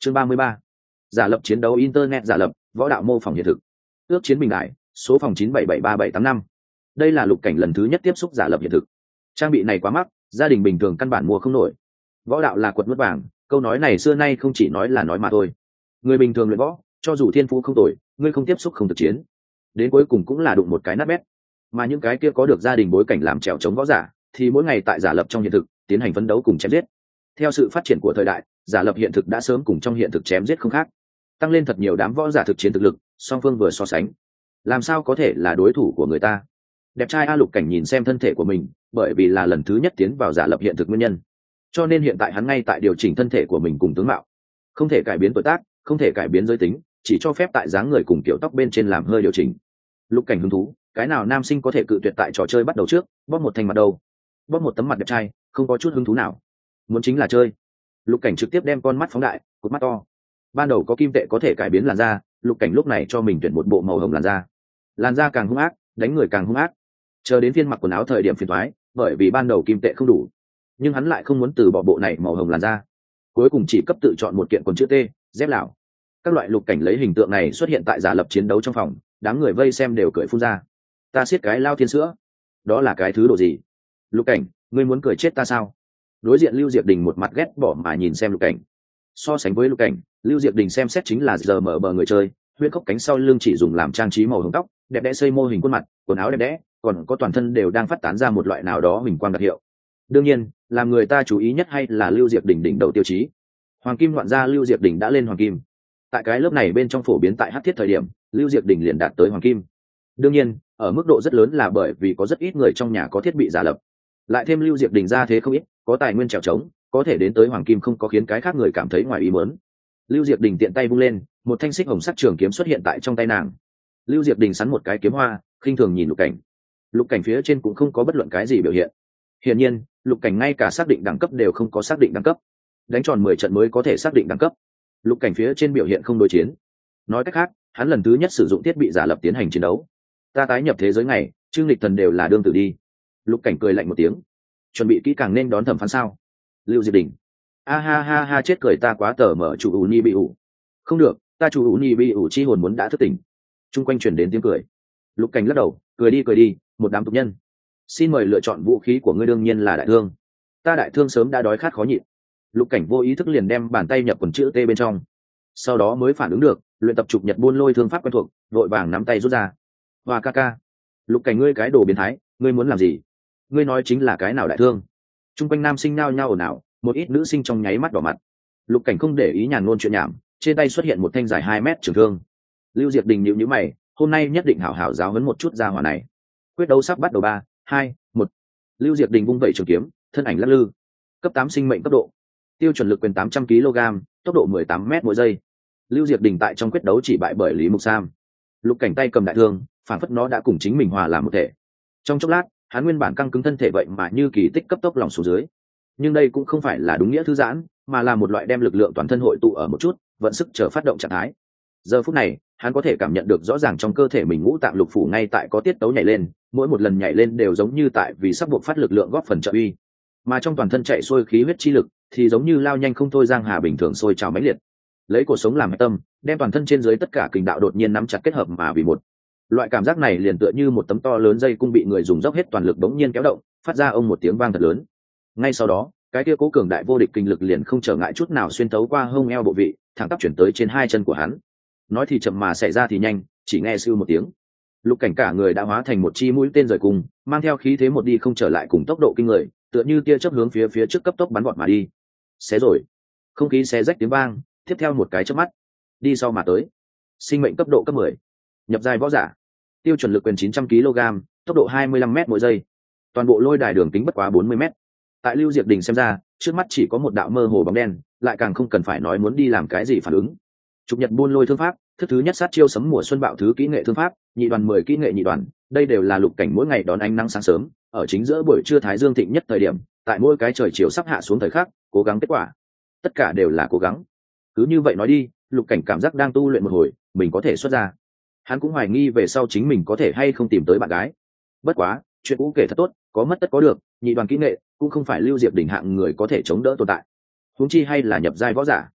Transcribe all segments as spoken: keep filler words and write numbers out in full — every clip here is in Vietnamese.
chương ba mươi ba, giả lập chiến đấu internet giả lập, võ đạo mô phỏng hiện thực. Ước chiến bình đại, số phòng chín bảy bảy ba bảy tám năm. Đây là Lục Cảnh lần thứ nhất tiếp xúc giả lập hiện thực. Trang bị này quá mắc, gia đình bình thường căn bản mua không nổi. Võ đạo là quật nuốt vàng, câu nói này xưa nay không chỉ nói là nói mà thôi. Người bình thường luyện võ, cho dù thiên phú không tồi, ngươi không tiếp xúc không thực chiến, đến cuối cùng cũng là đụng một cái nát bét. Mà những cái kia có được gia đình bối cảnh làm trèo chống võ giả, thì mỗi ngày tại giả lập trong hiện thực tiến hành phấn đấu cùng chém giết. Theo sự phát triển của thời đại, giả lập hiện thực đã sớm cùng trong hiện thực chém giết không khác, tăng lên thật nhiều đám võ giả thực chiến thực lực, song phương vừa so sánh, làm sao có thể là đối thủ của người ta. Đẹp trai A Lục Cảnh nhìn xem thân thể của mình, bởi vì là lần thứ nhất tiến vào giả lập hiện thực nguyên nhân, cho nên hiện tại hắn ngay tại điều chỉnh thân thể của mình cùng tướng mạo, không thể cải biến tuổi tác, không thể cải biến giới tính, chỉ cho phép tại dáng người cùng kiểu tóc bên trên làm hơi điều chỉnh. Lục Cảnh hứng thú, cái nào nam sinh có thể cự tuyệt tại trò chơi bắt đầu trước bóp một thành mặt đầu, bóp một tấm mặt đẹp trai, không có chút hứng thú nào, muốn chính là chơi. Lục Cảnh trực tiếp đem con mắt phóng đại, cột mắt to. Ban đầu có kim tệ có thể cải biến làn da, Lục Cảnh lúc này cho mình tuyển một bộ màu hồng làn da. Làn da càng hung ác, đánh người càng hung ác. Chờ đến phiên mặc quần áo thời điểm phiền toái, bởi vì ban đầu kim tệ không đủ, nhưng hắn lại không muốn từ bỏ bộ này màu hồng làn da. Cuối cùng chỉ cấp tự chọn một kiện quần chữ T, dép lảo. Các loại Lục Cảnh lấy hình tượng này xuất hiện tại giả lập chiến đấu trong phòng, đám người vây xem đều cười phun ra. Ta siết cái lao thiên sữa, đó là cái thứ độ gì? Lục Cảnh, ngươi muốn cười chết ta sao? Đối diện Lưu Diệp Đình một mặt ghét bỏ mà nhìn xem Lục Cảnh. So sánh với Lục Cảnh, Lưu Diệp Đình xem xét chính là giờ mở bờ người chơi, huyết khốc cánh sau lưng chỉ dùng làm trang trí màu hồng tóc, đẹp đẽ xây mô hình khuôn mặt, quần áo đẹp đẽ, còn có toàn thân đều đang phát tán ra một loại nào đó huỳnh quang đặc hiệu. Đương nhiên, làm người ta chú ý nhất hay là Lưu Diệp Đình đỉnh đầu tiêu chí. Hoàng kim loạn gia Lưu Diệp Đình đã lên hoàng kim. Tại cái lớp này bên trong phổ biến tại hắc thiết thời điểm, Lưu Diệp Đình liền đạt tới hoàng kim. Đương nhiên, ở mức độ rất lớn là bởi vì có rất ít người trong nhà có thiết bị giả lập. Lại thêm Lưu Diệp Đình ra thế không ít, có tài nguyên trèo trống, có thể đến tới hoàng kim không có khiến cái khác người cảm thấy ngoài ý muốn. Lưu Diệp Đình tiện tay vung lên, một thanh xích hồng sắc trường kiếm xuất hiện tại trong tay nàng. Lưu Diệp Đình sắn một cái kiếm hoa, khinh thường nhìn Lục Cảnh. Lục Cảnh phía trên cũng không có bất luận cái gì biểu hiện. Hiển nhiên, Lục Cảnh ngay cả xác định đẳng cấp đều không có xác định đẳng cấp. Đánh tròn mười trận mới có thể xác định đẳng cấp. Lục Cảnh phía trên biểu hiện không đối chiến. Nói cách khác, hắn lần thứ nhất sử dụng thiết bị giả lập tiến hành chiến đấu. Ta tái nhập thế giới này, Trương Lịch Thần đều là đương tử đi. Lục Cảnh cười lạnh một tiếng. Chuẩn bị kỹ càng nên đón thẩm phán sao? Lưu Diệp Đình. A ha ha ha, chết cười ta quá tờ mở chủ ủ ni bị ủ. Không được, ta chủ ủ ni bị ủ chi hồn muốn đã thức tỉnh. Trung quanh truyền đến tiếng cười. Lục Cảnh lắc đầu, cười đi cười đi, một đám tục nhân. Xin mời lựa chọn vũ khí của ngươi, đương nhiên là đại thương. Ta đại thương sớm đã đói khát khó nhịn. Lục Cảnh vô ý thức liền đem bàn tay nhập quần chữ T bên trong, sau đó mới phản ứng được, luyện tập chụp nhật buôn lôi thương pháp quen thuộc, vội vàng nắm tay rút ra. Hoa ca ca, Lục Cảnh ngươi cái đồ biến thái, ngươi muốn làm gì? Ngươi nói chính là cái nào đại thương? Trung quanh nam sinh nao nhao ồn ào, một ít nữ sinh trong nháy mắt đỏ mặt. Lục Cảnh không để ý nhàn ngôn chuyện nhảm, trên tay xuất hiện một thanh dài hai mét trường thương. Lưu Diệp Đình nhíu nhíu mày, hôm nay nhất định hảo hảo giáo huấn một chút gia hỏa này. Quyết đấu sắp bắt đầu, ba, hai, một. Lưu Diệp Đình vung vẩy trường kiếm, thân ảnh lắc lư. Cấp tám sinh mệnh cấp độ. Tiêu chuẩn lực quyền tám trăm ki lô gam, tốc độ mười tám mét mỗi giây. Lưu Diệp Đình tại trong quyết đấu chỉ bại bởi Lý Mục Sam. Lục Cảnh tay cầm đại thương, phản phất nó đã cùng chính mình hòa làm một thể. Trong chốc lát, hắn nguyên bản căng cứng thân thể vậy mà như kỳ tích cấp tốc lỏng xuống dưới. Nhưng đây cũng không phải là đúng nghĩa thư giãn, mà là một loại đem lực lượng toàn thân hội tụ ở một chút, vận sức chờ phát động trạng thái. Giờ phút này, hắn có thể cảm nhận được rõ ràng trong cơ thể mình ngũ tạng lục phủ ngay tại có tiết tấu nhảy lên, mỗi một lần nhảy lên đều giống như tại vì sắp buộc phát lực lượng góp phần trợ uy. Mà trong toàn thân chạy xuôi khí huyết chi lực thì giống như lao nhanh không thôi giang hà bình thường sôi trào mãnh liệt. Lấy cuộc sống làm hạch tâm, đem toàn thân trên dưới tất cả kình đạo đột nhiên nắm chặt kết hợp mà vì một. Loại cảm giác này liền tựa như một tấm to lớn dây cung bị người dùng dốc hết toàn lực bỗng nhiên kéo động, phát ra ông một tiếng vang thật lớn. Ngay sau đó, cái kia cố cường đại vô địch kinh lực liền không trở ngại chút nào xuyên thấu qua hông eo bộ vị, thẳng tắp chuyển tới trên hai chân của hắn. Nói thì chậm mà xảy ra thì nhanh, chỉ nghe sưu một tiếng, Lục Cảnh cả người đã hóa thành một chi mũi tên rời cùng, mang theo khí thế một đi không trở lại cùng tốc độ kinh người, tựa như tia chớp hướng phía phía trước cấp tốc bắn vọt mà đi. Xé rồi, không khí xé rách tiếng vang, tiếp theo một cái chớp mắt, đi sau mà tới. Sinh mệnh cấp độ cấp mười, nhập giai võ giả, tiêu chuẩn lực quyền chín trăm ki lô gam, tốc độ hai mươi lăm mét mỗi giây. Toàn bộ lôi đài đường kính bất quá bốn mươi mét. Tại Lưu Diệp Đình xem ra, trước mắt chỉ có một đạo mơ hồ bóng đen, lại càng không cần phải nói muốn đi làm cái gì phản ứng. Chụp nhật buôn lôi thương pháp, thứ thứ nhất sát chiêu sấm mùa xuân bạo thứ kỹ nghệ thương pháp, nhị đoàn mười kỹ nghệ nhị đoàn, đây đều là Lục Cảnh mỗi ngày đón ánh nắng sáng sớm, ở chính giữa buổi trưa thái dương thịnh nhất thời điểm, tại mỗi cái trời chiều sắp hạ xuống thời khắc, cố gắng kết quả. Tất cả đều là cố gắng. Cứ như vậy nói đi, Lục Cảnh cảm giác đang tu luyện một hồi, mình có thể xuất ra. Hắn cũng hoài nghi về sau chính mình có thể hay không tìm tới bạn gái. Bất quá, chuyện cũ kể thật tốt, có mất tất có được, nhị đoàn kỹ nghệ cũng không phải Lưu Diệp Đình hạng người có thể chống đỡ tồn tại. Huống chi hay là nhập giai võ giả.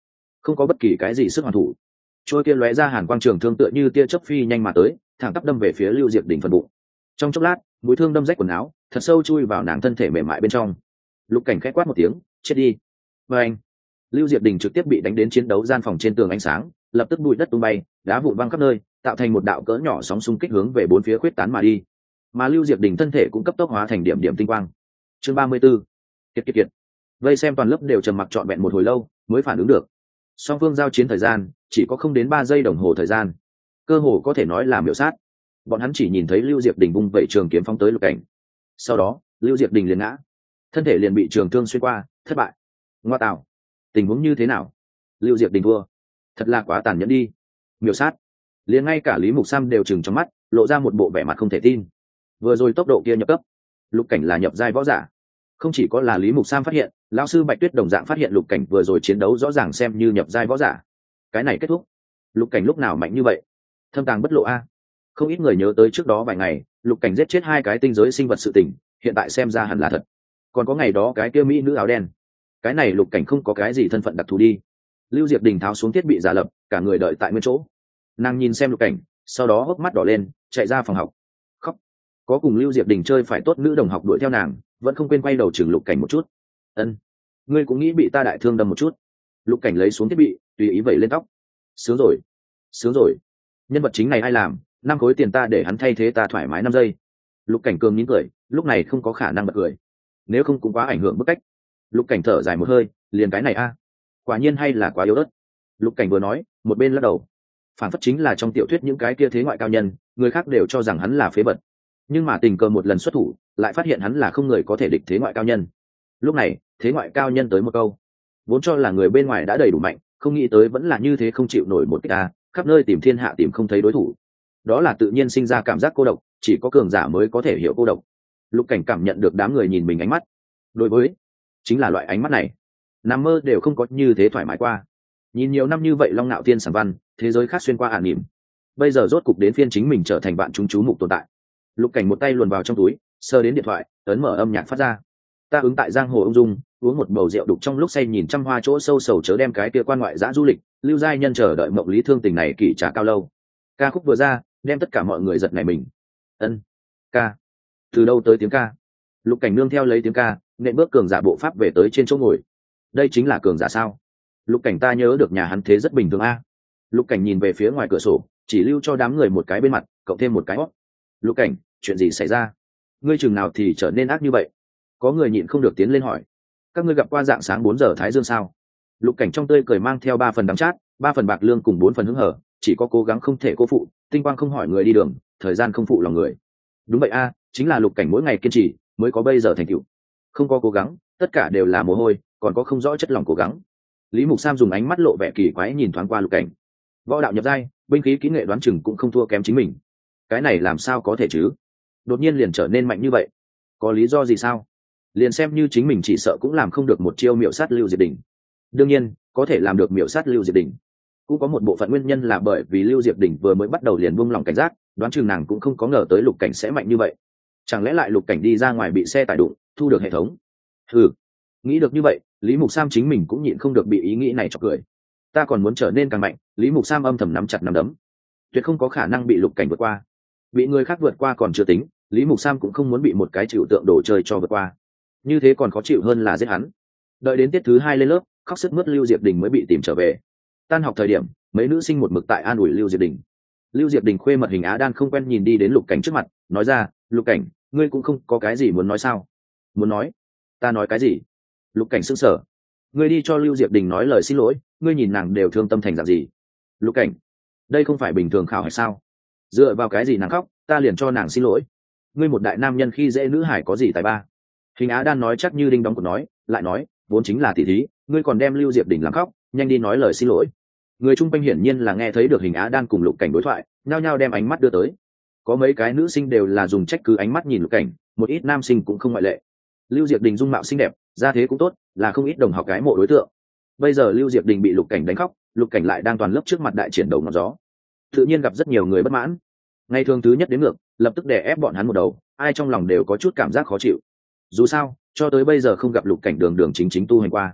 không có bất kỳ cái gì sức hoàn thủ. Trôi kia lóe ra hàn quang trường thương tựa như tia chớp phi nhanh mà tới, thẳng tắp đâm về phía Lưu Diệp Đình phần bụng. Trong chốc lát, mũi thương đâm rách quần áo, thật sâu chui vào nàng thân thể mềm mại bên trong. Lục Cảnh khẽ quát một tiếng, chết đi. Và anh, Lưu Diệp Đình trực tiếp bị đánh đến chiến đấu gian phòng trên tường ánh sáng, lập tức bụi đất tung bay, đá vụn văng khắp nơi, tạo thành một đạo cỡ nhỏ sóng xung kích hướng về bốn phía khuyết tán mà đi. Mà Lưu Diệp Đình thân thể cũng cấp tốc hóa thành điểm điểm tinh quang. Chương ba mươi 34. Kiệt kiệt kiệt. Vây xem toàn lớp đều trầm mặc trọn vẹn một hồi lâu, mới phản ứng được. Song phương giao chiến thời gian chỉ có không đến ba giây đồng hồ thời gian, cơ hồ có thể nói là miểu sát. Bọn hắn chỉ nhìn thấy Lưu Diệp Đình vung vẩy trường kiếm phóng tới Lục Cảnh, sau đó Lưu Diệp Đình liền ngã, thân thể liền bị trường thương xuyên qua, thất bại. Ngoa tạo, tình huống như thế nào? Lưu Diệp Đình thua, thật là quá tàn nhẫn đi. Miểu sát, liền ngay cả Lý Mục Sam đều chừng trong mắt, lộ ra một bộ vẻ mặt không thể tin. Vừa rồi tốc độ kia nhập cấp, Lục Cảnh là nhập giai võ giả. Không chỉ có là Lý Mục Sam phát hiện, lão sư Bạch Tuyết đồng dạng phát hiện Lục Cảnh vừa rồi chiến đấu rõ ràng xem như nhập giai võ giả. Cái này kết thúc, Lục Cảnh lúc nào mạnh như vậy? Thâm tàng bất lộ a. Không ít người nhớ tới trước đó vài ngày, Lục Cảnh giết chết hai cái tinh giới sinh vật sự tình, hiện tại xem ra hẳn là thật. Còn có ngày đó cái kia mỹ nữ áo đen, cái này Lục Cảnh không có cái gì thân phận đặc thù đi. Lưu Diệp Đình tháo xuống thiết bị giả lập, cả người đợi tại nguyên chỗ. Nàng nhìn xem Lục Cảnh, sau đó hốc mắt đỏ lên, chạy ra phòng học, khóc. Có cùng Lưu Diệp Đình chơi phải tốt nữ đồng học đuổi theo nàng, vẫn không quên quay đầu chừng Lục Cảnh một chút. Ân, ngươi cũng nghĩ bị ta đại thương đâm một chút? Lục Cảnh lấy xuống thiết bị, tùy ý vẩy lên tóc. Sướng rồi, sướng rồi. Nhân vật chính này ai làm? Năm khối tiền ta để hắn thay thế ta thoải mái năm giây. Lục Cảnh cường nín cười, lúc này không có khả năng bật cười, nếu không cũng quá ảnh hưởng bức cách. Lục Cảnh thở dài một hơi, liền cái này a, quả nhiên hay là quá yếu ớt. Lục Cảnh vừa nói, một bên lắc đầu. Phản phất chính là trong tiểu thuyết những cái kia thế ngoại cao nhân, người khác đều cho rằng hắn là phế vật, nhưng mà tình cờ một lần xuất thủ, lại phát hiện hắn là không người có thể địch thế ngoại cao nhân. Lúc này, thế ngoại cao nhân tới một câu, vốn cho là người bên ngoài đã đầy đủ mạnh, không nghĩ tới vẫn là như thế, không chịu nổi một kích a, khắp nơi tìm thiên hạ tìm không thấy đối thủ. Đó là tự nhiên sinh ra cảm giác cô độc, chỉ có cường giả mới có thể hiểu cô độc. Lục Cảnh cảm nhận được đám người nhìn mình ánh mắt, đối với chính là loại ánh mắt này, nằm mơ đều không có như thế thoải mái qua. Nhìn nhiều năm như vậy Long Nạo Thiên sản văn, thế giới khác xuyên qua ả niệm, bây giờ rốt cục đến phiên chính mình trở thành bạn chúng chú mục tồn tại. Lục Cảnh một tay luồn vào trong túi, sờ đến điện thoại, ấn mở âm nhạc phát ra. Ta ứng tại giang hồ ung dung, uống một bầu rượu đục trong lúc say nhìn trăm hoa chỗ sâu sầu chớ đem cái kia quan ngoại dã du lịch, lưu giai nhân chờ đợi mộng lý thương tình này kỳ trả cao lâu. Ca khúc vừa ra, đem tất cả mọi người giật nảy mình. Ân, ca, từ đâu tới tiếng ca? Lục Cảnh nương theo lấy tiếng ca, nện bước cường giả bộ pháp về tới trên chỗ ngồi. Đây chính là cường giả sao? Lục Cảnh ta nhớ được nhà hắn thế rất bình thường a. Lục Cảnh nhìn về phía ngoài cửa sổ, chỉ lưu cho đám người một cái bên mặt, cộng thêm một cái hót. Lục Cảnh, chuyện gì xảy ra? Ngươi chừng nào thì trở nên ác như vậy? Có người nhịn không được tiến lên hỏi. Các ngươi gặp qua dạng sáng bốn giờ thái dương sao? Lục Cảnh trong tươi cười mang theo ba phần đắng chát, ba phần bạc lương cùng bốn phần hứng hở, chỉ có cố gắng không thể cô phụ, tinh quang không hỏi người đi đường, thời gian không phụ lòng người. Đúng vậy a, chính là Lục Cảnh mỗi ngày kiên trì, mới có bây giờ thành tựu. Không có cố gắng, tất cả đều là mồ hôi, còn có không rõ chất lòng cố gắng. Lý Mục Sam dùng ánh mắt lộ vẻ kỳ quái nhìn thoáng qua Lục Cảnh. Võ đạo nhập giai, binh khí kỹ nghệ đoán chừng cũng không thua kém chính mình. Cái này làm sao có thể chứ? Đột nhiên liền trở nên mạnh như vậy, có lý do gì sao? Liền xem như chính mình chỉ sợ cũng làm không được một chiêu miểu sát Lưu Diệp Đình. Đương nhiên, có thể làm được miểu sát Lưu Diệp Đình, cũng có một bộ phận nguyên nhân là bởi vì Lưu Diệp Đình vừa mới bắt đầu liền buông lỏng cảnh giác, đoán chừng nàng cũng không có ngờ tới Lục Cảnh sẽ mạnh như vậy. Chẳng lẽ lại Lục Cảnh đi ra ngoài bị xe tải đụng, thu được hệ thống? Ừ, nghĩ được như vậy, Lý Mục Sam chính mình cũng nhịn không được bị ý nghĩ này chọc cười. Ta còn muốn trở nên càng mạnh. Lý Mục Sam âm thầm nắm chặt nắm đấm, tuyệt không có khả năng bị Lục Cảnh vượt qua. Bị người khác vượt qua còn chưa tính, Lý Mục Sam cũng không muốn bị một cái chịu tượng đồ chơi cho vượt qua, như thế còn khó chịu hơn là giết hắn. Đợi đến tiết thứ hai lên lớp, khóc sức mướt Lưu Diệp Đình mới bị tìm trở về. Tan học thời điểm, mấy nữ sinh một mực tại an ủi Lưu Diệp Đình. Lưu Diệp Đình khuê mật hình Á Đan không quen nhìn đi đến Lục Cảnh trước mặt, nói ra, Lục Cảnh, ngươi cũng không có cái gì muốn nói sao? Muốn nói? Ta nói cái gì? Lục Cảnh sững sờ. Ngươi đi cho Lưu Diệp Đình nói lời xin lỗi, ngươi nhìn nàng đều thương tâm thành dạng gì? Lục Cảnh, đây không phải bình thường khảo hay sao? Dựa vào cái gì nàng khóc, ta liền cho nàng xin lỗi? Ngươi một đại nam nhân khi dễ nữ hải có gì tài ba? Hình Á Đan nói chắc như đinh đóng của nói, lại nói, vốn chính là tỷ thí, ngươi còn đem Lưu Diệp Đình làm khóc, nhanh đi nói lời xin lỗi. Người chung quanh hiển nhiên là nghe thấy được Hình Á Đan cùng Lục Cảnh đối thoại, nhao nhao đem ánh mắt đưa tới. Có mấy cái nữ sinh đều là dùng trách cứ ánh mắt nhìn Lục Cảnh, một ít nam sinh cũng không ngoại lệ. Lưu Diệp Đình dung mạo xinh đẹp, gia thế cũng tốt, là không ít đồng học gái mộ đối tượng. Bây giờ Lưu Diệp Đình bị Lục Cảnh đánh khóc, Lục Cảnh lại đang toàn lớp trước mặt đại triển đầu ngọn gió, tự nhiên gặp rất nhiều người bất mãn. Ngày thường thứ nhất đến ngược, lập tức đè ép bọn hắn một đầu, ai trong lòng đều có chút cảm giác khó chịu. Dù sao, cho tới bây giờ không gặp Lục Cảnh đường đường chính chính tu hành qua.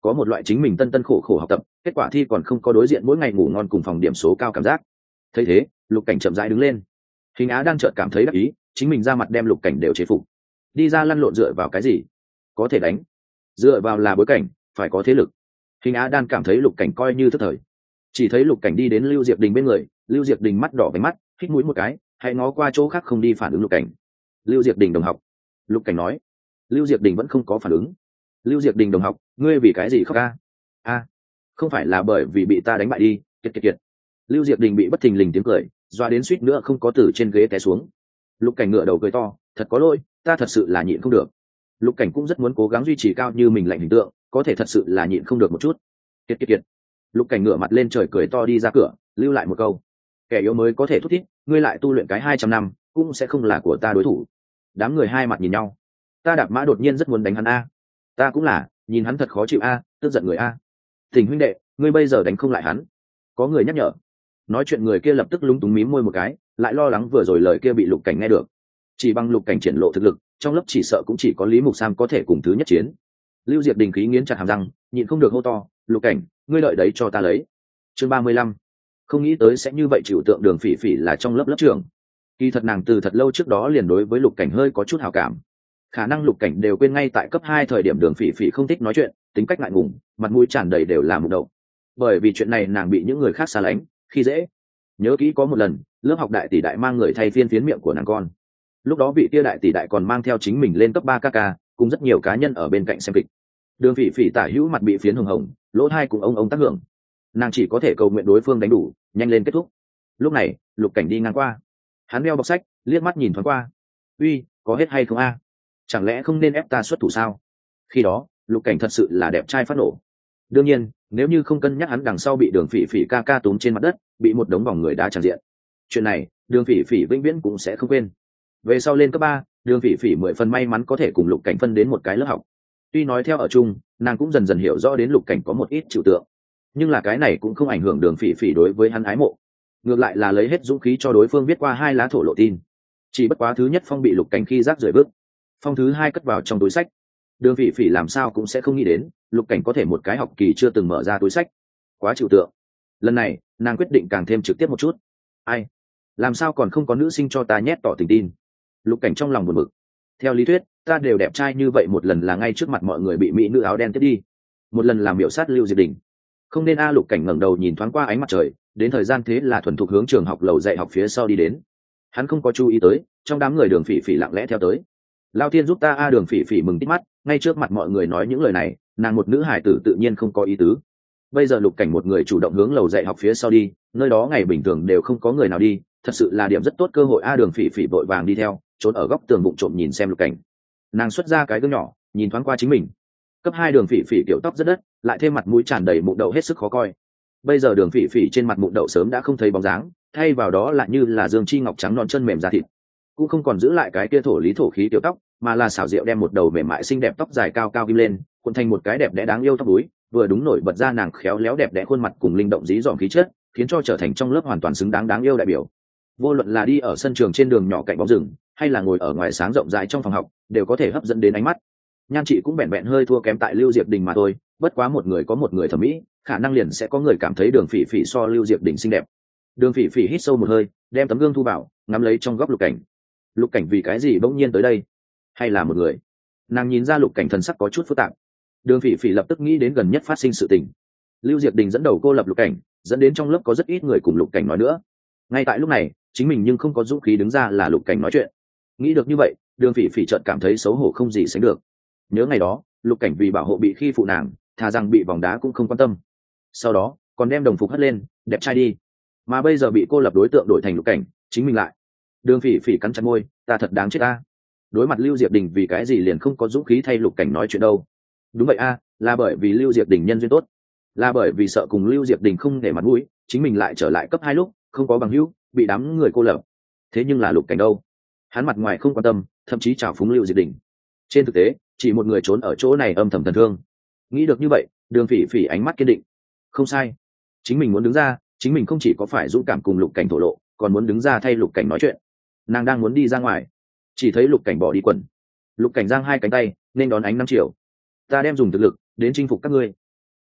có một loại chính mình tân tân khổ khổ học tập kết quả thi còn không có đối diện mỗi ngày ngủ ngon cùng phòng điểm số cao cảm giác. Thấy thế Lục Cảnh chậm rãi đứng lên. Hình Á đang chợt cảm thấy đắc ý, chính mình ra mặt đem Lục Cảnh đều chế phục. Đi ra lăn lộn dựa vào cái gì? Có thể đánh, dựa vào là bối cảnh, phải có thế lực. Hình Á đang cảm thấy Lục Cảnh coi như thức thời. Chỉ thấy Lục Cảnh đi đến Lưu Diệp Đình bên người, Lưu Diệp Đình mắt đỏ váy mắt, hít mũi một cái, hãy ngó qua chỗ khác không đi phản ứng Lục Cảnh. Lưu Diệp Đình đồng học. Lục Cảnh nói. Lưu Diệp Đình vẫn không có phản ứng. Lưu Diệp Đình đồng học, ngươi vì cái gì khóc a? A, không phải là bởi vì bị ta đánh bại đi, kiệt kiệt kiệt. Lưu Diệp Đình bị bất thình lình tiếng cười doa đến suýt nữa không có từ trên ghế té xuống. Lục Cảnh ngửa đầu cười to, thật có lỗi, ta thật sự là nhịn không được. Lục Cảnh cũng rất muốn cố gắng duy trì cao như mình lạnh hình tượng, có thể thật sự là nhịn không được một chút. Kiệt kiệt kiệt. Lục Cảnh ngửa mặt lên trời cười to đi ra cửa, lưu lại một câu: kẻ yếu mới có thể thúc thiết, ngươi lại tu luyện cái hai trăm năm cũng sẽ không là của ta đối thủ. Đám người hai mặt nhìn nhau. Ta Đạp Mã đột nhiên rất muốn đánh hắn a. Ta cũng là, nhìn hắn thật khó chịu a, tức giận người a. Tình huynh đệ, ngươi bây giờ đánh không lại hắn. Có người nhắc nhở. Nói chuyện người kia lập tức lúng túng mím môi một cái, lại lo lắng vừa rồi lời kia bị Lục Cảnh nghe được. Chỉ bằng Lục Cảnh triển lộ thực lực, trong lớp chỉ sợ cũng chỉ có Lý Mục Sam có thể cùng thứ nhất chiến. Lưu Diệp Đình khí nghiến chặt hàm răng, nhịn không được hô to: Lục Cảnh, ngươi đợi đấy cho ta lấy. Chương ba mươi lăm. Không nghĩ tới sẽ như vậy, chịu tượng Đường Phỉ Phỉ là trong lớp lớp trưởng. Kỳ thật nàng từ thật lâu trước đó liền đối với Lục Cảnh hơi có chút hảo cảm. Khả năng Lục Cảnh đều quên ngay tại cấp hai thời điểm Đường Phỉ Phỉ không thích nói chuyện, tính cách ngại ngùng, mặt mũi tràn đầy đều là mụn đầu. Bởi vì chuyện này nàng bị những người khác xa lánh, khi dễ. Nhớ kỹ có một lần, lớp học đại tỷ đại mang người thay phiên phiến miệng của nàng con. Lúc đó vị kia đại tỷ đại còn mang theo chính mình lên cấp ba ca ca, cùng rất nhiều cá nhân ở bên cạnh xem kịch. Đường Phỉ Phỉ tả hữu mặt bị phiến hồng hồng, lỗ tai cùng ông ông tác hưởng. Nàng chỉ có thể cầu nguyện đối phương đánh đủ, nhanh lên kết thúc. Lúc này Lục Cảnh đi ngang qua, hắn đeo bọc sách, liếc mắt nhìn thoáng qua. Uy, có hết hay không a? Chẳng lẽ không nên ép ta xuất thủ sao? Khi đó Lục Cảnh thật sự là đẹp trai phát nổ. Đương nhiên nếu như không cân nhắc hắn đằng sau bị Đường Phỉ Phỉ ca ca túm trên mặt đất, bị một đống vòng người đá tràn diện, chuyện này Đường Phỉ Phỉ vĩnh viễn cũng sẽ không quên. Về sau lên cấp ba, Đường Phỉ Phỉ mười phần may mắn có thể cùng Lục Cảnh phân đến một cái lớp học. Tuy nói theo ở chung, nàng cũng dần dần hiểu rõ đến Lục Cảnh có một ít chịu tượng, nhưng là cái này cũng không ảnh hưởng Đường Phỉ Phỉ đối với hắn ái mộ. Ngược lại là lấy hết dũng khí cho đối phương viết qua hai lá thổ lộ tin. Chỉ bất quá thứ nhất phong bị Lục Cảnh khi rác rưởi vứt, phong thứ hai cất vào trong túi sách. Đường Phỉ Phỉ làm sao cũng sẽ không nghĩ đến Lục Cảnh có thể một cái học kỳ chưa từng mở ra túi sách. Quá chịu tượng. Lần này nàng quyết định càng thêm trực tiếp một chút. Ai, làm sao còn không có nữ sinh cho ta nhét tỏ tình tin? Lục Cảnh trong lòng buồn bực. Theo lý thuyết ta đều đẹp trai như vậy, một lần là ngay trước mặt mọi người bị mỹ nữ áo đen tiếp đi, một lần làm miểu sát Lưu Diệp Đình, không nên a. Lục Cảnh ngẩng đầu nhìn thoáng qua ánh mặt trời, đến thời gian thế là thuần thục hướng trường học lầu dạy học phía sau đi đến. Hắn không có chú ý tới trong đám người Đường Phỉ Phỉ lặng lẽ theo tới. Lao thiên giúp ta a. Đường Phỉ Phỉ mừng tít mắt, ngay trước mặt mọi người nói những lời này, nàng một nữ hải tử tự nhiên không có ý tứ. Bây giờ Lục Cảnh một người chủ động hướng lầu dạy học phía sau đi, nơi đó ngày bình thường đều không có người nào đi, thật sự là điểm rất tốt cơ hội a. Đường Phỉ Phỉ vội vàng đi theo, trốn ở góc tường bụng trộm nhìn xem Lục Cảnh. Nàng xuất ra cái gương nhỏ, nhìn thoáng qua chính mình. Cấp hai Đường Phỉ Phỉ kiểu tóc rất đất, lại thêm mặt mũi tràn đầy mụn đậu hết sức khó coi. Bây giờ Đường Phỉ Phỉ trên mặt mụn đậu sớm đã không thấy bóng dáng, thay vào đó lại như là dương chi ngọc trắng non chân mềm da thịt, cũng không còn giữ lại cái kia thổ lý thổ khí tiểu tóc, mà là xảo diệu đem một đầu mềm mại xinh đẹp tóc dài cao cao kim lên, cuộn thành một cái đẹp đẽ đáng yêu tóc búi, vừa đúng nổi bật ra nàng khéo léo đẹp đẽ khuôn mặt cùng linh động dí dỏm khí chất, khiến cho trở thành trong lớp hoàn toàn xứng đáng đáng yêu đại biểu. Vô luận là đi ở sân trường trên đường nhỏ cạnh bóng rừng, hay là ngồi ở ngoài sáng rộng rãi trong phòng học, đều có thể hấp dẫn đến ánh mắt. Nhan chị cũng bèn bèn hơi thua kém tại Lưu Diệp Đình mà thôi, bất quá một người có một người thẩm mỹ, khả năng liền sẽ có người cảm thấy Đường Phỉ Phỉ so Lưu Diệp Đình xinh đẹp. Đường Phỉ Phỉ hít sâu một hơi, đem tấm gương thu vào, ngắm lấy trong góc Lục Cảnh. Lục Cảnh vì cái gì bỗng nhiên tới đây? Hay là một người? Nàng nhìn ra Lục Cảnh thần sắc có chút phức tạp. Đường Phỉ Phỉ lập tức nghĩ đến gần nhất phát sinh sự tình. Lưu Diệp Đình dẫn đầu cô lập Lục Cảnh, dẫn đến trong lớp có rất ít người cùng Lục Cảnh nói nữa. Ngay tại lúc này, chính mình nhưng không có dũng khí đứng ra là Lục Cảnh nói chuyện. Nghĩ được như vậy, Đường Phỉ Phỉ chợt cảm thấy xấu hổ không gì sánh được. Nhớ ngày đó, Lục Cảnh vì bảo hộ bị khi phụ nàng, thà rằng bị vòng đá cũng không quan tâm. Sau đó, còn đem đồng phục hất lên, đẹp trai đi. Mà bây giờ bị cô lập đối tượng đổi thành Lục Cảnh, chính mình lại. Đường Phỉ Phỉ cắn chặt môi, ta thật đáng chết ta. Đối mặt Lưu Diệp Đình vì cái gì liền không có dũng khí thay Lục Cảnh nói chuyện đâu? Đúng vậy a, là bởi vì Lưu Diệp Đình nhân duyên tốt, là bởi vì sợ cùng Lưu Diệp Đình không để mặt mũi, chính mình lại trở lại cấp hai lúc không có bằng hữu, bị đám người cô lập. Thế nhưng là Lục Cảnh đâu? Hắn mặt ngoài không quan tâm, thậm chí chào phúng Lưu Diệp Đình. Trên thực tế, chỉ một người trốn ở chỗ này âm thầm thần thương. Nghĩ được như vậy, Đường Phỉ Phỉ ánh mắt kiên định. Không sai, chính mình muốn đứng ra, chính mình không chỉ có phải dũng cảm cùng Lục Cảnh thổ lộ, còn muốn đứng ra thay Lục Cảnh nói chuyện. Nàng đang muốn đi ra ngoài, chỉ thấy Lục Cảnh bỏ đi quần. Lục Cảnh giang hai cánh tay nên đón ánh nắng chiều. Ta đem dùng thực lực đến chinh phục các ngươi.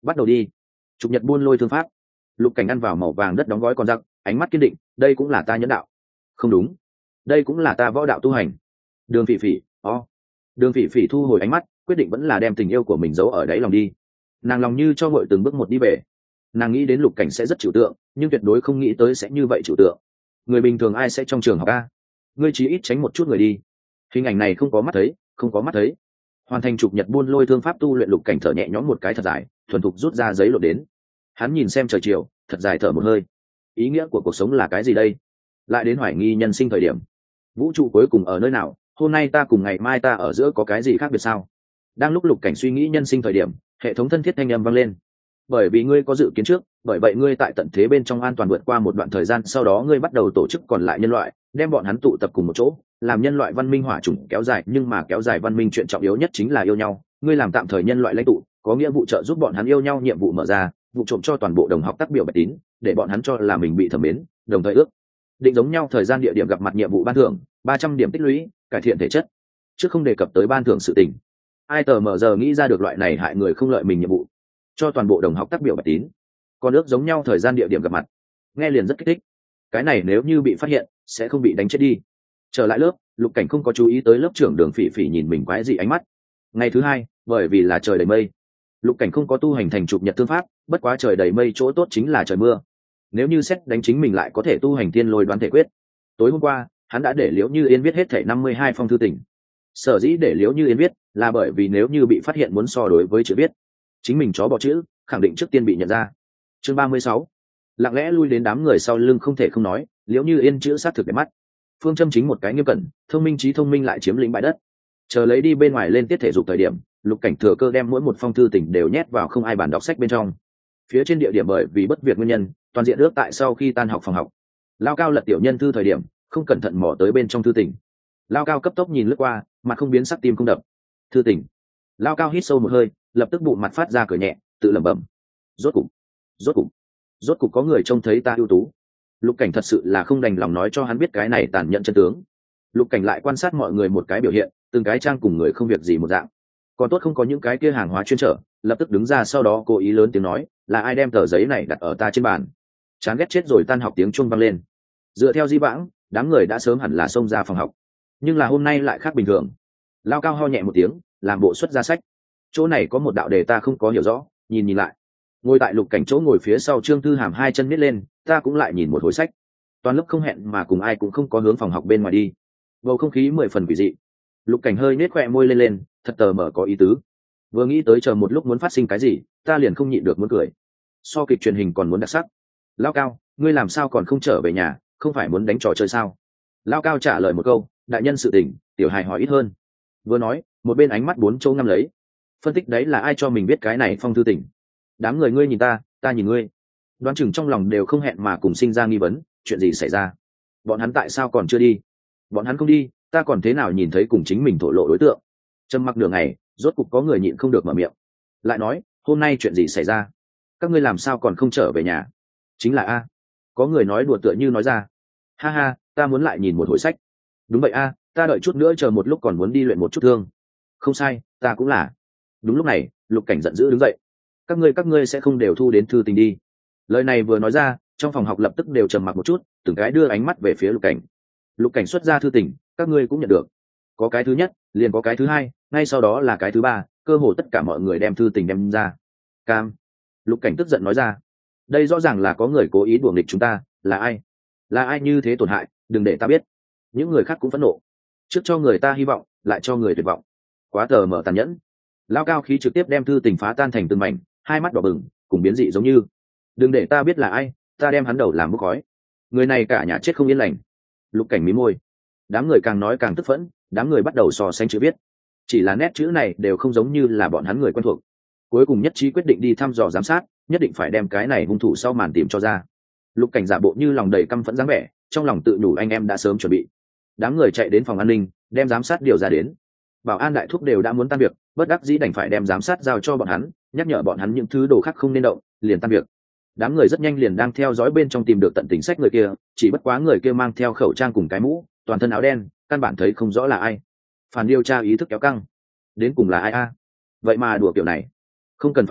bắt đầu đi. Chụp nhật buôn lôi thương pháp. Lục Cảnh ăn vào màu vàng đất đóng gói con giặc, ánh mắt kiên định, đây cũng là ta nhẫn đạo. Không đúng, đây cũng là ta võ đạo tu hành. Đường Phỉ Phỉ, o. Đường Phỉ Phỉ thu hồi ánh mắt, quyết định vẫn là đem tình yêu của mình giấu ở đáy lòng đi. Nàng lòng như cho ngội từng bước một đi về. Nàng nghĩ đến Lục Cảnh sẽ rất chịu tượng, nhưng tuyệt đối không nghĩ tới sẽ như vậy chịu tượng. Người bình thường ai sẽ trong trường học a? Ngươi chí ít tránh một chút người đi. Hình ảnh này không có mắt thấy, không có mắt thấy. Hoàn thành chụp nhật buôn lôi thương pháp tu luyện, Lục Cảnh thở nhẹ nhõm một cái thật dài, thuần thục rút ra giấy lộn đến. Hắn nhìn xem trời chiều, thật dài thở một hơi. Ý nghĩa của cuộc sống là cái gì đây? Lại đến hoài nghi nhân sinh thời điểm. Vũ trụ cuối cùng ở nơi nào? Hôm nay ta cùng ngày mai ta ở giữa có cái gì khác biệt sao? Đang lúc Lục Cảnh suy nghĩ nhân sinh thời điểm, hệ thống thân thiết thanh âm vang lên. Bởi vì ngươi có dự kiến trước, bởi vậy ngươi tại tận thế bên trong an toàn vượt qua một đoạn thời gian, sau đó ngươi bắt đầu tổ chức còn lại nhân loại, đem bọn hắn tụ tập cùng một chỗ, làm nhân loại văn minh hỏa chủng kéo dài, nhưng mà kéo dài văn minh chuyện trọng yếu nhất chính là yêu nhau. Ngươi làm tạm thời nhân loại lãnh tụ, có nghĩa vụ trợ giúp bọn hắn yêu nhau, nhiệm vụ mở ra, vụ trộm cho toàn bộ đồng học tác biểu bạch tín, để bọn hắn cho là mình bị thẩm mến, đồng thời ước định giống nhau thời gian địa điểm gặp mặt, nhiệm vụ ban thưởng ba trăm điểm tích lũy, cải thiện thể chất. Trước không đề cập tới ban thưởng sự tình, ai tờ mờ giờ nghĩ ra được loại này hại người không lợi mình nhiệm vụ, cho toàn bộ đồng học tác biểu bạch tín, còn ước giống nhau thời gian địa điểm gặp mặt, nghe liền rất kích thích. Cái này nếu như bị phát hiện sẽ không bị đánh chết đi. Trở lại lớp, Lục Cảnh không có chú ý tới lớp trưởng Đường Phỉ Phỉ nhìn mình quái dị ánh mắt. Ngày thứ hai, bởi vì là trời đầy mây, Lục Cảnh không có tu hành thành chụp nhật thương pháp, bất quá trời đầy mây chỗ tốt chính là trời mưa. Nếu như xét đánh chính mình lại có thể tu hành thiên lôi đoán thể quyết. Tối hôm qua, hắn đã để Liễu Như Yên viết hết thảy năm mươi hai phong thư tình. Sở dĩ để Liễu Như Yên viết là bởi vì nếu như bị phát hiện muốn so đối với chữ viết, chính mình chó bỏ chữ, khẳng định trước tiên bị nhận ra. Chương ba mươi sáu. Lặng lẽ lui đến đám người sau lưng không thể không nói, Liễu Như Yên chữ sát thực đẹp mắt. Phương châm chính một cái nghiêm cẩn, thông minh trí thông minh lại chiếm lĩnh bãi đất. Chờ lấy đi bên ngoài lên tiết thể dục thời điểm, Lục Cảnh thừa cơ đem mỗi một phong thư tình đều nhét vào không ai bàn đọc sách bên trong. Phía trên địa điểm bởi vì bất việc nguyên nhân, toàn diện ước tại sau khi tan học phòng học. Lao Cao lật tiểu nhân thư thời điểm, không cẩn thận mò tới bên trong thư tình. Lao Cao cấp tốc nhìn lướt qua, mặt không biến sắc, tim không đập. Thư tình. Lao Cao hít sâu một hơi, lập tức bụng mặt phát ra cười nhẹ, tự lẩm bẩm. Rốt cục, rốt cục, rốt cục có người trông thấy ta ưu tú. Lục Cảnh thật sự là không đành lòng nói cho hắn biết cái này tàn nhẫn chân tướng. Lục Cảnh lại quan sát mọi người một cái biểu hiện, từng cái trang cùng người không việc gì một dạng. Còn tốt không có những cái kia hàng hóa chuyên trở, lập tức đứng ra, sau đó cố ý lớn tiếng nói, là ai đem tờ giấy này đặt ở ta trên bàn? Chán ghét chết rồi. Tan học tiếng chuông vang lên. Dựa theo di vãng, đám người đã sớm hẳn là xông ra phòng học, nhưng là hôm nay lại khác bình thường. Lao Cao ho nhẹ một tiếng, làm bộ xuất ra sách. Chỗ này có một đạo đề ta không có hiểu rõ, nhìn nhìn lại. Ngồi tại Lục Cảnh chỗ ngồi phía sau Trương Thư Hàm hai chân nít lên, ta cũng lại nhìn một hồi sách. Toàn lớp không hẹn mà cùng ai cũng không có hướng phòng học bên ngoài đi. Bầu không khí mười phần quỷ dị. Lục Cảnh hơi nết khỏe môi lên lên, thật tờ mở có ý tứ. Vừa nghĩ tới chờ một lúc muốn phát sinh cái gì, ta liền không nhịn được muốn cười. So kịch truyền hình còn muốn đặc sắc. Lao Cao, ngươi làm sao còn không trở về nhà, không phải muốn đánh trò chơi sao? Lao Cao trả lời một câu, đại nhân sự tình, tiểu hài hỏi ít hơn. Vừa nói, một bên ánh mắt bốn châu năm lấy. Phân tích đấy là ai cho mình biết cái này phong thư tình. Đám người ngươi nhìn ta, ta nhìn ngươi. Đoán chừng trong lòng đều không hẹn mà cùng sinh ra nghi vấn, chuyện gì xảy ra? Bọn hắn tại sao còn chưa đi? Bọn hắn không đi, ta còn thế nào nhìn thấy cùng chính mình thổ lộ đối tượng? Trầm mặc đường này, rốt cục có người nhịn không được mở miệng. Lại nói, hôm nay chuyện gì xảy ra? Các ngươi làm sao còn không trở về nhà? Chính là a. Có người nói đùa tựa như nói ra. Ha ha, ta muốn lại nhìn một hồi sách. Đúng vậy a, ta đợi chút nữa chờ một lúc còn muốn đi luyện một chút thương. Không sai, ta cũng là. Đúng lúc này, Lục Cảnh giận dữ đứng dậy. Các ngươi các ngươi sẽ không đều thu đến thư tình đi? Lời này vừa nói ra, trong phòng học lập tức đều trầm mặc một chút, từng cái đưa ánh mắt về phía Lục Cảnh. Lục Cảnh xuất ra thư tình, các ngươi cũng nhận được. Có cái thứ nhất, liền có cái thứ hai, ngay sau đó là cái thứ ba, cơ hồ tất cả mọi người đem thư tình đem ra. Cam. Lục Cảnh tức giận nói ra. Đây rõ ràng là có người cố ý đùa nghịch chúng ta, là ai? Là ai như thế tổn hại, đừng để ta biết. Những người khác cũng phẫn nộ. Trước cho người ta hy vọng, lại cho người tuyệt vọng. Quá tờ mở tàn nhẫn. Lao Cao khí trực tiếp đem thư tình phá tan thành từng mảnh, hai mắt đỏ bừng, cùng biến dị giống như. Đừng để ta biết là ai, ta đem hắn đầu làm bốc khói. Người này cả nhà chết không yên lành. Lục Cảnh mí môi. Đám người càng nói càng tức phẫn, đám người bắt đầu so sánh chữ viết. Chỉ là nét chữ này đều không giống như là bọn hắn người quen thuộc. Cuối cùng nhất trí quyết định đi thăm dò giám sát, nhất định phải đem cái này hung thủ sau màn tìm cho ra. Lục Cảnh giả bộ như lòng đầy căm phẫn dáng vẻ, trong lòng tự nhủ anh em đã sớm chuẩn bị. Đám người chạy đến phòng an ninh, đem giám sát điều ra đến. Bảo an đại thúc đều đã muốn tan việc, bất đắc dĩ đành phải đem giám sát giao cho bọn hắn, nhắc nhở bọn hắn những thứ đồ khác không nên động, liền tan việc. Đám người rất nhanh liền đang theo dõi bên trong tìm được tận tình sách người kia, chỉ bất quá người kia mang theo khẩu trang cùng cái mũ, toàn thân áo đen, căn bản thấy không rõ là ai. Phản điều tra ý thức kéo căng. Đến cùng là ai a? Vậy mà đùa kiểu này, không cần phải nói,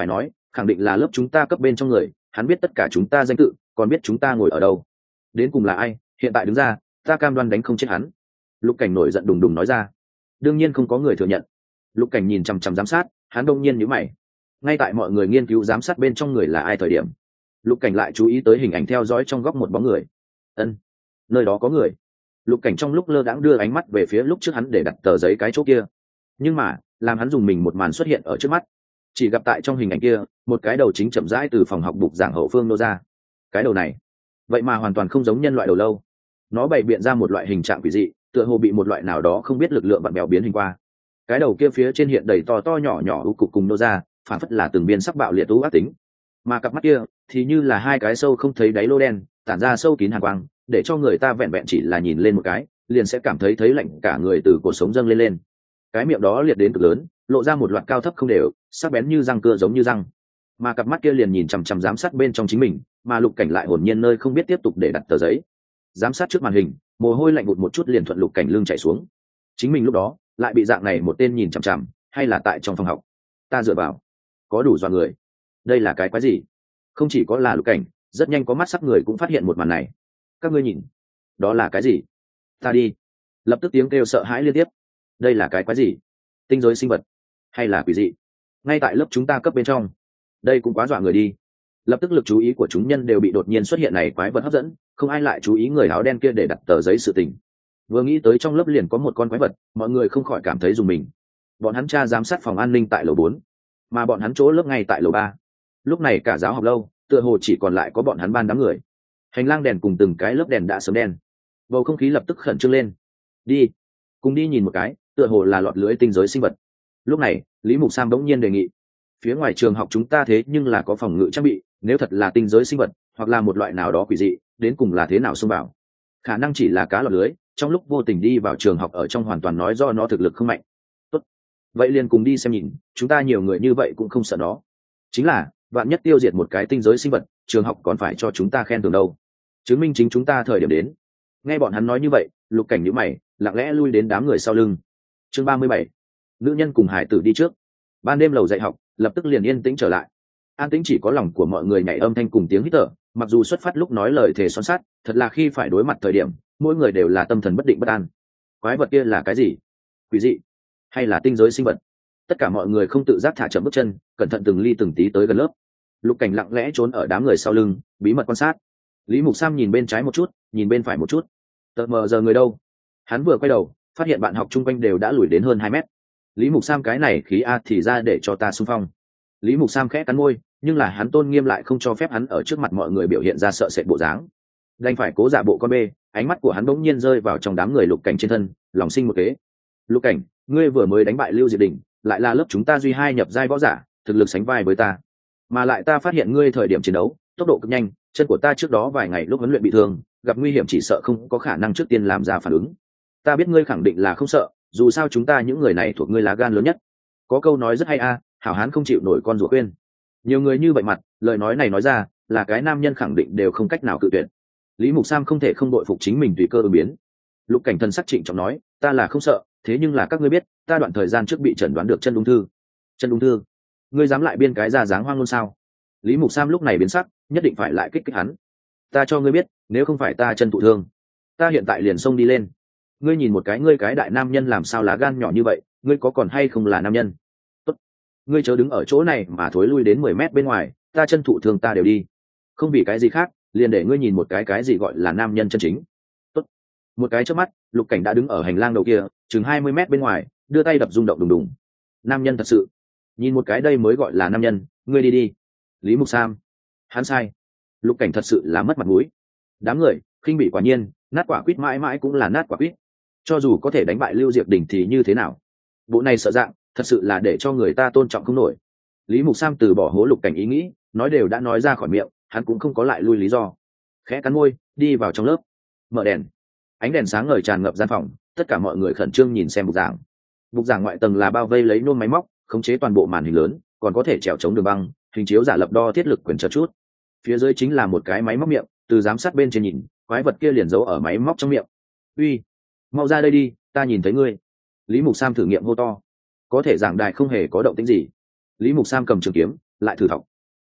khẳng định là lớp chúng ta cấp bên trong người, hắn biết tất cả chúng ta danh tự, còn biết chúng ta ngồi ở đâu. Đến cùng là ai, hiện tại đứng ra, ta cam đoan đánh không chết hắn. Lục Cảnh nổi giận đùng đùng nói ra. Đương nhiên không có người thừa nhận. Lục Cảnh nhìn chằm chằm giám sát, hắn đông nhiên nhíu mày. Ngay tại mọi người nghiên cứu giám sát bên trong người là ai thời điểm, Lục Cảnh lại chú ý tới hình ảnh theo dõi trong góc một bóng người. Ân, nơi đó có người. Lục Cảnh trong lúc lơ đãng đưa ánh mắt về phía lúc trước hắn để đặt tờ giấy cái chỗ kia, nhưng mà làm hắn dùng mình một màn xuất hiện ở trước mắt. Chỉ gặp tại trong hình ảnh kia, một cái đầu chính chậm rãi từ phòng học bục giảng hậu phương nô ra. Cái đầu này vậy mà hoàn toàn không giống nhân loại đầu lâu, nó bày biện ra một loại hình trạng quỷ dị, tựa hồ bị một loại nào đó không biết lực lượng vặn bèo biến hình qua. Cái đầu kia phía trên hiện đầy to to nhỏ nhỏ u cục cùng nô ra, phản phất là từng biên sắc bạo liệt u ác tính, mà cặp mắt kia thì như là hai cái sâu không thấy đáy lô đen, tản ra sâu kín hàn quang, để cho người ta vẹn vẹn chỉ là nhìn lên một cái liền sẽ cảm thấy thấy lạnh cả người từ cổ sống dâng lên lên. Cái miệng đó liệt đến cực lớn, lộ ra một loạt cao thấp không đều, sắc bén như răng cưa giống như răng, mà cặp mắt kia liền nhìn chằm chằm giám sát bên trong chính mình, mà Lục Cảnh lại hồn nhiên nơi không biết tiếp tục để đặt tờ giấy. Giám sát trước màn hình, mồ hôi lạnh vụt một chút liền thuận Lục Cảnh lưng chảy xuống. Chính mình lúc đó lại bị dạng này một tên nhìn chằm chằm, hay là tại trong phòng học? Ta dựa vào, có đủ dọa người. Đây là cái quái gì? Không chỉ có là Lục Cảnh, rất nhanh có mắt sắc người cũng phát hiện một màn này. Các ngươi nhìn, đó là cái gì? Ta đi. Lập tức tiếng kêu sợ hãi liên tiếp. Đây là cái quái gì? Tinh giới sinh vật hay là quỷ dị? Ngay tại lớp chúng ta cấp bên trong. Đây cũng quá dọa người đi. Lập tức lực chú ý của chúng nhân đều bị đột nhiên xuất hiện này quái vật hấp dẫn, không ai lại chú ý người áo đen kia để đặt tờ giấy sự tình. Vừa nghĩ tới trong lớp liền có một con quái vật, mọi người không khỏi cảm thấy rùng mình. Bọn hắn tra giám sát phòng an ninh tại lầu bốn, mà bọn hắn chỗ lớp ngay tại lầu ba. Lúc này cả giáo học lâu tựa hồ chỉ còn lại có bọn hắn ban đám người. Hành lang đèn cùng từng cái lớp đèn đã sớm đen, bầu không khí lập tức khẩn trương lên. Đi, cùng đi nhìn một cái, tựa hồ là lọt lưới tinh giới sinh vật. Lúc này Lý Mục Sam bỗng nhiên đề nghị, phía ngoài trường học chúng ta thế nhưng là có phòng ngự trang bị, nếu thật là tinh giới sinh vật hoặc là một loại nào đó quỷ dị, đến cùng là thế nào xông vào? Khả năng chỉ là cá lọt lưới, trong lúc vô tình đi vào trường học ở trong hoàn toàn nói do nó thực lực không mạnh. Tốt, vậy liền cùng đi xem nhìn, chúng ta nhiều người như vậy cũng không sợ nó. Chính là vạn nhất tiêu diệt một cái tinh giới sinh vật, trường học còn phải cho chúng ta khen thưởng đâu, chứng minh chính chúng ta thời điểm đến. Nghe bọn hắn nói như vậy, Lục Cảnh nhíu mày, lặng lẽ lui đến đám người sau lưng. Chương ba mươi bảy, nữ nhân cùng hải tử đi trước. Ban đêm lầu dạy học lập tức liền yên tĩnh trở lại. An tĩnh chỉ có lòng của mọi người nhảy âm thanh cùng tiếng hít thở, mặc dù xuất phát lúc nói lời thề son sắt, thật là khi phải đối mặt thời điểm, mỗi người đều là tâm thần bất định bất an. Quái vật kia là cái gì? Quỷ dị hay là tinh giới sinh vật? Tất cả mọi người không tự giác thả chậm bước chân, cẩn thận từng ly từng tí tới gần lớp. Lục Cảnh lặng lẽ trốn ở đám người sau lưng, bí mật quan sát. Lý Mục Sam nhìn bên trái một chút, nhìn bên phải một chút. Tờ mờ giờ người đâu? Hắn vừa quay đầu, phát hiện bạn học chung quanh đều đã lùi đến hơn hai mét. Lý Mục Sam cái này khí a thì ra để cho ta xung phong. Lý Mục Sam khẽ cắn môi, nhưng là hắn tôn nghiêm lại không cho phép hắn ở trước mặt mọi người biểu hiện ra sợ sệt bộ dáng. Đành phải cố giả bộ con bê, ánh mắt của hắn bỗng nhiên rơi vào trong đám người Lục Cảnh trên thân, lòng sinh một kế. Lục Cảnh, ngươi vừa mới đánh bại Lưu Diệp Đình, lại là lớp chúng ta duy hai nhập giai võ giả, thực lực sánh vai với ta. Mà lại ta phát hiện ngươi thời điểm chiến đấu, tốc độ cực nhanh, chân của ta trước đó vài ngày lúc huấn luyện bị thương, gặp nguy hiểm chỉ sợ không có khả năng trước tiên làm ra phản ứng. Ta biết ngươi khẳng định là không sợ, dù sao chúng ta những người này thuộc ngươi lá gan lớn nhất. Có câu nói rất hay a, hảo hán không chịu nổi con rùa khuyên. Nhiều người như vậy mặt, lời nói này nói ra, là cái nam nhân khẳng định đều không cách nào cự tuyệt. Lý Mục Sam không thể không đội phục chính mình tùy cơ ứng biến. Lục Cảnh thần sắc trịnh trọng nói, ta là không sợ, thế nhưng là các ngươi biết, ta đoạn thời gian trước bị chẩn đoán được chân ung thư. Chân ung thư? Ngươi dám lại biên cái ra dáng hoang ngôn sao? Lý Mục Sam lúc này biến sắc, nhất định phải lại kích kích hắn. Ta cho ngươi biết, nếu không phải ta chân thụ thương, ta hiện tại liền xông đi lên. Ngươi nhìn một cái ngươi cái đại nam nhân làm sao lá gan nhỏ như vậy, ngươi có còn hay không là nam nhân? Tốt, ngươi chớ đứng ở chỗ này mà thối lui đến mười mét bên ngoài, ta chân thụ thương ta đều đi. Không vì cái gì khác, liền để ngươi nhìn một cái cái gì gọi là nam nhân chân chính. Tốt. Một cái chớp mắt, Lục Cảnh đã đứng ở hành lang đầu kia, chừng hai mươi mét bên ngoài, đưa tay đập rung động đùng đùng. Nam nhân thật sự. Nhìn một cái đây mới gọi là nam nhân, ngươi đi đi. Lý Mục Sam, hắn sai. Lục Cảnh thật sự là mất mặt mũi. Đám người khinh bỉ quả nhiên, nát quả quýt mãi mãi cũng là nát quả quýt. Cho dù có thể đánh bại Lưu Diệp Đình thì như thế nào? Bộ này sợ dạng, thật sự là để cho người ta tôn trọng không nổi. Lý Mục Sam từ bỏ hố Lục Cảnh ý nghĩ, nói đều đã nói ra khỏi miệng, hắn cũng không có lại lui lý do. Khẽ cắn môi, đi vào trong lớp. Mở đèn. Ánh đèn sáng ngời tràn ngập gian phòng, tất cả mọi người khẩn trương nhìn xem bục giảng. Bục giảng ngoại tầng là bao vây lấy nôm máy móc, khống chế toàn bộ màn hình lớn, còn có thể trèo chống đường băng, hình chiếu giả lập đo thiết lực quyền chờ chút. Phía dưới chính là một cái máy móc miệng, từ giám sát bên trên nhìn, quái vật kia liền giấu ở máy móc trong miệng. Uy, mau ra đây đi, ta nhìn thấy ngươi. Lý Mục Sam thử nghiệm hô to. Có thể giảng đài không hề có động tĩnh gì. Lý Mục Sam cầm trường kiếm, lại thử thọc.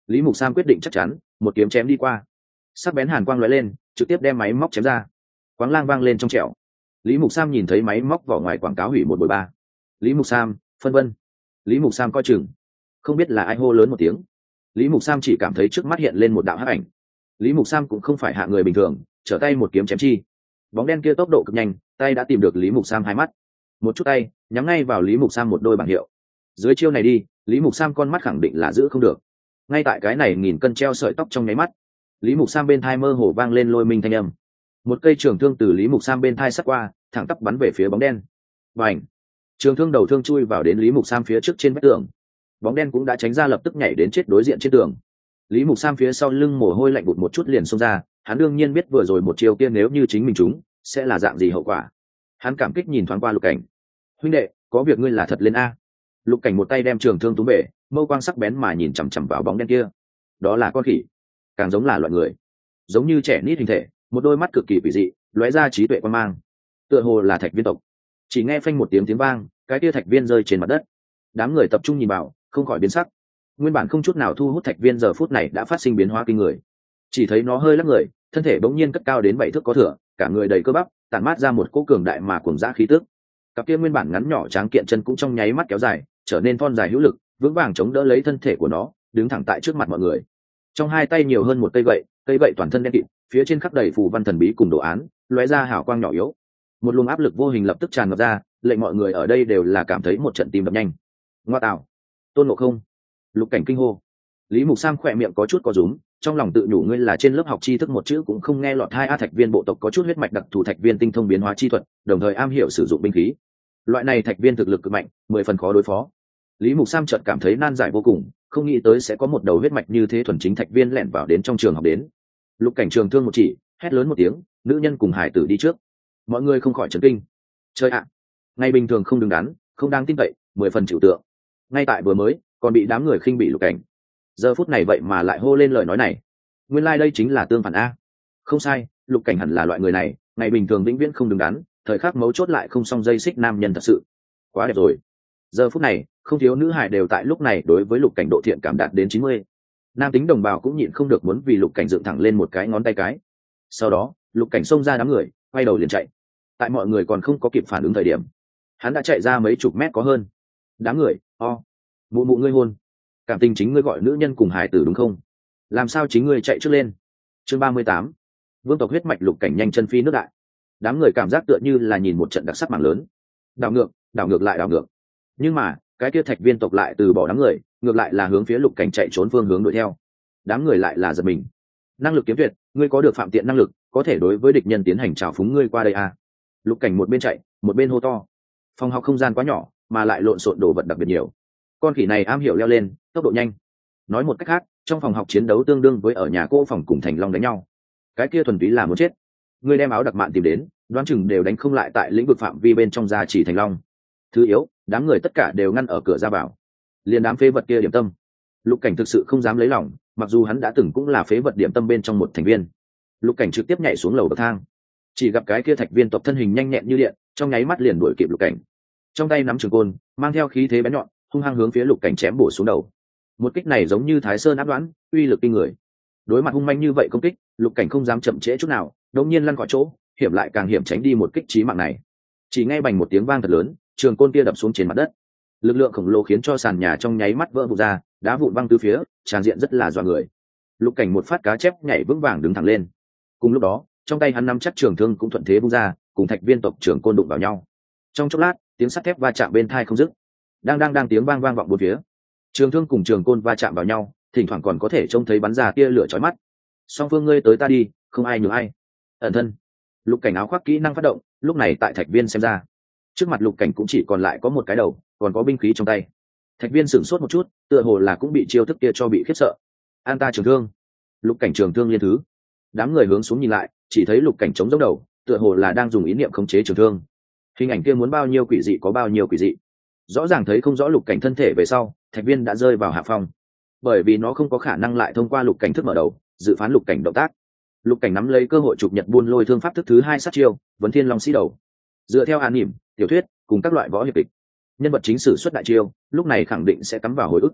Lý Mục Sam quyết định chắc chắn, một kiếm chém đi qua, sắc bén hàn quang lóe lên, trực tiếp đem máy móc chém ra. Quáng lang vang lên trong trẻo. Lý Mục Sam nhìn thấy máy móc vỏ ngoài quảng cáo hủy một bồi ba. Lý Mục Sam, phân vân. Lý Mục Sam coi chừng, không biết là ai hô lớn một tiếng. Lý Mục Sam chỉ cảm thấy trước mắt hiện lên một đạo hắc ảnh. Lý Mục Sam cũng không phải hạ người bình thường, trở tay một kiếm chém chi. Bóng đen kia tốc độ cực nhanh, tay đã tìm được Lý Mục Sam hai mắt. Một chút tay, nhắm ngay vào Lý Mục Sam một đôi bảng hiệu. Dưới chiêu này đi, Lý Mục Sam con mắt khẳng định là giữ không được. Ngay tại cái này nghìn cân treo sợi tóc trong nháy mắt, Lý Mục Sam bên thai mơ hồ vang lên lôi minh thanh âm. Một cây trường thương từ Lý Mục Sam bên thai sắt qua, thẳng tắp bắn về phía bóng đen. Bành! Trường thương đầu thương chui vào đến Lý Mục Sam phía trước trên vách tường. Bóng đen cũng đã tránh ra, lập tức nhảy đến chết đối diện trên tường. Lý Mục Sam phía sau lưng mồ hôi lạnh bụt một chút liền xông ra, hắn đương nhiên biết vừa rồi một chiêu kia nếu như chính mình trúng, sẽ là dạng gì hậu quả. Hắn cảm kích nhìn thoáng qua Lục Cảnh. Huynh đệ, có việc ngươi là thật lên a. Lục Cảnh một tay đem trường thương túm bể, mâu quang sắc bén mà nhìn chằm chằm vào bóng đen kia. Đó là con khỉ, càng giống là loại người, giống như trẻ nít hình thể, một đôi mắt cực kỳ quỷ dị, lóe ra trí tuệ quan mang, tựa hồ là thạch viên tộc. Chỉ nghe phanh một tiếng tiếng vang, cái kia thạch viên rơi trên mặt đất. Đám người tập trung nhìn vào, không khỏi biến sắc. Nguyên bản không chút nào thu hút thạch viên giờ phút này đã phát sinh biến hóa kinh người. Chỉ thấy nó hơi lắc người, thân thể bỗng nhiên cất cao đến bảy thước có thừa, cả người đầy cơ bắp, tản mát ra một cỗ cường đại mà cuồng dã khí tức. Cặp kia nguyên bản ngắn nhỏ tráng kiện chân cũng trong nháy mắt kéo dài, trở nên thon dài hữu lực, vững vàng chống đỡ lấy thân thể của nó, đứng thẳng tại trước mặt mọi người. Trong hai tay nhiều hơn một cây gậy, cây gậy toàn thân đen kịt, phía trên khắc đầy phù văn thần bí cùng đồ án, lóe ra hào quang nhỏ yếu. Một luồng áp lực vô hình lập tức tràn ngập ra, lệnh mọi người ở đây đều là cảm thấy một trận tim đập nhanh. Ngoa tạo, Tôn Ngộ Không! Lục Cảnh kinh hô. Lý Mục Sam khỏe miệng có chút có rúm, trong lòng tự nhủ ngươi là trên lớp học tri thức một chữ cũng không nghe lọt. Hai a thạch viên bộ tộc có chút huyết mạch đặc thù, thạch viên tinh thông biến hóa chi thuật, đồng thời am hiểu sử dụng binh khí. Loại này thạch viên thực lực cực mạnh, mười phần khó đối phó. Lý Mục Sam chợt cảm thấy nan giải vô cùng, không nghĩ tới sẽ có một đầu huyết mạch như thế thuần chính thạch viên lẻn vào đến trong trường học đến. Lục Cảnh trường thương một chỉ, hét lớn một tiếng, nữ nhân cùng hải tử đi trước. Mọi người không khỏi chấn kinh. Chơi ạ, ngày bình thường không đứng đắn, không đáng tin cậy, mười phần chịu tượng. Ngay tại vừa mới, còn bị đám người khinh bị Lục Cảnh. Giờ phút này vậy mà lại hô lên lời nói này. Nguyên lai like đây chính là tương phản a. Không sai, Lục Cảnh hẳn là loại người này, ngày bình thường vĩnh viễn không đứng đắn, thời khắc mấu chốt lại không song dây xích nam nhân thật sự. Quá đẹp rồi. Giờ phút này, không thiếu nữ hài đều tại lúc này đối với Lục Cảnh độ thiện cảm đạt đến chín mươi. Nam tính đồng bào cũng nhịn không được muốn vì Lục Cảnh dựng thẳng lên một cái ngón tay cái. Sau đó, Lục Cảnh xông ra đám người, quay đầu liền chạy. Tại mọi người còn không có kịp phản ứng thời điểm, hắn đã chạy ra mấy chục mét có hơn. Đám người, o, mụ mụ ngươi hôn, cảm tình chính ngươi gọi nữ nhân cùng hải tử đúng không? Làm sao chính ngươi chạy trước lên? Chương ba mươi tám, vương tộc huyết mạch. Lục Cảnh nhanh chân phi nước đại. Đám người cảm giác tựa như là nhìn một trận đặc sắc mảng lớn. Đảo ngược, đảo ngược lại đảo ngược. Nhưng mà, cái kia thạch viên tộc lại từ bỏ đám người, ngược lại là hướng phía Lục Cảnh chạy trốn phương hướng đuổi theo. Đám người lại là giật mình. Năng lực kiếm tuyệt, ngươi có được phạm tiện năng lực, có thể đối với địch nhân tiến hành trào phúng ngươi qua đây à? Lục Cảnh một bên chạy, một bên hô to. Phòng học không gian quá nhỏ, mà lại lộn xộn đồ vật đặc biệt nhiều. Con khỉ này am hiểu leo lên, tốc độ nhanh. Nói một cách khác, trong phòng học chiến đấu tương đương với ở nhà cô phòng cùng Thành Long đánh nhau. Cái kia thuần túy là muốn chết. Ngươi đem áo đặc mạn tìm đến, đoán chừng đều đánh không lại tại lĩnh vực phạm vi bên trong gia chỉ Thành Long. Thứ yếu, đám người tất cả đều ngăn ở cửa ra vào. Liên đám phế vật kia điểm tâm. Lục Cảnh thực sự không dám lấy lòng, mặc dù hắn đã từng cũng là phế vật điểm tâm bên trong một thành viên. Lục Cảnh trực tiếp nhảy xuống lầu bậc thang, chỉ gặp cái kia thạch viên tộc thân hình nhanh nhẹn như điện, trong nháy mắt liền đuổi kịp Lục Cảnh. Trong tay nắm trường côn, mang theo khí thế bén nhọn, hung hăng hướng phía Lục Cảnh chém bổ xuống đầu. Một kích này giống như Thái Sơn áp đoán, uy lực kinh người. Đối mặt hung manh như vậy công kích, Lục Cảnh không dám chậm trễ chút nào, đột nhiên lăn khỏi chỗ, hiểm lại càng hiểm tránh đi một kích chí mạng này. Chỉ nghe bành một tiếng vang thật lớn, trường côn kia đập xuống trên mặt đất. Lực lượng khổng lồ khiến cho sàn nhà trong nháy mắt vỡ vụn ra, đá vụn văng tứ phía, tràn diện rất là dọa người. Lục Cảnh một phát cá chép nhảy vững vàng đứng thẳng lên. Cùng lúc đó, trong tay hắn nắm chắc trường thương cũng thuận thế vung ra, cùng thạch viên tộc trường côn đụng vào nhau. Trong chốc lát, tiếng sắt thép va chạm bên tai không dứt. Đang đang đang tiếng vang vang vọng bốn phía. Trường thương cùng trường côn va chạm vào nhau, thỉnh thoảng còn có thể trông thấy bắn ra tia lửa chói mắt. Song phương ngươi tới ta đi, không ai nhường ai. Ẩn thân. Lục Cảnh áo khoác kỹ năng phát động, lúc này tại thạch viên xem ra, trước mặt Lục Cảnh cũng chỉ còn lại có một cái đầu, còn có binh khí trong tay. Thạch viên sửng sốt một chút, tựa hồ là cũng bị chiêu thức kia cho bị khiếp sợ. An ta trường thương. Lục Cảnh trường thương liên thứ. Đám người hướng xuống nhìn lại, chỉ thấy Lục Cảnh chống giống đầu, tựa hồ là đang dùng ý niệm khống chế trường thương. Hình ảnh kia muốn bao nhiêu quỷ dị có bao nhiêu quỷ dị. Rõ ràng thấy không rõ Lục Cảnh thân thể về sau, thạch viên đã rơi vào hạ phong, bởi vì nó không có khả năng lại thông qua Lục Cảnh thức mở đầu dự phán Lục Cảnh động tác. Lục Cảnh nắm lấy cơ hội chụp nhật buôn lôi thương pháp thức thứ hai sát chiêu vấn thiên long sĩ đầu. Dựa theo an nỉm tiểu thuyết cùng các loại võ hiệp kịch, nhân vật chính sử xuất đại chiêu lúc này khẳng định sẽ cắm vào hồi ức.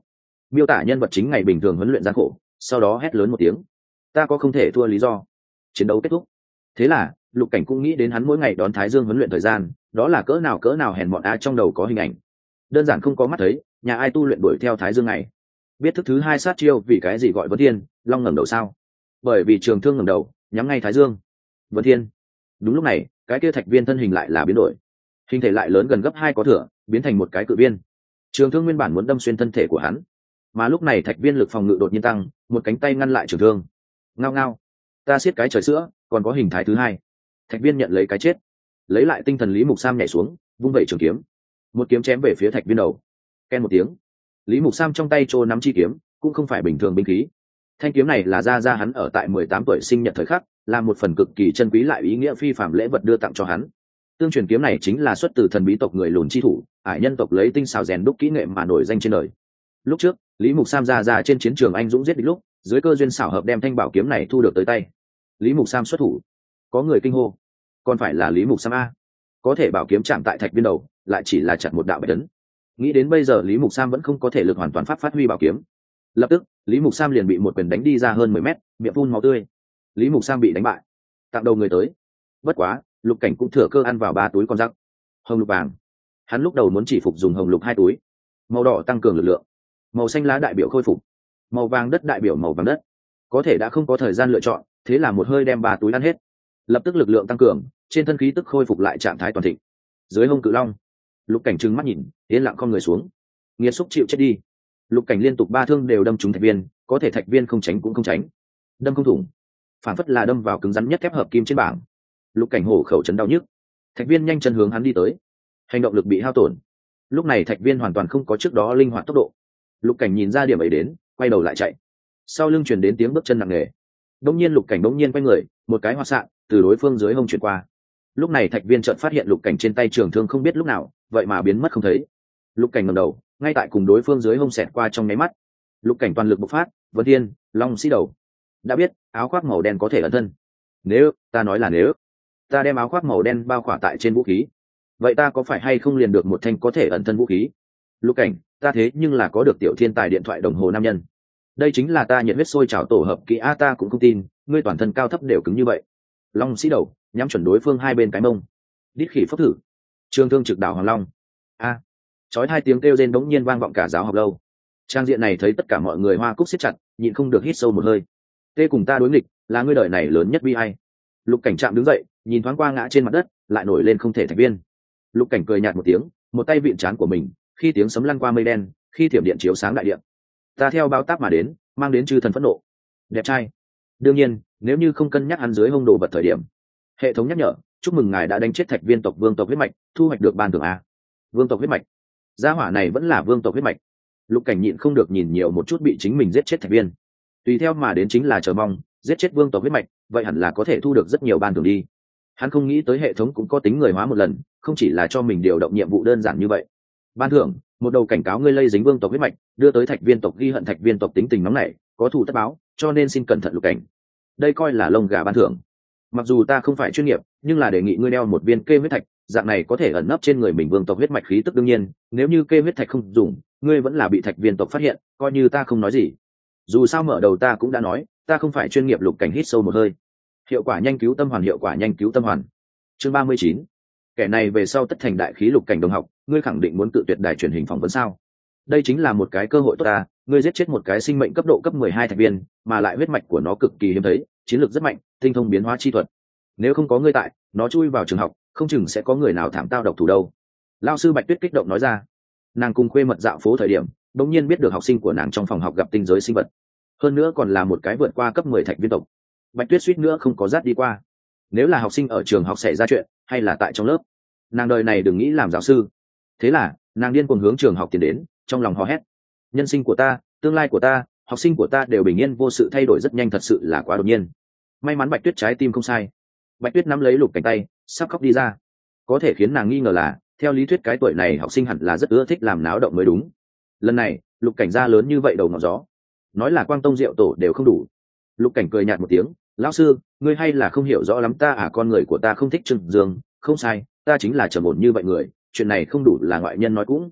miêu tả nhân vật chính ngày bình thường huấn luyện gian khổ, sau đó hét lớn một tiếng, ta có không thể thua lý do. Chiến đấu kết thúc. Thế là Lục Cảnh cũng nghĩ đến hắn mỗi ngày đón Thái Dương huấn luyện thời gian, đó là cỡ nào cỡ nào hèn mọn a, trong đầu có hình ảnh đơn giản không có mắt thấy, nhà ai tu luyện đuổi theo Thái Dương này. Biết thức thứ hai sát chiêu vì cái gì gọi Vân Thiên Long ngẩng đầu sao? Bởi vì trường thương ngẩng đầu nhắm ngay Thái Dương. Vân Thiên. Đúng lúc này, cái kia thạch viên thân hình lại là biến đổi, hình thể lại lớn gần gấp hai có thửa, biến thành một cái cự viên. Trường thương nguyên bản muốn đâm xuyên thân thể của hắn, mà lúc này thạch viên lực phòng ngự đột nhiên tăng, một cánh tay ngăn lại trường thương. Ngao ngao, ta siết cái trời sữa, còn có hình thái thứ hai. Thạch viên nhận lấy cái chết, lấy lại tinh thần, Lý Mục Sam nhảy xuống, vung vẩy trường kiếm, một kiếm chém về phía thạch viên đầu. Ken một tiếng, Lý Mục Sam trong tay trô nắm chi kiếm, cũng không phải bình thường binh khí. Thanh kiếm này là ra ra hắn ở tại mười tám tuổi sinh nhật thời khắc, là một phần cực kỳ chân quý lại ý nghĩa phi phàm lễ vật đưa tặng cho hắn. Tương truyền kiếm này chính là xuất từ thần bí tộc người lùn chi thủ, ải nhân tộc lấy tinh xảo rèn đúc kỹ nghệ mà nổi danh trên đời. Lúc trước, Lý Mục Sam ra ra trên chiến trường anh dũng giết địch lúc, dưới cơ duyên xảo hợp đem thanh bảo kiếm này thu được tới tay. Lý Mục Sam xuất thủ, có người kinh hô, còn phải là Lý Mục Sam a, có thể bảo kiếm chạm tại thạch viên đầu, lại chỉ là chặt một đạo bạch tấn. Nghĩ đến bây giờ Lý Mục Sam vẫn không có thể lực hoàn toàn pháp phát huy bảo kiếm. Lập tức, Lý Mục Sam liền bị một quyền đánh đi ra hơn mười mét, miệng phun máu tươi. Lý Mục Sam bị đánh bại, tặng đầu người tới. Bất quá, Lục Cảnh cũng thừa cơ ăn vào ba túi con rắc. Hồng lục vàng. Hắn lúc đầu muốn chỉ phục dùng hồng lục hai túi. Màu đỏ tăng cường lực lượng, màu xanh lá đại biểu khôi phục, màu vàng đất đại biểu màu vàng đất. Có thể đã không có thời gian lựa chọn, thế là một hơi đem ba túi ăn hết. Lập tức lực lượng tăng cường, trên thân khí tức khôi phục lại trạng thái toàn thịnh. Dưới hông cự long, Lục Cảnh trừng mắt nhìn, yên lặng con người xuống. Nghiệt xúc chịu chết đi. Lục Cảnh liên tục ba thương đều đâm trúng thạch viên, có thể thạch viên không tránh cũng không tránh, đâm không thủng, phản phất là đâm vào cứng rắn nhất thép hợp kim trên bảng. Lục Cảnh hổ khẩu chấn đau nhức, thạch viên nhanh chân hướng hắn đi tới, hành động lực bị hao tổn. Lúc này thạch viên hoàn toàn không có trước đó linh hoạt tốc độ. Lục Cảnh nhìn ra điểm ấy đến, quay đầu lại chạy. Sau lưng truyền đến tiếng bước chân nặng nề. Đống nhiên Lục Cảnh đống nhiên quay người, một cái hoa xạ từ đối phương dưới hông chuyển qua. Lúc này thạch viên chợt phát hiện Lục Cảnh trên tay trường thương không biết lúc nào vậy mà biến mất không thấy. Lục Cảnh ngẩng đầu, ngay tại cùng đối phương dưới hông xẹt qua trong nháy mắt. Lục Cảnh toàn lực bộc phát, Vân Thiên Long sĩ đầu. Đã biết áo khoác màu đen có thể ẩn thân, nếu ta nói là nếu ta đem áo khoác màu đen bao khỏa tại trên vũ khí, vậy ta có phải hay không liền được một thanh có thể ẩn thân vũ khí? Lục Cảnh, ta thế nhưng là có được tiểu thiên tài điện thoại đồng hồ nam nhân, đây chính là ta nhiệt huyết sôi trào tổ hợp kỹ a, ta cũng không tin ngươi toàn thân cao thấp đều cứng như vậy. Long sĩ đầu nhắm chuẩn đối phương hai bên cái mông, đít khỉ phốc thử, trường thương trực đảo hoàng long. A, chói hai tiếng kêu rên bỗng nhiên vang vọng cả giáo học lâu. Trang diện này thấy tất cả mọi người hoa cúc siết chặt, nhịn không được hít sâu một hơi. Tê cùng ta đối nghịch, là ngươi đời này lớn nhất bi ai. Lục Cảnh chạm đứng dậy, nhìn thoáng qua ngã trên mặt đất, lại nổi lên không thể thạch viên. Lục Cảnh cười nhạt một tiếng, một tay vịn trán của mình, khi tiếng sấm lăn qua mây đen, khi thiểm điện chiếu sáng đại điện. Ta theo bao táp mà đến, mang đến chư thần phẫn nộ. Đẹp trai. Đương nhiên, nếu như không cân nhắc hắn dưới hông đồ vật thời điểm. Hệ thống nhắc nhở, chúc mừng ngài đã đánh chết thạch viên tộc vương tộc huyết mạch, thu hoạch được ban thưởng a. Vương tộc huyết mạch. Gia hỏa này vẫn là vương tộc huyết mạch. Lục Cảnh nhịn không được nhìn nhiều một chút bị chính mình giết chết thạch viên. Tùy theo mà đến chính là chờ mong, giết chết vương tộc huyết mạch, vậy hẳn là có thể thu được rất nhiều ban thưởng đi. Hắn không nghĩ tới hệ thống cũng có tính người hóa một lần, không chỉ là cho mình điều động nhiệm vụ đơn giản như vậy. Ban thưởng, một đầu cảnh cáo ngươi lây dính vương tộc huyết mạch, đưa tới thạch viên tộc ghi hận thạch viên tộc tính tình nóng nảy, có thù tất báo, cho nên xin cẩn thận Lục Cảnh. Đây coi là lông gà ban thưởng. Mặc dù ta không phải chuyên nghiệp, nhưng là đề nghị ngươi đeo một viên kê huyết thạch, dạng này có thể ẩn nấp trên người mình vương tộc huyết mạch khí tức. Đương nhiên, nếu như kê huyết thạch không dùng, ngươi vẫn là bị thạch viên tộc phát hiện, coi như ta không nói gì. Dù sao mở đầu ta cũng đã nói, ta không phải chuyên nghiệp. Lục Cảnh hít sâu một hơi. Hiệu quả nhanh cứu tâm hoàn, hiệu quả nhanh cứu tâm hoàn. Chương ba mươi chín. Kẻ này về sau tất thành đại khí. Lục Cảnh đồng học, ngươi khẳng định muốn cự tuyệt đài truyền hình phỏng vấn sao? Đây chính là một cái cơ hội tốt ta, ngươi giết chết một cái sinh mệnh cấp độ cấp mười hai thạch viên, mà lại huyết mạch của nó cực kỳ hiếm thấy, chiến lược rất mạnh, tinh thông biến hóa chi thuật. Nếu không có ngươi tại, nó chui vào trường học, không chừng sẽ có người nào thảm tao độc thủ đâu. Lão sư Bạch Tuyết kích động nói ra. Nàng cùng khuê mật dạo phố thời điểm, bỗng nhiên biết được học sinh của nàng trong phòng học gặp tinh giới sinh vật, hơn nữa còn là một cái vượt qua cấp mười thạch viên tộc. Bạch Tuyết suýt nữa không có rát đi qua. Nếu là học sinh ở trường học xảy ra chuyện, hay là tại trong lớp, nàng đời này đừng nghĩ làm giáo sư. Thế là nàng điên cuồng hướng trường học tiến đến, trong lòng hò hét: nhân sinh của ta, tương lai của ta, học sinh của ta đều bình yên vô sự. Thay đổi rất nhanh, thật sự là quá đột nhiên. May mắn Bạch Tuyết trái tim không sai. Bạch Tuyết nắm lấy Lục Cảnh tay, sắp khóc đi ra. Có thể khiến nàng nghi ngờ là, theo lý thuyết cái tuổi này học sinh hẳn là rất ưa thích làm náo động mới đúng. Lần này Lục Cảnh ra lớn như vậy đầu ngọn gió, nói là quang tông rượu tổ đều không đủ. Lục Cảnh cười nhạt một tiếng: lão sư, ngươi hay là không hiểu rõ lắm ta à, con người của ta không thích trừng dương. Không sai, ta chính là trầm ổn như vậy người, chuyện này không đủ là ngoại nhân nói cũng.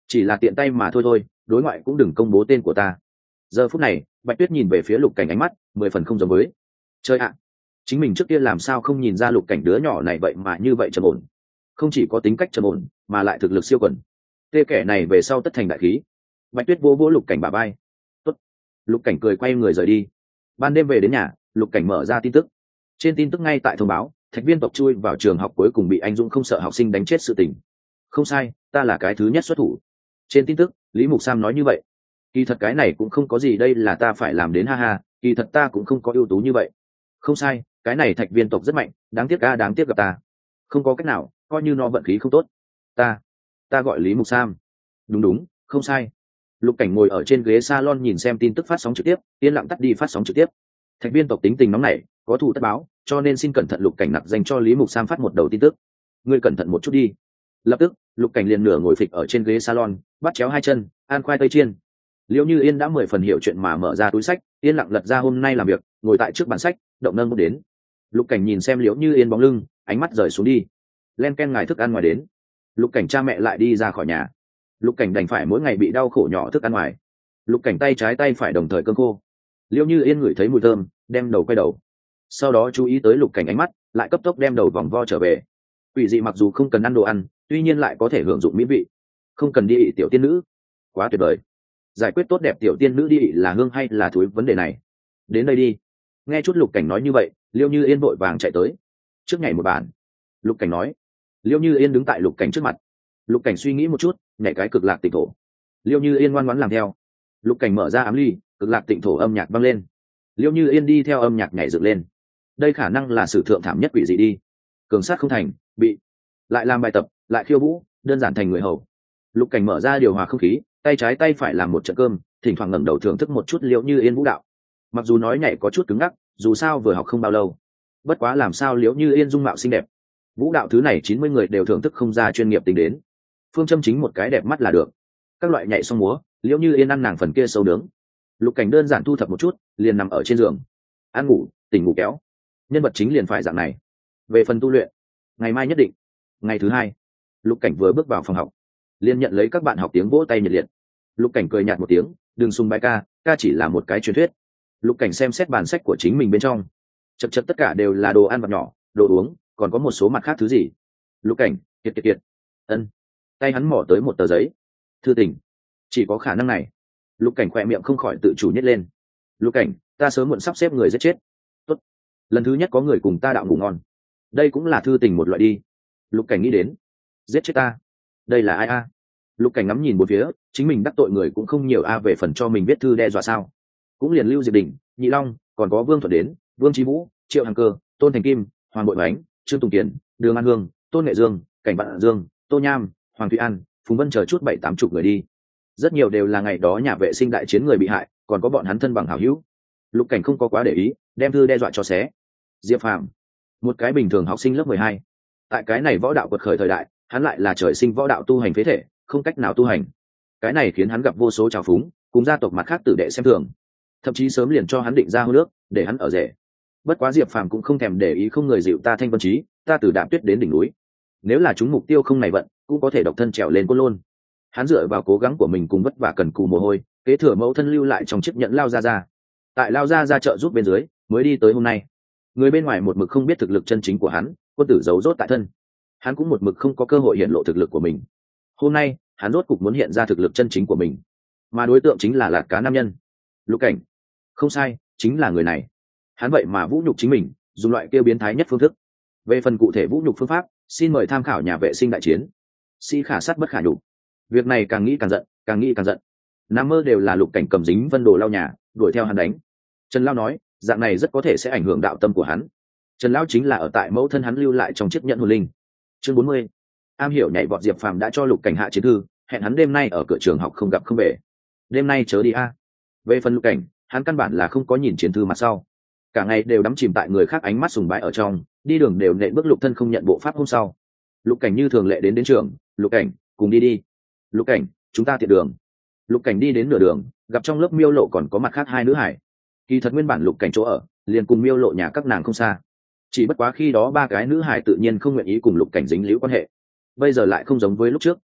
chỉ là tiện tay mà thôi thôi, đối ngoại cũng đừng công bố tên của ta. Giờ phút này Bạch Tuyết nhìn về phía Lục Cảnh, ánh mắt mười phần không giống với. Chơi ạ, chính mình trước kia làm sao không nhìn ra Lục Cảnh đứa nhỏ này vậy mà như vậy trầm ổn, không chỉ có tính cách trầm ổn mà lại thực lực siêu quần. Tê kẻ này về sau tất thành đại khí. Bạch Tuyết vô vỗ Lục Cảnh bả vai. Tốt. Lục Cảnh cười quay người rời đi. Ban đêm về đến nhà, Lục Cảnh mở ra tin tức. Trên tin tức ngay tại thông báo Thạch Viên tộc chui vào trường học cuối cùng bị anh Dũng không sợ học sinh đánh chết sự tình. Không sai, ta là cái thứ nhất xuất thủ. Trên tin tức Lý Mục Sam nói như vậy. Kỳ thật cái này cũng không có gì, đây là ta phải làm đến, ha ha, kỳ thật ta cũng không có ưu tú như vậy. Không sai, cái này Thạch Viên tộc rất mạnh, đáng tiếc ca đáng tiếc gặp ta. Không có cách nào, coi như nó vận khí không tốt. Ta, ta gọi Lý Mục Sam. Đúng đúng, không sai. Lục Cảnh ngồi ở trên ghế salon nhìn xem tin tức phát sóng trực tiếp, yên lặng tắt đi phát sóng trực tiếp. Thạch Viên tộc tính tình nóng nảy, có thù tất báo, cho nên xin cẩn thận. Lục Cảnh nặc dành cho Lý Mục Sam phát một đầu tin tức. Ngươi cẩn thận một chút đi. Lập tức Lục Cảnh liền nửa ngồi phịch ở trên ghế salon, bắt chéo hai chân, ăn khoai tây chiên. Liễu Như Yên đã mười phần hiểu chuyện mà mở ra túi sách, yên lặng lật ra hôm nay làm việc, ngồi tại trước bàn sách, động nâng bút đến. Lục Cảnh nhìn xem Liễu Như Yên bóng lưng, ánh mắt rời xuống đi. Len ken ngài thức ăn ngoài đến. Lục Cảnh cha mẹ lại đi ra khỏi nhà. Lục Cảnh đành phải mỗi ngày bị đau khổ nhỏ thức ăn ngoài. Lục Cảnh tay trái tay phải đồng thời cơm khô. Liễu Như Yên ngửi thấy mùi thơm, đem đầu quay đầu. Sau đó chú ý tới Lục Cảnh ánh mắt, lại cấp tốc đem đầu vòng vo trở về. Quỷ dị mặc dù không cần ăn đồ ăn, tuy nhiên lại có thể hưởng dụng mỹ vị. Không cần đi ị tiểu tiên nữ, quá tuyệt vời. Giải quyết tốt đẹp tiểu tiên nữ đi ị là hương hay là thúi, vấn đề này. Đến đây đi. Nghe chút Lục Cảnh nói như vậy, Liễu Như Yên vội vàng chạy tới. Trước ngày một bản. Lục Cảnh nói. Liễu Như Yên đứng tại Lục Cảnh trước mặt. Lục Cảnh suy nghĩ một chút, nhảy cái cực lạc tịnh thổ. Liễu Như Yên ngoan ngoãn làm theo. Lục Cảnh mở ra ám ly, cực lạc tịnh thổ âm nhạc vang lên. Liễu Như Yên đi theo âm nhạc nhảy dựng lên. Đây khả năng là sử thượng thảm nhất quỷ dị đi. Cường sát không thành, bị lại làm bài tập, lại khiêu vũ, đơn giản thành người hầu. Lục Cảnh mở ra điều hòa không khí, tay trái tay phải làm một trận cơm, thỉnh thoảng ngẩng đầu thưởng thức một chút Liễu Như Yên vũ đạo. Mặc dù nói nhảy có chút cứng ngắc, dù sao vừa học không bao lâu. Bất quá làm sao Liễu Như Yên dung mạo xinh đẹp. Vũ đạo thứ này chín mươi người đều thưởng thức không ra chuyên nghiệp tính đến. Phương châm chính một cái đẹp mắt là được. Các loại nhảy xong múa, Liễu Như Yên ăn nàng phần kia sâu nướng. Lục Cảnh đơn giản thu thập một chút, liền nằm ở trên giường. Ăn ngủ, tỉnh ngủ kéo. Nhân vật chính liền phải dạng này. Về phần tu luyện, ngày mai nhất định. Ngày thứ hai, Lục Cảnh vừa bước vào phòng học, liền nhận lấy các bạn học tiếng vỗ tay nhiệt liệt. Lục Cảnh cười nhạt một tiếng, đừng sùng bái ca, ca chỉ là một cái truyền thuyết. Lục Cảnh xem xét bản sách của chính mình bên trong, chật chật tất cả đều là đồ ăn vặt nhỏ, đồ uống, còn có một số mặt khác thứ gì. Lục Cảnh, kiệt kiệt kiệt. Ân. Tay hắn mỏ tới một tờ giấy. Thư tình. Chỉ có khả năng này. Lục Cảnh khỏe miệng không khỏi tự chủ nhét lên. Lục Cảnh, ta sớm muộn sắp xếp người giết chết. Tốt. Lần thứ nhất có người cùng ta đạo ngủ ngon. Đây cũng là thư tình một loại đi. Lục Cảnh nghĩ đến. Giết chết ta. Đây là ai a? Lục Cảnh ngắm nhìn bốn phía, chính mình đắc tội người cũng không nhiều a, về phần cho mình viết thư đe dọa sao? Cũng liền Lưu Diệp Đình, Nhị Long, còn có Vương Thuận đến, Vương Chí Vũ, Triệu Hằng Cơ, Tôn Thành Kim, Hoàng Bội Bánh, Trương Tùng Kiền, Đường An Hương, Tôn Nghệ Dương, Cảnh Vạn Dương, Tô Nham, Hoàng Thụy An, Phùng Vân chờ chút bảy tám chục người đi. Rất nhiều đều là ngày đó nhà vệ sinh đại chiến người bị hại, còn có bọn hắn thân bằng hảo hữu. Lục Cảnh không có quá để ý, đem thư đe dọa cho xé. Diệp Phàm, một cái bình thường học sinh lớp mười hai, tại cái này võ đạo quật khởi thời đại, hắn lại là trời sinh võ đạo tu hành phế thể, không cách nào tu hành. Cái này khiến hắn gặp vô số trào phúng, cùng gia tộc mặt khác tử đệ xem thường, thậm chí sớm liền cho hắn định ra hô nước để hắn ở rể. Bất quá Diệp Phàm cũng không thèm để ý, không người dịu ta thanh vân trí, ta từ Đạm Tuyết đến đỉnh núi. Nếu là chúng mục tiêu không này vận, cũng có thể độc thân trèo lên Côn Lôn. Hắn dựa vào cố gắng của mình cùng vất vả cần cù mồ hôi, kế thừa mẫu thân lưu lại trong chiếc nhẫn lao ra ra. Tại lao ra ra trợ giúp bên dưới, mới đi tới hôm nay. Người bên ngoài một mực không biết thực lực chân chính của hắn, quân tử giấu rốt tại thân. Hắn cũng một mực không có cơ hội hiện lộ thực lực của mình. Hôm nay, hắn rốt cục muốn hiện ra thực lực chân chính của mình, mà đối tượng chính là Lạt Cá nam nhân. Lục Cảnh. Không sai, chính là người này. Hắn vậy mà vũ nhục chính mình, dùng loại kêu biến thái nhất phương thức. Về phần cụ thể vũ nhục phương pháp, xin mời tham khảo nhà vệ sinh đại chiến. Sĩ khả sát bất khả nhục. Việc này càng nghĩ càng giận, càng nghĩ càng giận. Nam mơ đều là Lục Cảnh cầm dính vân đồ lau nhà, đuổi theo hắn đánh. Trần Lao nói, dạng này rất có thể sẽ ảnh hưởng đạo tâm của hắn. Trần Lao chính là ở tại mẫu thân hắn lưu lại trong chiếc nhẫn hồn linh. Chương bốn mươi. Am hiểu nhảy vọt Diệp Phàm đã cho Lục Cảnh hạ chiến thư, hẹn hắn đêm nay ở cửa trường học không gặp không về. Đêm nay chớ đi a. Về phần Lục Cảnh, hắn căn bản là không có nhìn chiến thư mặt sau, cả ngày đều đắm chìm tại người khác ánh mắt sùng bái ở trong, đi đường đều nện bước lục thân không nhận bộ pháp hôm sau. Lục Cảnh như thường lệ đến đến trường. Lục Cảnh, cùng đi đi. Lục Cảnh, chúng ta tiện đường. Lục Cảnh đi đến nửa đường, gặp trong lớp Miêu Lộ còn có mặt khác hai nữ hải. Kỳ thật nguyên bản Lục Cảnh chỗ ở liền cùng Miêu Lộ nhà các nàng không xa, chỉ bất quá khi đó ba cái nữ hải tự nhiên không nguyện ý cùng Lục Cảnh dính líu quan hệ. Bây giờ lại không giống với lúc trước,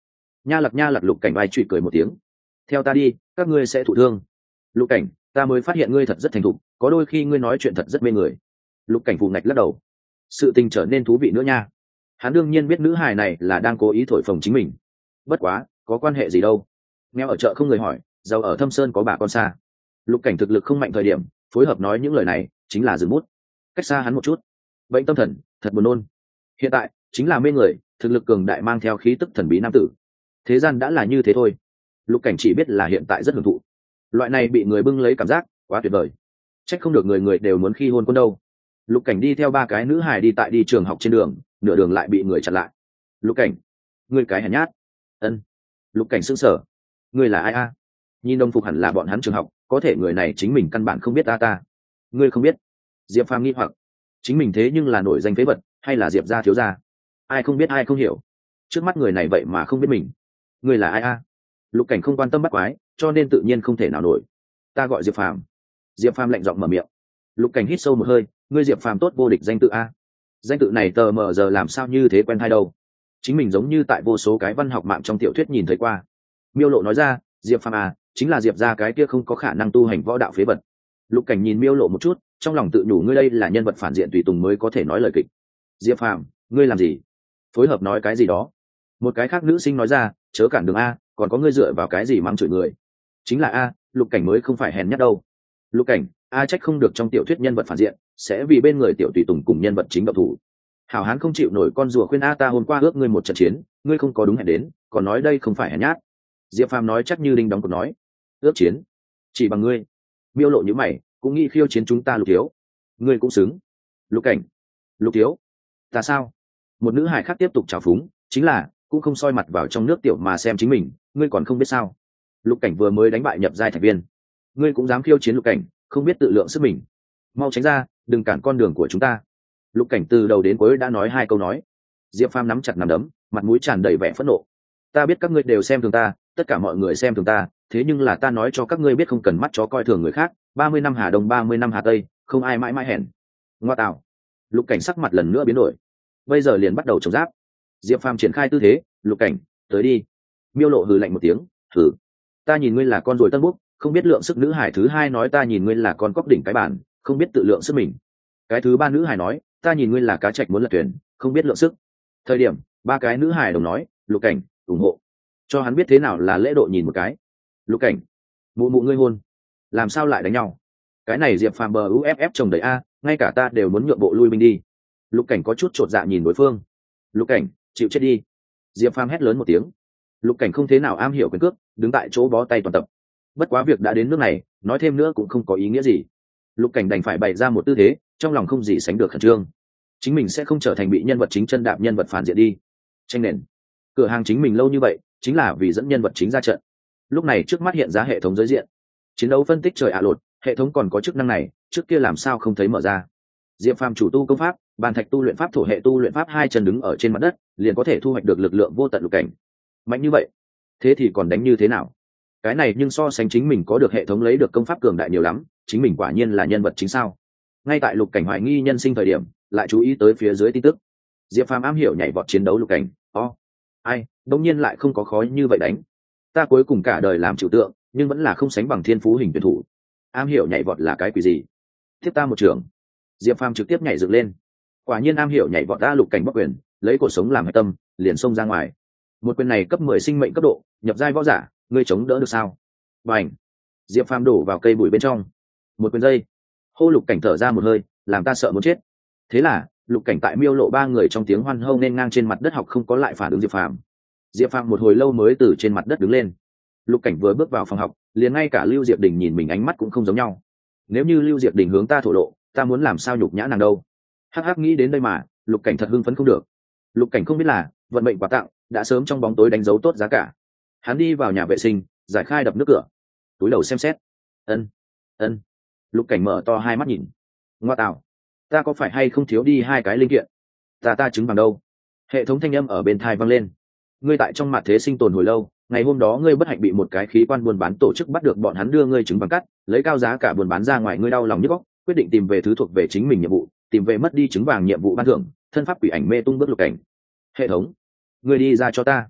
Nha lặc nha lặc, lục cảnh vai trụy cười một tiếng. Theo ta đi, các ngươi sẽ thụ thương. Lục cảnh, ta mới phát hiện ngươi thật rất thành thục, có đôi khi ngươi nói chuyện thật rất mê người. Lục cảnh phù ngạch lắc đầu. Sự tình trở nên thú vị nữa nha. Hắn đương nhiên biết nữ hài này là đang cố ý thổi phồng chính mình. Bất quá, có quan hệ gì đâu. Nghèo ở chợ không người hỏi, giàu ở thâm sơn có bà con xa. Lục cảnh thực lực không mạnh thời điểm, phối hợp nói những lời này chính là dừng bút. Cách xa hắn một chút. Bệnh tâm thần, thật buồn nôn. Hiện tại chính là mê người, thực lực cường đại mang theo khí tức thần bí nam tử. Thế gian đã là như thế thôi. Lục cảnh chỉ biết là hiện tại rất hưởng thụ. Loại này bị người bưng lấy cảm giác quá tuyệt vời. Trách không được người người đều muốn khi hôn quân đâu. Lục cảnh đi theo ba cái nữ hài đi tại đi trường học trên đường, nửa đường lại bị người chặn lại. Lục cảnh, ngươi cái hèn nhát. Ân. Lục cảnh sững sờ. Ngươi là ai a? Nhìn đồng phục hẳn là bọn hắn trường học, có thể người này chính mình căn bản không biết ta ta. Ngươi không biết? Diệp Phàm nghi hoặc. Chính mình thế nhưng là nổi danh phế vật, hay là Diệp gia thiếu gia? Ai không biết ai không hiểu. Trước mắt người này vậy mà không biết mình. Ngươi là ai a? Lục cảnh không quan tâm bắt quái, cho nên tự nhiên không thể nào nổi. Ta gọi Diệp Phàm. Diệp Phàm lạnh giọng mở miệng. Lục cảnh hít sâu một hơi. Ngươi Diệp Phàm tốt vô địch danh tự a. Danh tự này tờ mờ giờ làm sao như thế quen hay đâu. Chính mình giống như tại vô số cái văn học mạng trong tiểu thuyết nhìn thấy qua. Miêu Lộ nói ra, Diệp Phàm à, chính là Diệp gia cái kia không có khả năng tu hành võ đạo phế vật. Lục cảnh nhìn Miêu Lộ một chút, trong lòng tự nhủ ngươi đây là nhân vật phản diện tùy tùng mới có thể nói lời kịch. Diệp Phàm, ngươi làm gì? Phối hợp nói cái gì đó. Một cái khác nữ sinh nói ra, chớ cản đường a, còn có ngươi dựa vào cái gì mắng chửi người? Chính là a, Lục cảnh mới không phải hèn nhát đâu. Lục cảnh, a trách không được trong tiểu thuyết nhân vật phản diện sẽ vì bên người tiểu tùy tùng cùng nhân vật chính động thủ. Hảo hán không chịu nổi con rùa khuyên a ta hôm qua ước ngươi một trận chiến, ngươi không có đúng hẹn đến, còn nói đây không phải hèn nhát. Diệp Phàm nói chắc như đinh đóng cột nói, ước chiến chỉ bằng ngươi? Miêu Lộ như mày, cũng nghĩ khiêu chiến chúng ta Lục thiếu. Ngươi cũng xứng. Lục cảnh, Lục thiếu, ta sao? Một nữ hải khác tiếp tục trào phúng, chính là cũng không soi mặt vào trong nước tiểu mà xem chính mình, ngươi còn không biết sao? Lục cảnh vừa mới đánh bại nhập giai thành viên, ngươi cũng dám khiêu chiến Lục cảnh, không biết tự lượng sức mình. Mau tránh ra, đừng cản con đường của chúng ta. Lục cảnh từ đầu đến cuối đã nói hai câu nói. Diệp Phàm nắm chặt nắm đấm, mặt mũi tràn đầy vẻ phẫn nộ. Ta biết các ngươi đều xem thường ta, tất cả mọi người xem thường ta, thế nhưng là ta nói cho các ngươi biết không cần mắt chó coi thường người khác. Ba mươi năm Hà Đông, ba mươi năm Hà Tây, không ai mãi mãi hèn. Ngoa tạo. Lục cảnh sắc mặt lần nữa biến đổi. Bây giờ liền bắt đầu chống giáp. Diệp Phàm triển khai tư thế, Lục cảnh, tới đi. Miêu Lộ hừ lạnh một tiếng, hừ. Ta nhìn ngươi là con ruồi tân búc, không biết lượng sức. Nữ hải thứ hai nói ta nhìn ngươi là con cóc đỉnh cái bản, không biết tự lượng sức mình. Cái thứ ba nữ hải nói ta nhìn ngươi là cá trạch muốn lật thuyền, không biết lượng sức. Thời điểm ba cái nữ hải đồng nói, Lục cảnh, ủng hộ, cho hắn biết thế nào là lễ độ nhìn một cái. Lục cảnh, mụ mụ ngươi hôn, làm sao lại đánh nhau? Cái này Diệp Phàm bờ uff chồng đầy a, ngay cả ta đều muốn nhượng bộ lui binh đi. Lục cảnh có chút chột dạ nhìn đối phương. Lục cảnh, chịu chết đi. Diệp Phàm hét lớn một tiếng. Lục cảnh không thế nào am hiểu quyền cước, đứng tại chỗ bó tay toàn tập. Bất quá việc đã đến nước này, nói thêm nữa cũng không có ý nghĩa gì. Lục cảnh đành phải bày ra một tư thế, trong lòng không gì sánh được khẩn trương. Chính mình sẽ không trở thành bị nhân vật chính chân đạp nhân vật phản diện đi. Tranh nền cửa hàng chính mình lâu như vậy chính là vì dẫn nhân vật chính ra trận. Lúc này trước mắt hiện ra hệ thống giới diện, chiến đấu phân tích trời ạ lột, hệ thống còn có chức năng này, trước kia làm sao không thấy mở ra. Diệp Phàm chủ tu công pháp, bàn thạch tu luyện pháp, thổ hệ tu luyện pháp, hai chân đứng ở trên mặt đất liền có thể thu hoạch được lực lượng vô tận. Lục cảnh mạnh như vậy, thế thì còn đánh như thế nào? Cái này nhưng so sánh chính mình có được hệ thống lấy được công pháp cường đại nhiều lắm, chính mình quả nhiên là nhân vật chính sao? Ngay tại Lục cảnh hoài nghi nhân sinh thời điểm, lại chú ý tới phía dưới tin tức. Diệp Phàm am hiểu nhảy vọt chiến đấu. Lục cảnh, o ai đông nhiên lại không có khó như vậy đánh. Ta cuối cùng cả đời làm trừu tượng, nhưng vẫn là không sánh bằng thiên phú hình tuyển thủ. Am hiểu nhảy vọt là cái quỷ gì? Tiếp ta một trường. Diệp Phàm trực tiếp nhảy dựng lên. Quả nhiên am hiểu nhảy vọt. Ta Lục cảnh bắc quyền, lấy cổ sống làm hệ tâm, liền xông ra ngoài. Một quyền này cấp mười sinh mệnh cấp độ, nhập giai võ giả, ngươi chống đỡ được sao? Bành! Diệp Phàm đổ vào cây bụi bên trong. Một quyền dây. Hô. Lục cảnh thở ra một hơi, làm ta sợ muốn chết. Thế là Lục cảnh tại Miêu Lộ ba người trong tiếng hoan hô nên ngang trên mặt đất học không có lại phản ứng Diệp Phàm. Diệp Phàm một hồi lâu mới từ trên mặt đất đứng lên. Lục cảnh vừa bước vào phòng học, liền ngay cả Lưu Diệp Đình nhìn mình ánh mắt cũng không giống nhau. Nếu như Lưu Diệp Đình hướng ta thổ lộ, ta muốn làm sao nhục nhã nàng đâu? Hắc hắc nghĩ đến đây mà, Lục cảnh thật hưng phấn không được. Lục cảnh không biết là vận mệnh quà tặng đã sớm trong bóng tối đánh dấu tốt giá cả. Hắn đi vào nhà vệ sinh, giải khai đập nước cửa, túi đầu xem xét. Ân, ân. Lục cảnh mở to hai mắt nhìn. Ngoa tạo, ta có phải hay không thiếu đi hai cái linh kiện? Ta ta trứng bằng đâu? Hệ thống thanh âm ở bên tai vang lên. Ngươi tại trong mặt thế sinh tồn hồi lâu, ngày hôm đó ngươi bất hạnh bị một cái khí quan buôn bán tổ chức bắt được, bọn hắn đưa ngươi trứng bằng cắt, lấy cao giá cả buôn bán ra ngoài, ngươi đau lòng nhức óc, quyết định tìm về thứ thuộc về chính mình nhiệm vụ, tìm về mất đi trứng vàng nhiệm vụ ban thưởng, thân pháp quỷ ảnh mê tung bước. Lục cảnh. Hệ thống, ngươi đi ra cho ta.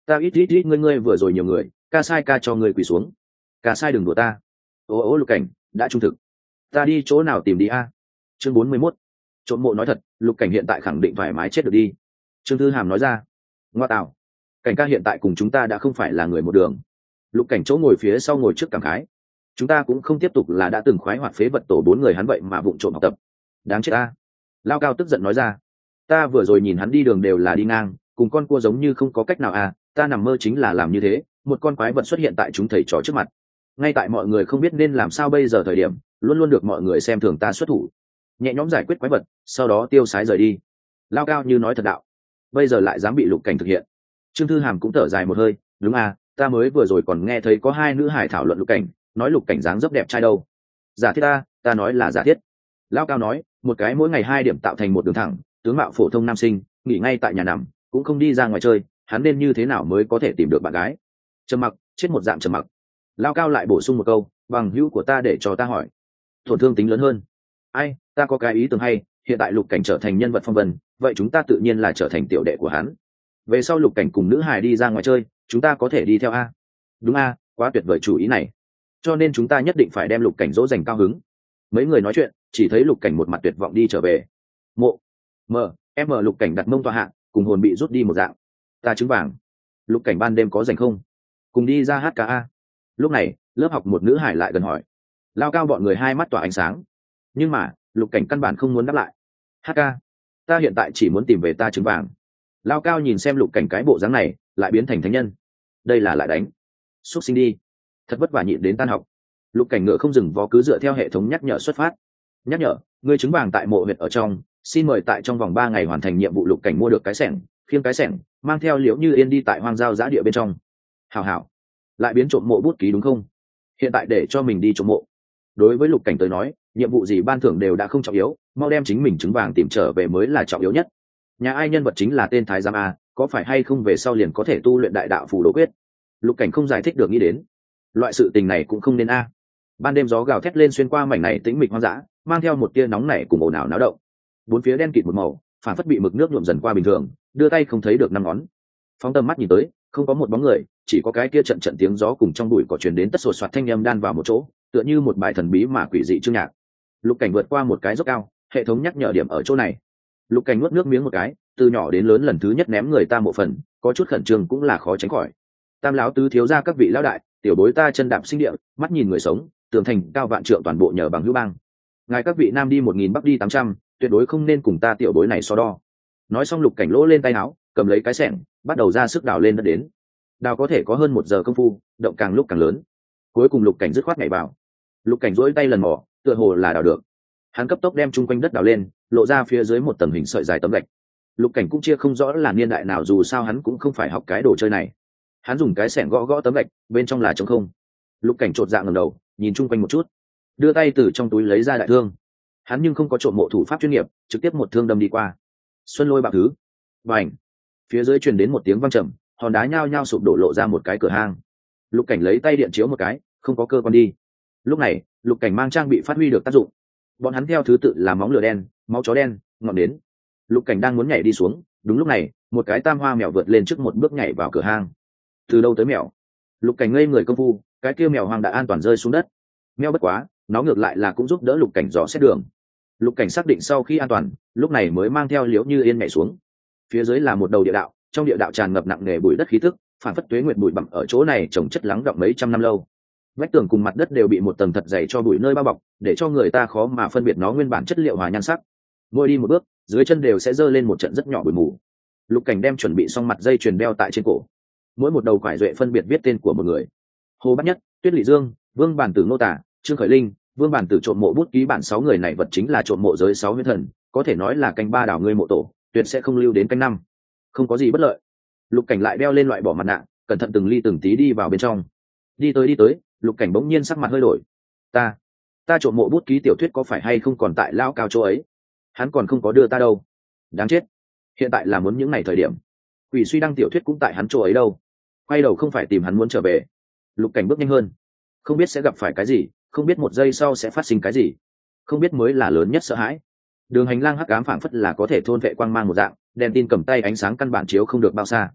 Ta ít ít ít ngươi ngươi vừa rồi nhiều người, ca sai ca cho ngươi quỳ xuống. Ca sai đừng đùa ta. Ô ô Lục Cảnh đã trung thực, ta đi chỗ nào tìm đi a? Chương bốn mươi mốt. Trộm mộ nói thật, Lục Cảnh hiện tại khẳng định thoải mái chết được đi. Trương Thư Hàm nói ra. Ngoa tạo, Cảnh ca hiện tại cùng chúng ta đã không phải là người một đường. Lục Cảnh chỗ ngồi phía sau ngồi trước cảm khái. Chúng ta cũng không tiếp tục là đã từng khoái hoạt phế vật tổ bốn người hắn vậy mà vụng trộm học tập. Đáng chết ta. Lao Cao tức giận nói ra. Ta vừa rồi nhìn hắn đi đường đều là đi ngang, cùng con cua giống như không có cách nào à, ta nằm mơ chính là làm như thế, một con quái vật xuất hiện tại chúng thầy trò trước mặt. Ngay tại mọi người không biết nên làm sao bây giờ thời điểm, luôn luôn được mọi người xem thường ta xuất thủ, nhẹ nhõm giải quyết quái vật, sau đó tiêu sái rời đi. Lao Cao như nói thật đạo, bây giờ lại dám bị Lục Cảnh thực hiện. Trương Thư Hàm cũng thở dài một hơi, đúng à, ta mới vừa rồi còn nghe thấy có hai nữ hải thảo luận Lục Cảnh, nói Lục Cảnh dáng dấp đẹp trai đâu. Giả thiết ta, ta nói là giả thiết. Lao Cao nói, một cái mỗi ngày hai điểm tạo thành một đường thẳng, tướng mạo phổ thông nam sinh, nghỉ ngay tại nhà nằm, cũng không đi ra ngoài chơi, hắn nên như thế nào mới có thể tìm được bạn gái? Trầm mặc, chết một dạng trầm mặc. Lao Cao lại bổ sung một câu, bằng hữu của ta để cho ta hỏi, tổn thương tính lớn hơn. Ai, ta có cái ý tưởng hay, hiện tại Lục Cảnh trở thành nhân vật phong vân, vậy chúng ta tự nhiên là trở thành tiểu đệ của hắn. Về sau Lục Cảnh cùng nữ hài đi ra ngoài chơi, chúng ta có thể đi theo a. Đúng a, quá tuyệt vời chủ ý này. Cho nên chúng ta nhất định phải đem Lục Cảnh dỗ dành cao hứng. Mấy người nói chuyện, chỉ thấy Lục Cảnh một mặt tuyệt vọng đi trở về. Mộ, mờ, em mờ Lục Cảnh đặt mông tọa hạ, cùng hồn bị rút đi một dạng. Ta trứng vàng. Lục Cảnh ban đêm có rảnh không? Cùng đi ra hát ca a. Lúc này, lớp học một nữ hải lại gần hỏi. Lao Cao bọn người hai mắt tỏa ánh sáng. Nhưng mà, Lục Cảnh căn bản không muốn đáp lại. Hát ca, ta hiện tại chỉ muốn tìm về ta trứng vàng. Lao Cao nhìn xem Lục Cảnh cái bộ dáng này, lại biến thành thánh nhân. Đây là lại đánh. Xúc sinh đi. Thật vất vả nhịn đến tan học. Lục Cảnh ngựa không dừng vó cứ dựa theo hệ thống nhắc nhở xuất phát. Nhắc nhở, ngươi trứng vàng tại mộ huyệt ở trong, xin mời tại trong vòng ba ngày hoàn thành nhiệm vụ. Lục Cảnh mua được cái xẻng, khiêng cái xẻng, mang theo Liễu Như Yên đi tại hoang giao giã địa bên trong. Hảo hảo, lại biến trộm mộ bút ký đúng không? Hiện tại để cho mình đi trộm mộ. Đối với Lục Cảnh tới nói, nhiệm vụ gì ban thưởng đều đã không trọng yếu, mau đem chính mình trứng vàng tìm trở về mới là trọng yếu nhất. Nhà ai nhân vật chính là tên thái giám a, có phải hay không về sau liền có thể tu luyện đại đạo phù đố quyết? Lục Cảnh không giải thích được nghĩ đến, loại sự tình này cũng không nên a. Ban đêm gió gào thét lên xuyên qua mảnh này tĩnh mịch hoang dã, mang theo một tia nóng nảy cùng ồn ào náo động. Bốn phía đen kịt một màu, phản phất bị mực nước nhuộm dần qua bình thường, đưa tay không thấy được năm ngón. Phóng tầm mắt nhìn tới, không có một bóng người, chỉ có cái kia trận trận tiếng gió cùng trong bụi cỏ truyền đến tất sột soạt thanh âm đan vào một chỗ, tựa như một bài thần bí mà quỷ dị chương nhạc. Lục Cảnh vượt qua một cái dốc cao, hệ thống nhắc nhở điểm ở chỗ này. Lục Cảnh nuốt nước miếng một cái, từ nhỏ đến lớn lần thứ nhất ném người ta một phần, có chút khẩn trương cũng là khó tránh khỏi. Tam lão tứ thiếu gia các vị lão đại, tiểu bối ta chân đạp sinh địa, mắt nhìn người sống, tường thành cao vạn trượng toàn bộ nhờ bằng hữu bang. Ngài các vị nam đi một nghìn bắc đi tám trăm, tuyệt đối không nên cùng ta tiểu bối này so đo. Nói xong Lục Cảnh lỗ lên tay áo, cầm lấy cái xẻng, bắt đầu ra sức đào lên đất đến. Đào có thể có hơn một giờ công phu, động càng lúc càng lớn. Cuối cùng Lục Cảnh dứt khoát nhảy vào. Lục Cảnh duỗi tay lần mò, tựa hồ là đào được. Hắn cấp tốc đem chung quanh đất đào lên, lộ ra phía dưới một tầng hình sợi dài tấm gạch. Lục Cảnh cũng chia không rõ là niên đại nào, dù sao hắn cũng không phải học cái đồ chơi này. Hắn dùng cái xẻng gõ gõ tấm gạch, bên trong là trống không. Lục Cảnh chột dạ ngẩng đầu, nhìn chung quanh một chút, đưa tay từ trong túi lấy ra đại thương. Hắn nhưng không có trộm mộ thủ pháp chuyên nghiệp, trực tiếp một thương đâm đi qua. Xuân lôi bạo thứ, bành! Phía dưới truyền đến một tiếng vang trầm, hòn đá nhao nhao sụp đổ, lộ ra một cái cửa hang. Lục Cảnh lấy tay điện chiếu một cái, không có cơ quan đi. Lúc này, Lục Cảnh mang trang bị phát huy được tác dụng. Bọn hắn theo thứ tự là móng lửa đen, máu chó đen, ngọn nến. Lục Cảnh đang muốn nhảy đi xuống, đúng lúc này, một cái tam hoa mèo vượt lên trước một bước nhảy vào cửa hang. Từ đâu tới mèo? Lục Cảnh ngây người công phu, cái kia mèo hoang đã an toàn rơi xuống đất. Mèo bất quá, nó ngược lại là cũng giúp đỡ Lục Cảnh dò xét đường. Lục Cảnh xác định sau khi an toàn, lúc này mới mang theo Liễu Như Yên nhảy xuống. Phía dưới là một đầu địa đạo, trong địa đạo tràn ngập nặng nề bụi đất khí tức, phản phất tuế nguyệt bụi bặm ở chỗ này trồng chất lắng đọng mấy trăm năm lâu. Vách tường cùng mặt đất đều bị một tầng thật dày cho bụi nơi bao bọc, để cho người ta khó mà phân biệt nó nguyên bản chất liệu hòa nhan sắc. Mỗi đi một bước, dưới chân đều sẽ giơ lên một trận rất nhỏ bụi mù. Lục Cảnh đem chuẩn bị xong mặt dây chuyền đeo tại trên cổ. Mỗi một đầu quải duệ phân biệt viết tên của một người. Hồ Bát Nhất, Tuyết Lệ Dương, Vương Bản Tử Ngô Tả, Trương Khởi Linh, Vương Bản Tử trộm mộ bút ký bản sáu người này vật chính là trộm mộ giới sáu huyễn thần, có thể nói là canh ba đảo ngươi mộ tổ, tuyệt sẽ không lưu đến canh năm. Không có gì bất lợi. Lục Cảnh lại đeo lên loại bỏ mặt nạ, cẩn thận từng ly từng tí đi vào bên trong. Đi tới đi tới, Lục Cảnh bỗng nhiên sắc mặt hơi đổi. Ta, ta trộm mộ bút ký tiểu thuyết có phải hay không còn tại lao cao chỗ ấy? Hắn còn không có đưa ta đâu. Đáng chết. Hiện tại là muốn những ngày thời điểm. Quỷ suy đăng tiểu thuyết cũng tại hắn chỗ ấy đâu. Quay đầu không phải tìm hắn muốn trở về. Lục Cảnh bước nhanh hơn. Không biết sẽ gặp phải cái gì, không biết một giây sau sẽ phát sinh cái gì. Không biết mới là lớn nhất sợ hãi. Đường hành lang hắc ám phảng phất là có thể thôn vệ quang mang một dạng, đèn tin cầm tay ánh sáng căn bản chiếu không được bao xa.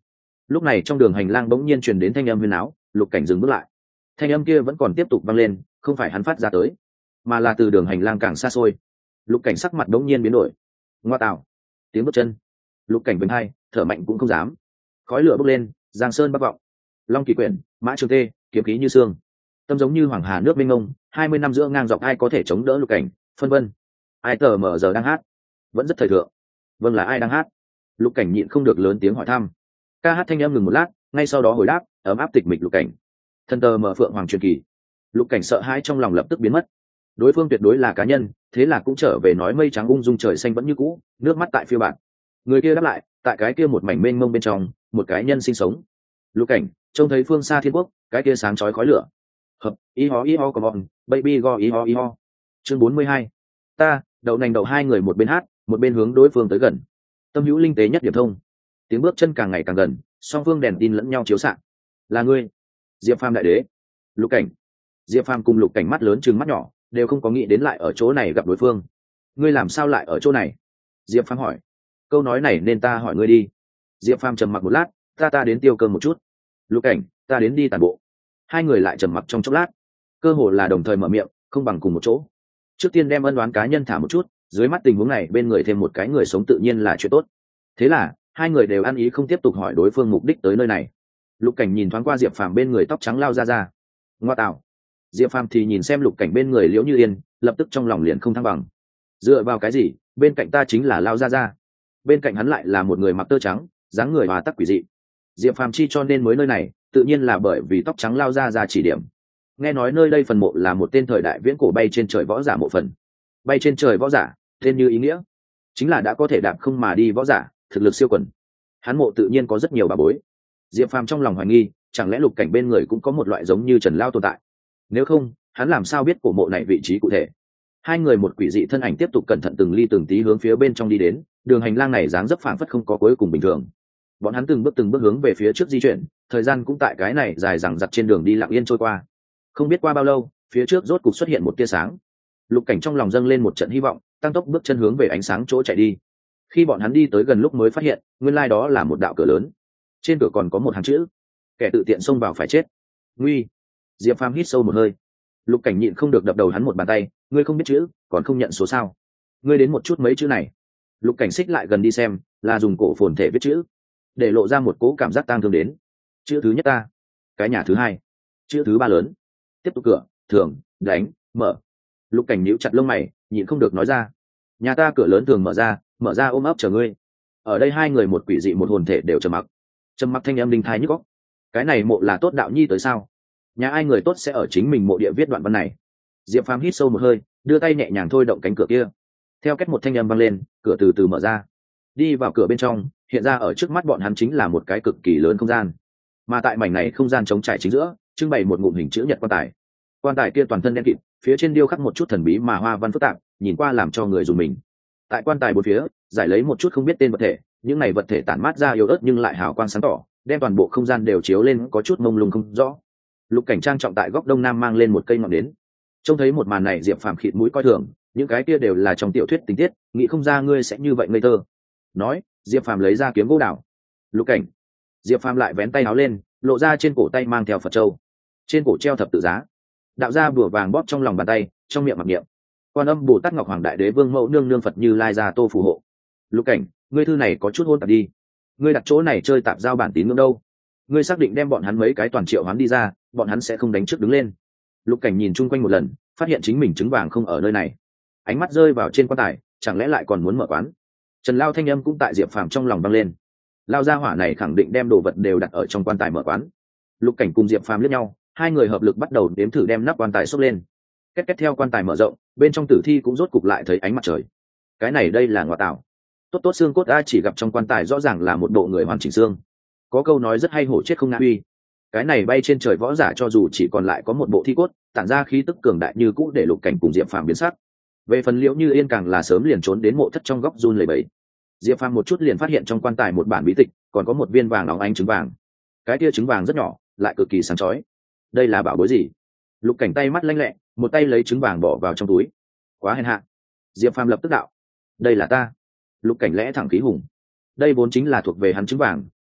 Lúc này trong đường hành lang bỗng nhiên truyền đến thanh âm huyền áo, Lục Cảnh dừng bước lại. Thanh âm kia vẫn còn tiếp tục vang lên, không phải hắn phát ra tới, mà là từ đường hành lang càng xa xôi. Lục Cảnh sắc mặt bỗng nhiên biến đổi. Ngoa tạo! Tiếng bước chân. Lục Cảnh bên hai, thở mạnh cũng không dám. Khói lửa bốc lên, giang sơn bắc vọng. Long Kỳ Quyển, Mã Trường Tê, kiếm khí như xương. Tâm giống như hoàng hà nước mênh mông, hai mươi năm giữa ngang dọc ai có thể chống đỡ Lục Cảnh, phân vân. Ai tờ mở giờ đang hát? Vẫn rất thời thượng. Vâng, là ai đang hát? Lục Cảnh nhịn không được lớn tiếng hỏi thăm. Ca hát thanh âm ngừng một lát, ngay sau đó hồi đáp, ấm áp tịch mịch Lục Cảnh. Thân tờ mở phượng hoàng truyền kỳ. Lục Cảnh sợ hãi trong lòng lập tức biến mất. Đối phương tuyệt đối là cá nhân, thế là cũng trở về nói mây trắng ung dung trời xanh vẫn như cũ, nước mắt tại phiêu bạt. Người kia đáp lại, tại cái kia một mảnh mênh mông bên trong, một cái nhân sinh sống. Lục Cảnh trông thấy phương xa thiên quốc, cái kia sáng chói khói lửa. Hợp, y ho y ho come on, baby go y ho y ho. Chương bốn mươi hai. Ta, đậu nành đậu hai người một bên hát, một bên hướng đối phương tới gần. Tâm hữu linh tế nhất điểm thông. Tiếng bước chân càng ngày càng gần, song phương đèn tin lẫn nhau chiếu xạ. Là ngươi, Diệp Phàm đại đế. Lục Cảnh. Diệp Phàm cùng Lục Cảnh mắt lớn trừng mắt nhỏ, đều không có nghĩ đến lại ở chỗ này gặp đối phương. Ngươi làm sao lại ở chỗ này? Diệp Phàm hỏi. Câu nói này nên ta hỏi ngươi đi. Diệp Phàm trầm mặc một lát, ta ta đến tiêu cơm một chút. Lục Cảnh, ta đến đi tản bộ. Hai người lại trầm mặc trong chốc lát, cơ hồ là đồng thời mở miệng, không bằng cùng một chỗ. Trước tiên đem ân đoán cá nhân thả một chút, dưới mắt tình huống này bên người thêm một cái người sống tự nhiên là chuyện tốt. Thế là hai người đều ăn ý không tiếp tục hỏi đối phương mục đích tới nơi này. Lục Cảnh nhìn thoáng qua Diệp Phàm bên người tóc trắng lao ra ra. Ngoa tạo! Diệp Phàm thì nhìn xem Lục Cảnh bên người Liễu Như Yên, lập tức trong lòng liền không thăng bằng. Dựa vào cái gì? Bên cạnh ta chính là lao ra ra, bên cạnh hắn lại là một người mặc tơ trắng, dáng người hòa tắc quỷ dị. Diệp Phàm chi cho nên mới nơi này, tự nhiên là bởi vì tóc trắng lao ra ra chỉ điểm. Nghe nói nơi đây phần mộ là một tên thời đại viễn cổ bay trên trời võ giả mộ phần. Bay trên trời võ giả, tên như ý nghĩa, chính là đã có thể đạp không mà đi võ giả, thực lực siêu quần. Hắn mộ tự nhiên có rất nhiều bà bối. Diệp Phàm trong lòng hoài nghi, chẳng lẽ Lục Cảnh bên người cũng có một loại giống như Trần Lao tồn tại? Nếu không, hắn làm sao biết cổ mộ này vị trí cụ thể? Hai người một quỷ dị thân ảnh tiếp tục cẩn thận từng ly từng tí hướng phía bên trong đi đến, đường hành lang này dáng dấp phảng phất không có cuối cùng bình thường. Bọn hắn từng bước từng bước hướng về phía trước di chuyển, thời gian cũng tại cái này dài dằng dặc trên đường đi lặng yên trôi qua. Không biết qua bao lâu, phía trước rốt cục xuất hiện một tia sáng. Lục Cảnh trong lòng dâng lên một trận hy vọng, tăng tốc bước chân hướng về ánh sáng chỗ chạy đi. Khi bọn hắn đi tới gần lúc mới phát hiện, nguyên lai đó là một đạo cửa lớn. Trên cửa còn có một hàng chữ: kẻ tự tiện xông vào phải chết. Nguy! Diệp Phàm hít sâu một hơi. Lục Cảnh nhịn không được đập đầu hắn một bàn tay, ngươi không biết chữ, còn không nhận số sao? Ngươi đến một chút mấy chữ này. Lục Cảnh xích lại gần đi xem, là dùng cổ phồn thể viết chữ, để lộ ra một cố cảm giác tang thương đến. Chữ thứ nhất ta, cái nhà thứ hai, chữ thứ ba lớn. Tiếp tục cửa, thường, đánh, mở. Lục Cảnh nhíu chặt lông mày, nhịn không được nói ra. Nhà ta cửa lớn thường mở ra, mở ra ôm ấp chờ ngươi. Ở đây hai người một quỷ dị một hồn thể đều trầm mặc. Trầm mặc thanh âm đinh thai nhức óc. Cái này mộ là tốt đạo nhi tới sao? Nhà ai người tốt sẽ ở chính mình mộ địa viết đoạn văn này? Diệp Phàm hít sâu một hơi, đưa tay nhẹ nhàng thôi động cánh cửa kia. Theo cách một thanh âm vang lên, cửa từ từ mở ra. Đi vào cửa bên trong, hiện ra ở trước mắt bọn hắn chính là một cái cực kỳ lớn không gian. Mà tại mảnh này không gian trống trải chính giữa, trưng bày một ngụm hình chữ nhật quan tài. Quan tài kia toàn thân đen kịt, phía trên điêu khắc một chút thần bí mà hoa văn phức tạp, nhìn qua làm cho người dùng mình. Tại quan tài bốn phía, giải lấy một chút không biết tên vật thể, những này vật thể tản mát ra yếu ớt nhưng lại hào quang sáng tỏ, đem toàn bộ không gian đều chiếu lên có chút mông lung không rõ. Lục Cảnh trang trọng tại góc đông nam mang lên một cây ngọn nến. Trông thấy một màn này, Diệp Phàm khịt mũi coi thường, những cái kia đều là trong tiểu thuyết tình tiết, nghĩ không ra ngươi sẽ như vậy ngây thơ. Nói, Diệp Phàm lấy ra kiếm gỗ đào. Lục Cảnh. Diệp Phàm lại vén tay áo lên, lộ ra trên cổ tay mang theo Phật châu, trên cổ treo thập tự giá. Đạo ra bùa vàng bóp trong lòng bàn tay, trong miệng mặc niệm. Quan Âm Bồ Tát Ngọc Hoàng Đại Đế Vương Mẫu Nương Nương Phật Như Lai Gia Tô phù hộ. Lục Cảnh, ngươi thư này có chút hôn tạp đi. Ngươi đặt chỗ này chơi tạp giao bản tín ngưỡng đâu? Ngươi xác định đem bọn hắn mấy cái toàn triệu hoán đi ra, bọn hắn sẽ không đánh trước đứng lên? Lục Cảnh nhìn chung quanh một lần, phát hiện chính mình trứng vàng không ở nơi này. Ánh mắt rơi vào trên quan tài, chẳng lẽ lại còn muốn mở quán? Trần Lao thanh âm cũng tại Diệp Phàm trong lòng vang lên. Lao gia hỏa này khẳng định đem đồ vật đều đặt ở trong quan tài mở quán. Lục Cảnh cùng Diệp Phàm liếc nhau, hai người hợp lực bắt đầu đếm thử đem nắp quan tài xốc lên. Két két theo quan tài mở rộng, bên trong tử thi cũng rốt cục lại thấy ánh mặt trời. Cái này đây là ngọa tạo. Tốt tốt xương cốt a, chỉ gặp trong quan tài rõ ràng là một bộ người hoàn chỉnh xương. Có câu nói rất hay, hổ chết không ngã uy. Cái này bay trên trời võ giả cho dù chỉ còn lại có một bộ thi cốt, tản ra khí tức cường đại như cũ, để Lục Cảnh cùng Diệp Phàm biến sắc. Về phần Liễu Như Yên càng là sớm liền trốn đến mộ thất trong góc run lẩy bẩy. Diệp Phàm một chút liền phát hiện trong quan tài một bản bí tịch, còn có một viên vàng óng ánh trứng vàng. Cái kia trứng vàng rất nhỏ, lại cực kỳ sáng chói. Đây là bảo bối gì? Lục Cảnh tay mắt lanh lẹ, một tay lấy trứng vàng bỏ vào trong túi. Quá hèn hạ. Diệp Phàm lập tức đạo: đây là ta. Lục Cảnh lẽ thẳng khí hùng. Đây vốn chính là thuộc về hắn trứng vàng,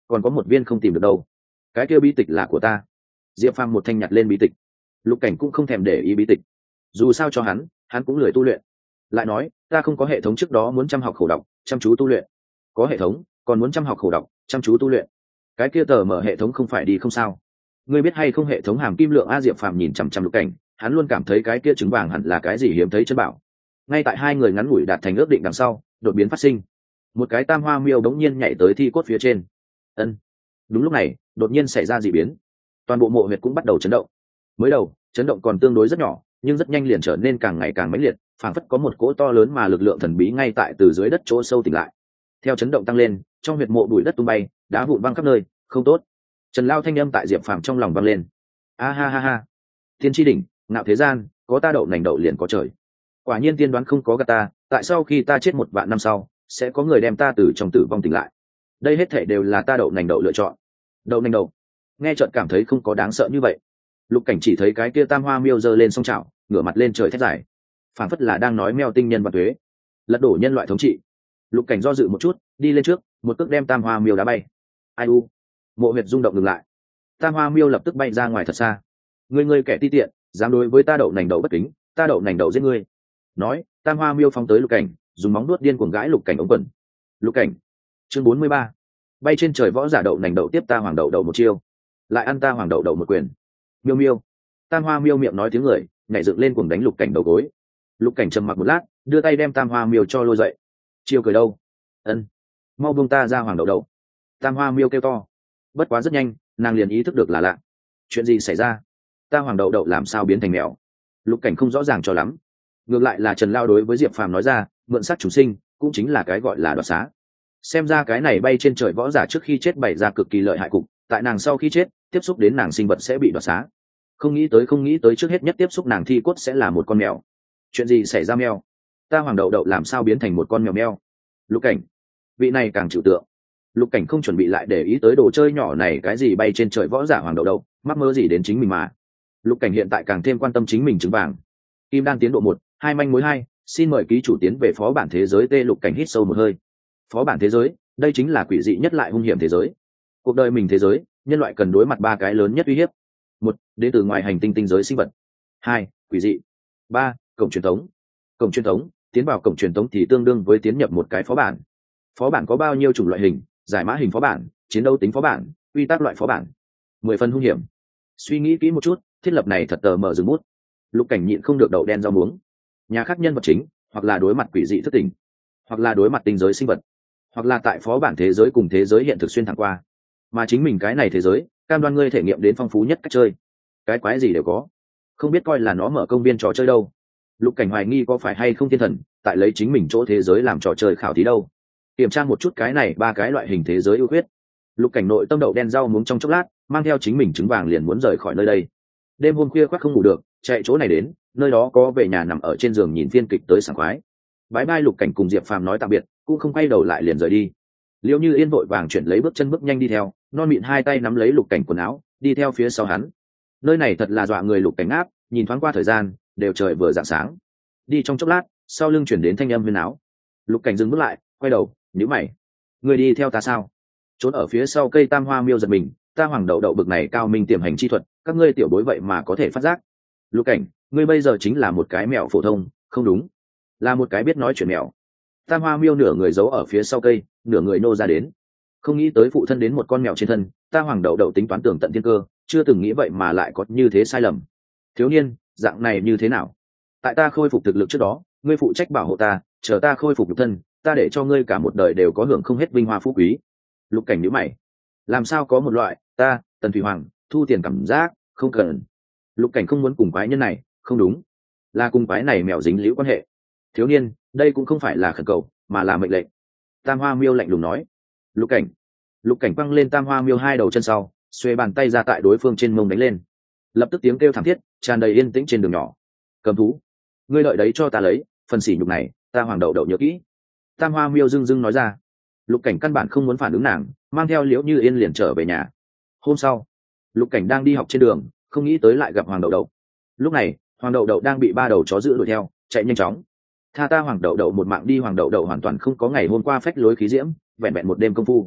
còn có một viên không tìm được đâu. Cái kia bí tịch là của ta. Diệp Phàm một thanh nhặt lên bí tịch. Lục Cảnh cũng không thèm để ý bí tịch, dù sao cho hắn hắn cũng lười tu luyện. Lại nói ta không có hệ thống, trước đó muốn chăm học khổ đọc chăm chú tu luyện, có hệ thống còn muốn chăm học khổ đọc chăm chú tu luyện, cái kia tờ mở hệ thống không phải đi không sao. Ngươi biết hay không hệ thống hàm kim lượng a? Diệp Phàm nhìn chằm chằm Lục Cảnh, hắn luôn cảm thấy cái kia trứng vàng hẳn là cái gì hiếm thấy chân bảo. Ngay tại hai người ngắn ngủi đạt thành ước định đằng sau, đột biến phát sinh, một cái tam hoa miêu đống nhiên nhảy tới thi cốt phía trên. Ân. Đúng lúc này đột nhiên xảy ra dị biến, toàn bộ mộ huyệt cũng bắt đầu chấn động. Mới đầu chấn động còn tương đối rất nhỏ, nhưng rất nhanh liền trở nên càng ngày càng mãnh liệt, phảng phất có một cỗ to lớn mà lực lượng thần bí ngay tại từ dưới đất chỗ sâu tỉnh lại. Theo chấn động tăng lên, trong huyệt mộ bụi đất tung bay, đá vụn văng khắp nơi. Không tốt! Trần Lao thanh âm tại Diệp Phàm trong lòng vang lên. A ha ha ha! Tiên tri đỉnh, ngạo thế gian, có ta đậu nành đậu liền có trời. Quả nhiên tiên đoán không có gạt ta, tại sao khi ta chết một vạn năm sau, sẽ có người đem ta từ trong tử vong tỉnh lại. Đây hết thể đều là ta đậu nành đậu lựa chọn. Đậu nành đậu. Nghe chợt cảm thấy không có đáng sợ như vậy. Lục Cảnh chỉ thấy cái kia tam hoa miêu giơ lên song chảo, ngửa mặt lên trời thét dài, phảng phất là đang nói meo tinh nhân và thuế, lật đổ nhân loại thống trị. Lục Cảnh do dự một chút, đi lên trước, một cước đem tam hoa miêu đá bay. Ai u! Mộ huyệt rung động ngừng lại. Tam hoa miêu lập tức bay ra ngoài thật xa. Ngươi ngươi kẻ ti tiện, dám đối với ta đậu nành đậu bất kính, ta đậu nành đậu giết ngươi. Nói, tam hoa miêu phóng tới Lục Cảnh, dùng móng nuốt điên cuồng gãi Lục Cảnh ống quần. Lục Cảnh. Chương bốn mươi ba. Bay trên trời võ giả đậu nành đậu tiếp ta hoàng đậu đậu một chiêu, lại ăn ta hoàng đậu đậu một quyền. Miêu miêu. Tam hoa miêu miệng nói tiếng người, nhảy dựng lên cuồng đánh Lục Cảnh đầu gối. Lục Cảnh trầm mặc một lát, đưa tay đem tam hoa miêu cho lôi dậy. Chiêu cười đâu? Ân. Mau buông ta ra hoàng đậu đậu. Tam hoa miêu kêu to. Bất quá rất nhanh, nàng liền ý thức được là lạ. Chuyện gì xảy ra? Ta hoàng đậu đậu làm sao biến thành mèo? Lục Cảnh không rõ ràng cho lắm. Ngược lại là Trần Lao đối với Diệp Phàm nói ra, mượn sát chủ sinh cũng chính là cái gọi là đoạt xá. Xem ra cái này bay trên trời võ giả trước khi chết bày ra cực kỳ lợi hại cục, tại nàng sau khi chết tiếp xúc đến nàng sinh vật sẽ bị đoạt xá. Không nghĩ tới không nghĩ tới trước hết nhất tiếp xúc nàng thi cốt sẽ là một con mèo. Chuyện gì xảy ra mèo? Ta hoàng đậu đậu làm sao biến thành một con mèo mèo? Lục Cảnh, vị này càng chịu tượng. Lục Cảnh không chuẩn bị lại để ý tới đồ chơi nhỏ này, cái gì bay trên trời võ giả hoàng đậu đậu, mắc mơ gì đến chính mình mà. Lục Cảnh hiện tại càng thêm quan tâm chính mình trứng vàng. Kim đan tiến độ một, hai manh mối hai, xin mời ký chủ tiến về phó bản thế giới. T. Lục Cảnh hít sâu một hơi. Phó bản thế giới, đây chính là quỷ dị nhất lại hung hiểm thế giới. Cuộc đời mình thế giới, nhân loại cần đối mặt ba cái lớn nhất uy hiếp. Một, đến từ ngoài hành tinh tinh giới sinh vật. Hai, quỷ dị. Ba, cổng truyền thống. Cổng truyền thống, tiến vào cổng truyền thống thì tương đương với tiến nhập một cái phó bản. Phó bản có bao nhiêu chủng loại hình, giải mã hình phó bản, chiến đấu tính phó bản, quy tắc loại phó bản. Mười phần hung hiểm. Suy nghĩ kỹ một chút, thiết lập này thật tờ mở dừng bút. Lục Cảnh nhịn không được đậu đen rau muống. Nhà khác nhân vật chính, hoặc là đối mặt quỷ dị thất tình, hoặc là đối mặt tinh giới sinh vật, hoặc là tại phó bản thế giới cùng thế giới hiện thực xuyên thẳng qua. Mà chính mình cái này thế giới, cam đoan ngươi thể nghiệm đến phong phú nhất cách chơi. Cái quái gì đều có, không biết coi là nó mở công viên trò chơi đâu. Lục Cảnh hoài nghi có phải hay không thiên thần tại lấy chính mình chỗ thế giới làm trò chơi khảo thí đâu. Kiểm tra một chút cái này ba cái loại hình thế giới ưu khuyết. Lục Cảnh nội tâm đậu đen rau muống trong chốc lát, mang theo chính mình trứng vàng liền muốn rời khỏi nơi đây. Đêm hôm khuya khoác không ngủ được, chạy chỗ này đến nơi đó, có về nhà nằm ở trên giường nhìn phiên kịch tới sảng khoái. Bái bai. Lục Cảnh cùng Diệp Phàm nói tạm biệt, cũng không quay đầu lại liền rời đi. Liễu Như Yên vội vàng chuyển lấy bước chân bước nhanh đi theo, non mịn hai tay nắm lấy Lục Cảnh quần áo, đi theo phía sau hắn. Nơi này thật là dọa người. Lục Cảnh áp, nhìn thoáng qua thời gian, đều trời vừa rạng sáng. Đi trong chốc lát, sau lưng chuyển đến thanh âm huyên áo. Lục Cảnh dừng bước lại, quay đầu, nhíu mày. Người đi theo ta sao? Trốn ở phía sau cây tam hoa miêu giật mình, ta hoàng đậu đậu bực này cao minh tiềm hành chi thuật, các ngươi tiểu bối vậy mà có thể phát giác. Lục Cảnh, ngươi bây giờ chính là một cái mèo phổ thông, không đúng, là một cái biết nói chuyện mèo. Tam hoa miêu nửa người giấu ở phía sau cây, nửa người nô ra đến. Không nghĩ tới phụ thân đến một con mèo trên thân, ta hoàng đậu đậu tính toán tường tận thiên cơ, chưa từng nghĩ vậy mà lại có như thế sai lầm. Thiếu niên, dạng này như thế nào? Tại ta khôi phục thực lực trước đó, ngươi phụ trách bảo hộ ta, chờ ta khôi phục nhục thân, ta để cho ngươi cả một đời đều có hưởng không hết vinh hoa phú quý. Lục Cảnh nhíu mày, làm sao có một loại ta Tần Thủy Hoàng thu tiền cảm giác, không cần. Lục Cảnh không muốn cùng quái nhân này, không đúng, là cùng quái này mèo dính liễu quan hệ. Thiếu niên, đây cũng không phải là khẩn cầu, mà là mệnh lệnh. Tam hoa miêu lạnh lùng nói. Lục Cảnh. Lục Cảnh quăng lên tam hoa miêu hai đầu chân sau, xuê bàn tay ra tại đối phương trên mông đánh lên. Lập tức tiếng kêu thảm thiết tràn đầy yên tĩnh trên đường nhỏ. Cầm thú, ngươi đợi đấy cho ta lấy phần sỉ nhục này, ta hoàng đậu đậu nhớ kỹ. Tam hoa miêu dưng dưng nói ra. Lục Cảnh căn bản không muốn phản ứng nàng, mang theo Liễu Như Yên liền trở về nhà. Hôm sau, Lục Cảnh đang đi học trên đường, không nghĩ tới lại gặp hoàng đậu đậu. Lúc này hoàng đậu đậu đang bị ba đầu chó giữ đuổi theo, chạy nhanh chóng. Tha ta hoàng đậu đậu một mạng đi. Hoàng đậu đậu hoàn toàn không có ngày hôm qua phách lối khí diễm, vẹn vẹn một đêm công phu,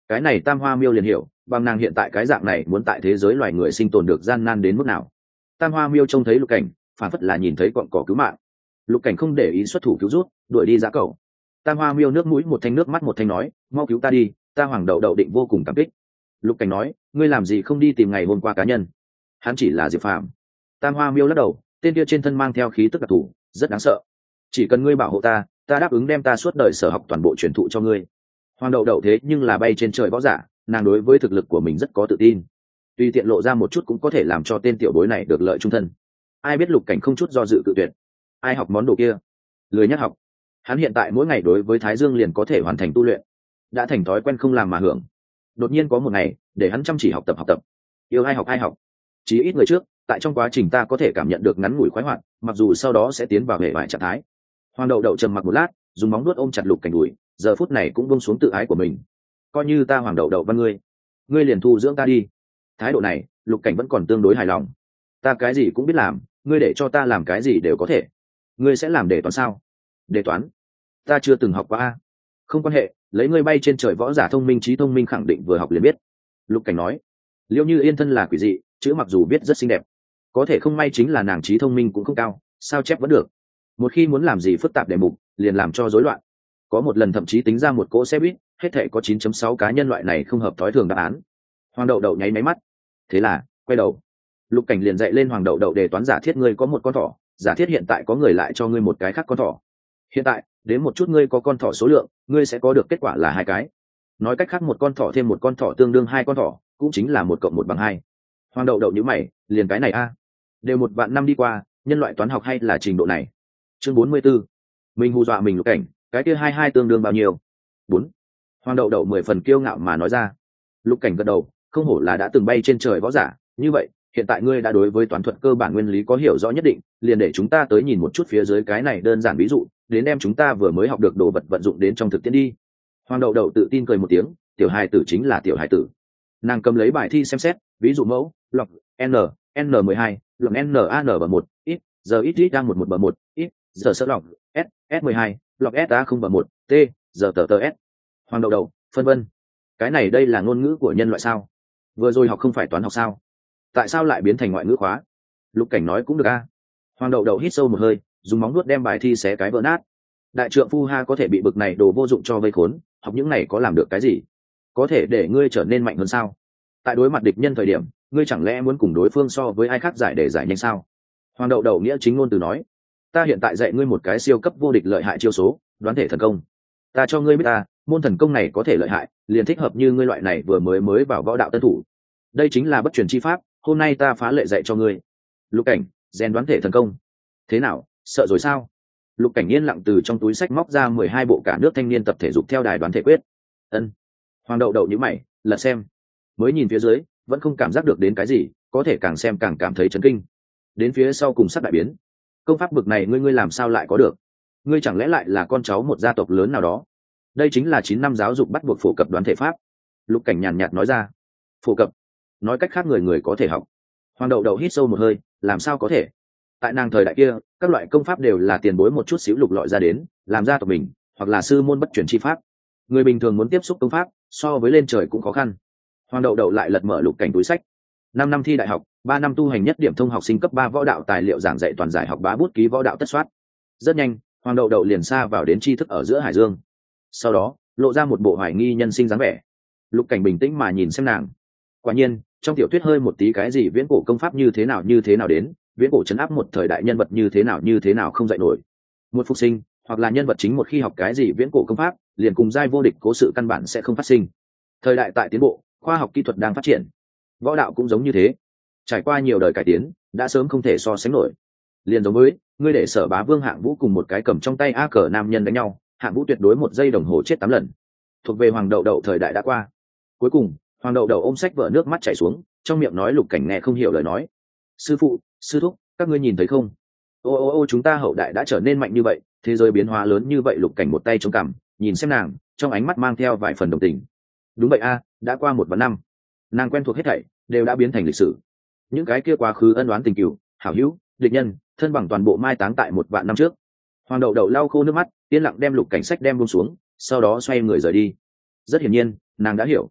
Cái này Tam Hoa Miêu liền hiểu, bằng nàng hiện tại cái dạng này muốn tại thế giới loài người sinh tồn được gian nan đến mức nào. Tam Hoa Miêu trông thấy Lục Cảnh, phản phất là nhìn thấy cọn cỏ cứu mạng. Lục Cảnh không để ý xuất thủ cứu rút, đuổi đi Giá Cẩu. Tam Hoa Miêu nước mũi một thanh nước mắt một thanh nói, mau cứu ta đi, ta Hoàng Đậu Đậu định vô cùng cảm kích. Lục Cảnh nói, ngươi làm gì không đi tìm ngày hôm qua cá nhân? Hắn chỉ là Diệp Phàm. Tam Hoa Miêu lắc đầu, tên kia trên thân mang theo khí tức đặc thù, rất đáng sợ. Chỉ cần ngươi bảo hộ ta, ta đáp ứng đem ta suốt đời sở học toàn bộ truyền thụ cho ngươi. Hoàng Đậu Đậu thế nhưng là bay trên trời võ giả, nàng đối với thực lực của mình rất có tự tin. Tuy tiện lộ ra một chút cũng có thể làm cho tên tiểu bối này được lợi trung thân. Ai biết Lục Cảnh không chút do dự tự tuyệt. Ai học món đồ kia? Lười nhắc học. Hắn hiện tại mỗi ngày đối với Thái Dương liền có thể hoàn thành tu luyện, đã thành thói quen không làm mà hưởng. Đột nhiên có một ngày, để hắn chăm chỉ học tập học tập. Yêu ai học ai học. Chỉ ít người trước, tại trong quá trình ta có thể cảm nhận được ngắn ngủi khoái hoạt, mặc dù sau đó sẽ tiến vào hệ vải trạng thái. Hoàng Đậu Đậu trầm mặc một lát, dùng móng vuốt ôm chặt Lục Cảnh đùi, giờ phút này cũng buông xuống tự ái của mình. Coi như ta Hoàng Đậu Đậu văn ngươi, ngươi liền thu dưỡng ta đi. Thái độ này, Lục Cảnh vẫn còn tương đối hài lòng. Ta cái gì cũng biết làm, ngươi để cho ta làm cái gì đều có thể. Ngươi sẽ làm đề toán sao? Đề toán? Ta chưa từng học qua a. Không quan hệ, lấy ngươi bay trên trời võ giả thông minh trí thông minh khẳng định vừa học liền biết. Lục Cảnh nói. Liễu Như Yên thân là quỷ dị, chữ mặc dù viết rất xinh đẹp, có thể không may chính là nàng trí thông minh cũng không cao, sao chép vẫn được. Một khi muốn làm gì phức tạp đề mục, liền làm cho rối loạn. Có một lần thậm chí tính ra một cỗ xe buýt, hết thể có chín chấm sáu cá nhân loại này không hợp thói thường đáp án. Hoàng Đậu Đậu nháy máy mắt. Thế là, quay đầu. Lục Cảnh liền dạy lên Hoàng Đậu Đậu đề toán giả thiết ngươi có một con thỏ, giả thiết hiện tại có người lại cho ngươi một cái khác con thỏ. Hiện tại, đến một chút ngươi có con thỏ số lượng, ngươi sẽ có được kết quả là hai cái. Nói cách khác một con thỏ thêm một con thỏ tương đương hai con thỏ, cũng chính là một cộng một bằng hai. Hoàng Đậu Đậu nhíu mày, liền cái này a, đều một vạn năm đi qua, nhân loại toán học hay là trình độ này. Chương bốn mươi 44. Mình hù dọa mình Lục Cảnh, cái kia hai hai tương đương bao nhiêu? Bốn. Hoàng Đậu Đậu mười phần kiêu ngạo mà nói ra. Lục Cảnh gật đầu, không hổ là đã từng bay trên trời võ giả, như vậy, hiện tại ngươi đã đối với toán thuật cơ bản nguyên lý có hiểu rõ nhất định, liền để chúng ta tới nhìn một chút phía dưới cái này đơn giản ví dụ, đến đem chúng ta vừa mới học được đồ vật vận dụng đến trong thực tiễn đi. Hoàng Đậu Đậu tự tin cười một tiếng, tiểu hài tử chính là tiểu hài tử. Nàng cầm lấy bài thi xem xét, ví dụ mẫu, log n n mười hai, log n a n bờ một, ít, giờ ít ít đang một một bờ một, ít, giờ sơ log s s mười hai, log s a không bờ một, t, giờ tờ tờ s. Hoàng Đậu Đậu, phân vân. Cái này đây là ngôn ngữ của nhân loại sao? Vừa rồi học không phải toán học sao? Tại sao lại biến thành ngoại ngữ khóa? Lục Cảnh nói cũng được a. Hoàng Đậu Đậu hít sâu một hơi, dùng móng nuốt đem bài thi xé cái vỡ nát. Đại trượng phu ha có thể bị bực này đồ vô dụng cho vây khốn, học những này có làm được cái gì? Có thể để ngươi trở nên mạnh hơn sao? Tại đối mặt địch nhân thời điểm, ngươi chẳng lẽ muốn cùng đối phương so với ai khác giải để giải nhanh sao? Hoàng Đậu Đậu nghĩa chính ngôn từ nói, ta hiện tại dạy ngươi một cái siêu cấp vô địch lợi hại chiêu số, đoán thể thần công. Ta cho ngươi biết ta, môn thần công này có thể lợi hại, liền thích hợp như ngươi loại này vừa mới mới vào võ đạo tân thủ. Đây chính là bất truyền chi pháp, hôm nay ta phá lệ dạy cho ngươi. Lục Cảnh, rèn đoán thể thần công. Thế nào, sợ rồi sao? Lục Cảnh yên lặng từ trong túi sách móc ra mười hai bộ cả nước thanh niên tập thể dục theo đài đoán thể quyết. Ân. Hoàng Đậu Đậu nhíu mày, lật xem. Mới nhìn phía dưới, vẫn không cảm giác được đến cái gì, có thể càng xem càng cảm thấy chấn kinh. Đến phía sau cùng sắc đại biến. Công pháp bực này ngươi ngươi làm sao lại có được? Ngươi chẳng lẽ lại là con cháu một gia tộc lớn nào đó? Đây chính là chín năm giáo dục bắt buộc phổ cập đoán thể pháp. Lục Cảnh nhàn nhạt nói ra. Phổ cập? Nói cách khác người người có thể học. Hoàng Đậu Đậu hít sâu một hơi, làm sao có thể? Tại nàng thời đại kia, các loại công pháp đều là tiền bối một chút xíu lục lọi ra đến, làm ra tộc mình, hoặc là sư môn bất chuyển chi pháp. Người bình thường muốn tiếp xúc công pháp, so với lên trời cũng khó khăn. Hoàng Đậu Đậu lại lật mở Lục Cảnh túi sách. Năm năm thi đại học, ba năm tu hành nhất điểm thông học sinh cấp ba võ đạo tài liệu giảng dạy toàn giải học bá bút ký võ đạo tất soát. Rất nhanh, Hoàng Đậu Đậu liền xa vào đến tri thức ở giữa hải dương. Sau đó, lộ ra một bộ hoài nghi nhân sinh dáng vẻ. Lục Cảnh bình tĩnh mà nhìn xem nàng. Quả nhiên, trong tiểu thuyết hơi một tí cái gì viễn cổ công pháp như thế nào như thế nào đến, viễn cổ chấn áp một thời đại nhân vật như thế nào như thế nào không dạy nổi. Một phục sinh, hoặc là nhân vật chính một khi học cái gì viễn cổ công pháp, liền cùng giai vô địch cố sự căn bản sẽ không phát sinh. Thời đại tại tiến bộ, khoa học kỹ thuật đang phát triển, võ đạo cũng giống như thế. Trải qua nhiều đời cải tiến, đã sớm không thể so sánh nổi. Liền giống với ngươi để Sở Bá Vương Hạng Vũ cùng một cái cầm trong tay a cờ nam nhân đánh nhau, Hạng Vũ tuyệt đối một giây đồng hồ chết tám lần. Thuộc về Hoàng Đậu Đậu thời đại đã qua. Cuối cùng, Hoàng Đậu Đậu ôm sách vở nước mắt chảy xuống, trong miệng nói Lục Cảnh nghe không hiểu lời nói. Sư phụ, sư thúc, các ngươi nhìn thấy không? Ô ô ô chúng ta hậu đại đã trở nên mạnh như vậy, thế giới biến hóa lớn như vậy. Lục Cảnh một tay chống cằm, nhìn xem nàng, trong ánh mắt mang theo vài phần đồng tình. Đúng vậy a, đã qua một vạn năm, nàng quen thuộc hết thảy đều đã biến thành lịch sử. Những cái kia quá khứ ân oán tình cừu, hảo hữu, địch nhân, thân bằng toàn bộ mai táng tại một vạn năm trước. Hoàng Đậu Đậu lau khô nước mắt, yên lặng đem Lục Cảnh sách đem buông xuống, sau đó xoay người rời đi. Rất hiển nhiên, nàng đã hiểu,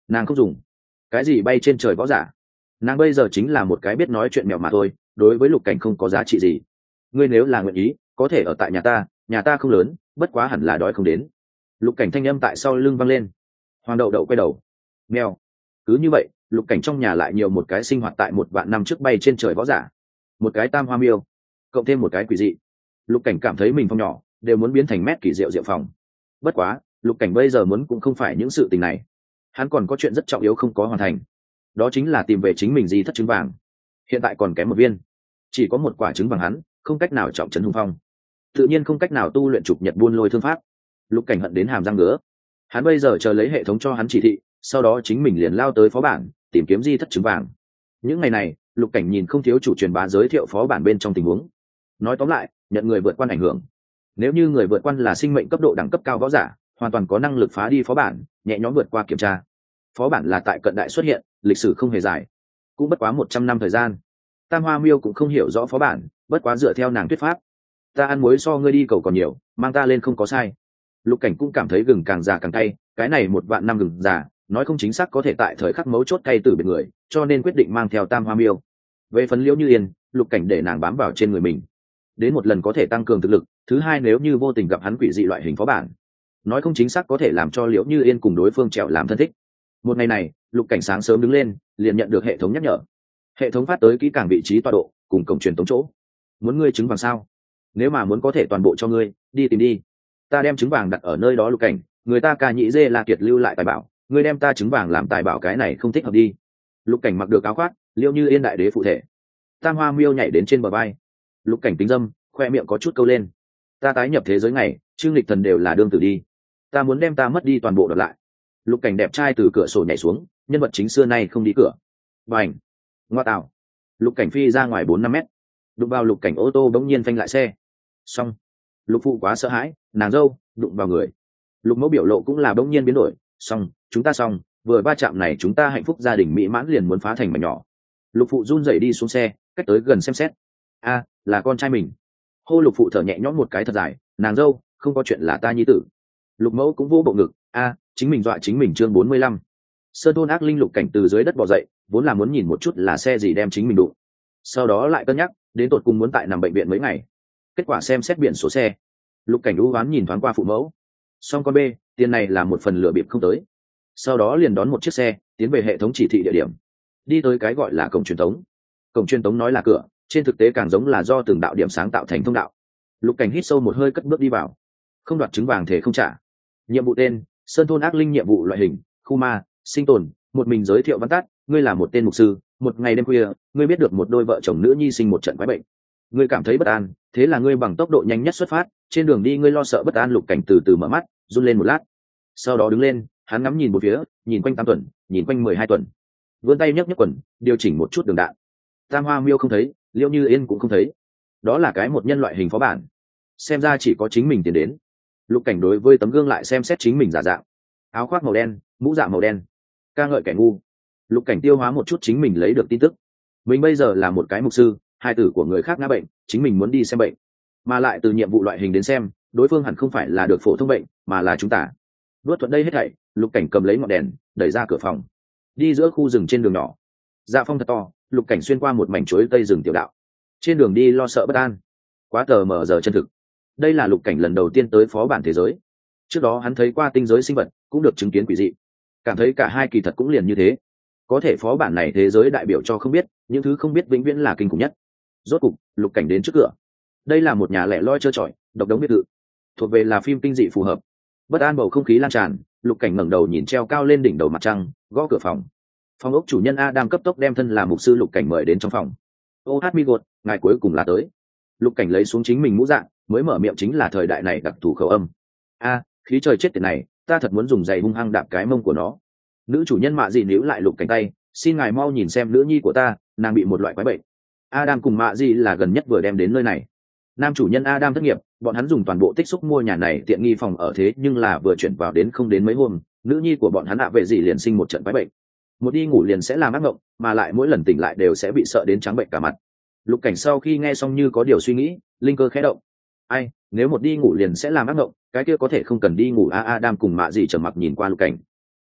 nàng không dùng cái gì bay trên trời võ giả, nàng bây giờ chính là một cái biết nói chuyện mèo mà thôi, đối với lục cảnh không có giá trị gì. ngươi nếu là nguyện ý có thể ở tại nhà ta, nhà ta không lớn, bất quá hẳn là đói không đến. Lục cảnh thanh âm tại sau lưng vang lên. Hoàng đậu đậu quay đầu. Mèo. Cứ như vậy lục cảnh trong nhà lại nhiều một cái sinh hoạt tại một vạn năm trước bay trên trời võ giả, một cái tam hoa miêu, cộng thêm một cái quỷ dị. Lục cảnh cảm thấy mình phong nhỏ đều muốn biến thành mét kỳ diệu diệu phòng. Bất quá lục cảnh bây giờ muốn cũng không phải những sự tình này, hắn còn có chuyện rất trọng yếu không có hoàn thành, đó chính là tìm về chính mình di thất trứng vàng. Hiện tại còn kém một viên, chỉ có một quả trứng vàng, hắn không cách nào trọng trấn hung phong, tự nhiên không cách nào tu luyện trục nhật buôn lôi thương pháp. Lục cảnh hận đến hàm răng ngứa, hắn bây giờ chờ lấy hệ thống cho hắn chỉ thị, sau đó chính mình liền lao tới phó bản tìm kiếm di thất trứng vàng. Những ngày này lục cảnh nhìn không thiếu chủ truyền bá giới thiệu phó bản bên trong tình huống. Nói tóm lại, nhận người vượt quan ảnh hưởng, nếu như người vượt quan là sinh mệnh cấp độ đẳng cấp cao võ giả, hoàn toàn có năng lực phá đi phó bản, nhẹ nhõm vượt qua kiểm tra. Phó bản là tại cận đại xuất hiện, lịch sử không hề dài, cũng bất quá một trăm năm thời gian. Tam hoa miêu cũng không hiểu rõ phó bản, bất quá dựa theo nàng thuyết pháp, ta ăn muối so ngươi đi cầu còn nhiều, mang ta lên không có sai. Lục cảnh cũng cảm thấy gừng càng già càng cay, cái này một vạn năm gừng già, nói không chính xác có thể tại thời khắc mấu chốt cay từ biệt người, cho nên quyết định mang theo tam hoa miêu. Về phần Liễu Như Yên, lục cảnh để nàng bám vào trên người mình, đến một lần có thể tăng cường thực lực, thứ hai nếu như vô tình gặp hắn quỷ dị loại hình phó bản, nói không chính xác có thể làm cho Liễu Như Yên cùng đối phương trèo làm thân thích. Một ngày này lục cảnh sáng sớm đứng lên liền nhận được hệ thống nhắc nhở, hệ thống phát tới kỹ càng vị trí tọa độ cùng cổng truyền tống chỗ. Muốn ngươi trứng vàng sao? Nếu mà muốn có thể toàn bộ cho ngươi, đi tìm đi. Ta đem trứng vàng đặt ở nơi đó. Lục cảnh, người ta ca nhị dê la kiệt lưu lại tài bảo, ngươi đem ta trứng vàng làm tài bảo, cái này không thích hợp đi. Lục cảnh mặc được áo khoác, Liễu Như Yên đại đế phụ thể. Tam hoa miêu nhảy đến trên bờ vai. Lục cảnh tính dâm, khoe miệng có chút câu lên. Ta tái nhập thế giới này, trương lịch thần đều là đương tử đi, ta muốn đem ta mất đi toàn bộ đợt lại. Lục cảnh đẹp trai từ cửa sổ nhảy xuống, nhân vật chính xưa nay không đi cửa. Bành, ngoa tạo. Lục cảnh phi ra ngoài bốn năm mét, đụng vào lục cảnh ô tô bỗng nhiên phanh lại xe. Xong. Lục phụ quá sợ hãi, nàng dâu đụng vào người. Lục mẫu biểu lộ cũng là bỗng nhiên biến đổi. Xong, chúng ta xong, vừa va chạm này chúng ta hạnh phúc gia đình mỹ mãn liền muốn phá thành mảnh nhỏ. Lục phụ run rẩy đi xuống xe, cách tới gần xem xét. A, là con trai mình. Hô. Lục phụ thở nhẹ nhõm một cái thật dài, nàng dâu, không có chuyện là ta nhi tử. Lục mẫu cũng vô bộ ngực. A, chính mình dọa chính mình. Chương bốn mươi lăm. Sơn thôn ác linh. Lục cảnh từ dưới đất bò dậy, vốn là muốn nhìn một chút là xe gì đem chính mình đụng, sau đó lại cân nhắc đến tột cùng muốn tại nằm bệnh viện mấy ngày. Kết quả xem xét biển số xe, lục cảnh ưu oán nhìn thoáng qua phụ mẫu. Xong con b, tiền này là một phần lừa bịp không tới. Sau đó liền đón một chiếc xe tiến về hệ thống chỉ thị địa điểm, đi tới cái gọi là cổng truyền tống. Cổng truyền tống nói là cửa, trên thực tế càng giống là do từng đạo điểm sáng tạo thành thông đạo. Lục cảnh hít sâu một hơi, cất bước đi vào. Không đoạt trứng vàng thể không trả. Nhiệm vụ tên: Sơn thôn ác linh. Nhiệm vụ loại hình: khu ma, sinh tồn. Một mình giới thiệu văn tắt: ngươi là một tên mục sư, một ngày đêm khuya ngươi biết được một đôi vợ chồng nữ nhi sinh một trận quái bệnh, ngươi cảm thấy bất an, thế là ngươi bằng tốc độ nhanh nhất xuất phát. Trên đường đi ngươi lo sợ bất an. Lục cảnh từ từ mở mắt, run lên một lát, sau đó đứng lên. Hắn ngắm nhìn một phía, nhìn quanh tám tuần, nhìn quanh mười hai tuần, vươn tay nhấc nhấc quần, điều chỉnh một chút đường đạn. Tam hoa miêu không thấy, Liễu Như Yên cũng không thấy. Đó là cái một nhân loại hình phó bản, xem ra chỉ có chính mình tiến đến. Lục cảnh đối với tấm gương lại xem xét chính mình giả dạng, áo khoác màu đen, mũ dạ màu đen, ca ngợi kẻ ngu. Lục cảnh tiêu hóa một chút chính mình lấy được tin tức, mình bây giờ là một cái mục sư, hai tử của người khác ngã bệnh, chính mình muốn đi xem bệnh, mà lại từ nhiệm vụ loại hình đến xem, đối phương hẳn không phải là được phổ thông bệnh, mà là chúng ta. Luốt thuận đây hết thảy, lục cảnh cầm lấy ngọn đèn, đẩy ra cửa phòng, đi giữa khu rừng trên đường nhỏ. Dạ phong thật to, lục cảnh xuyên qua một mảnh chuối tây rừng tiểu đạo, trên đường đi lo sợ bất an, quá tờ mờ giờ chân thực. Đây là lục cảnh lần đầu tiên tới phó bản thế giới, trước đó hắn thấy qua tinh giới sinh vật, cũng được chứng kiến quỷ dị, cảm thấy cả hai kỳ thật cũng liền như thế. Có thể phó bản này thế giới đại biểu cho không biết, những thứ không biết vĩnh viễn là kinh khủng nhất. Rốt cục lục cảnh đến trước cửa. Đây là một nhà lẻ loi trơ trọi, độc đống biệt thự, thuộc về là phim kinh dị phù hợp. Bất an bầu không khí lan tràn, lục cảnh ngẩng đầu nhìn treo cao lên đỉnh đầu mặt trăng, gõ cửa phòng. Phòng ốc chủ nhân A đang cấp tốc đem thân là mục sư lục cảnh mời đến trong phòng. Ô hát mi gột, ngài cuối cùng là tới. Lục cảnh lấy xuống chính mình mũ dạng, mới mở miệng chính là thời đại này đặc thù khẩu âm. A, khí trời chết tiệt này, ta thật muốn dùng giày hung hăng đạp cái mông của nó. Nữ chủ nhân Mạ Dị níu lại lục cảnh tay, xin ngài mau nhìn xem nữ nhi của ta, nàng bị một loại quái bệnh. Adam cùng Mạ Dị là gần nhất vừa đem đến nơi này. Nam chủ nhân Adam thất nghiệp, bọn hắn dùng toàn bộ tích xúc mua nhà này tiện nghi phòng ở, thế nhưng là vừa chuyển vào đến không đến mấy hôm, nữ nhi của bọn hắn ạ vệ dị liền sinh một trận quái bệnh. Một đi ngủ liền sẽ làm ác mộng, mà lại mỗi lần tỉnh lại đều sẽ bị sợ đến trắng bệnh cả mặt. Lục cảnh sau khi nghe xong như có điều suy nghĩ, linh cơ khẽ động. Ai, nếu một đi ngủ liền sẽ làm ác mộng, cái kia có thể không cần đi ngủ. A Adam cùng Mạ Dị trầm mặc nhìn qua lục cảnh.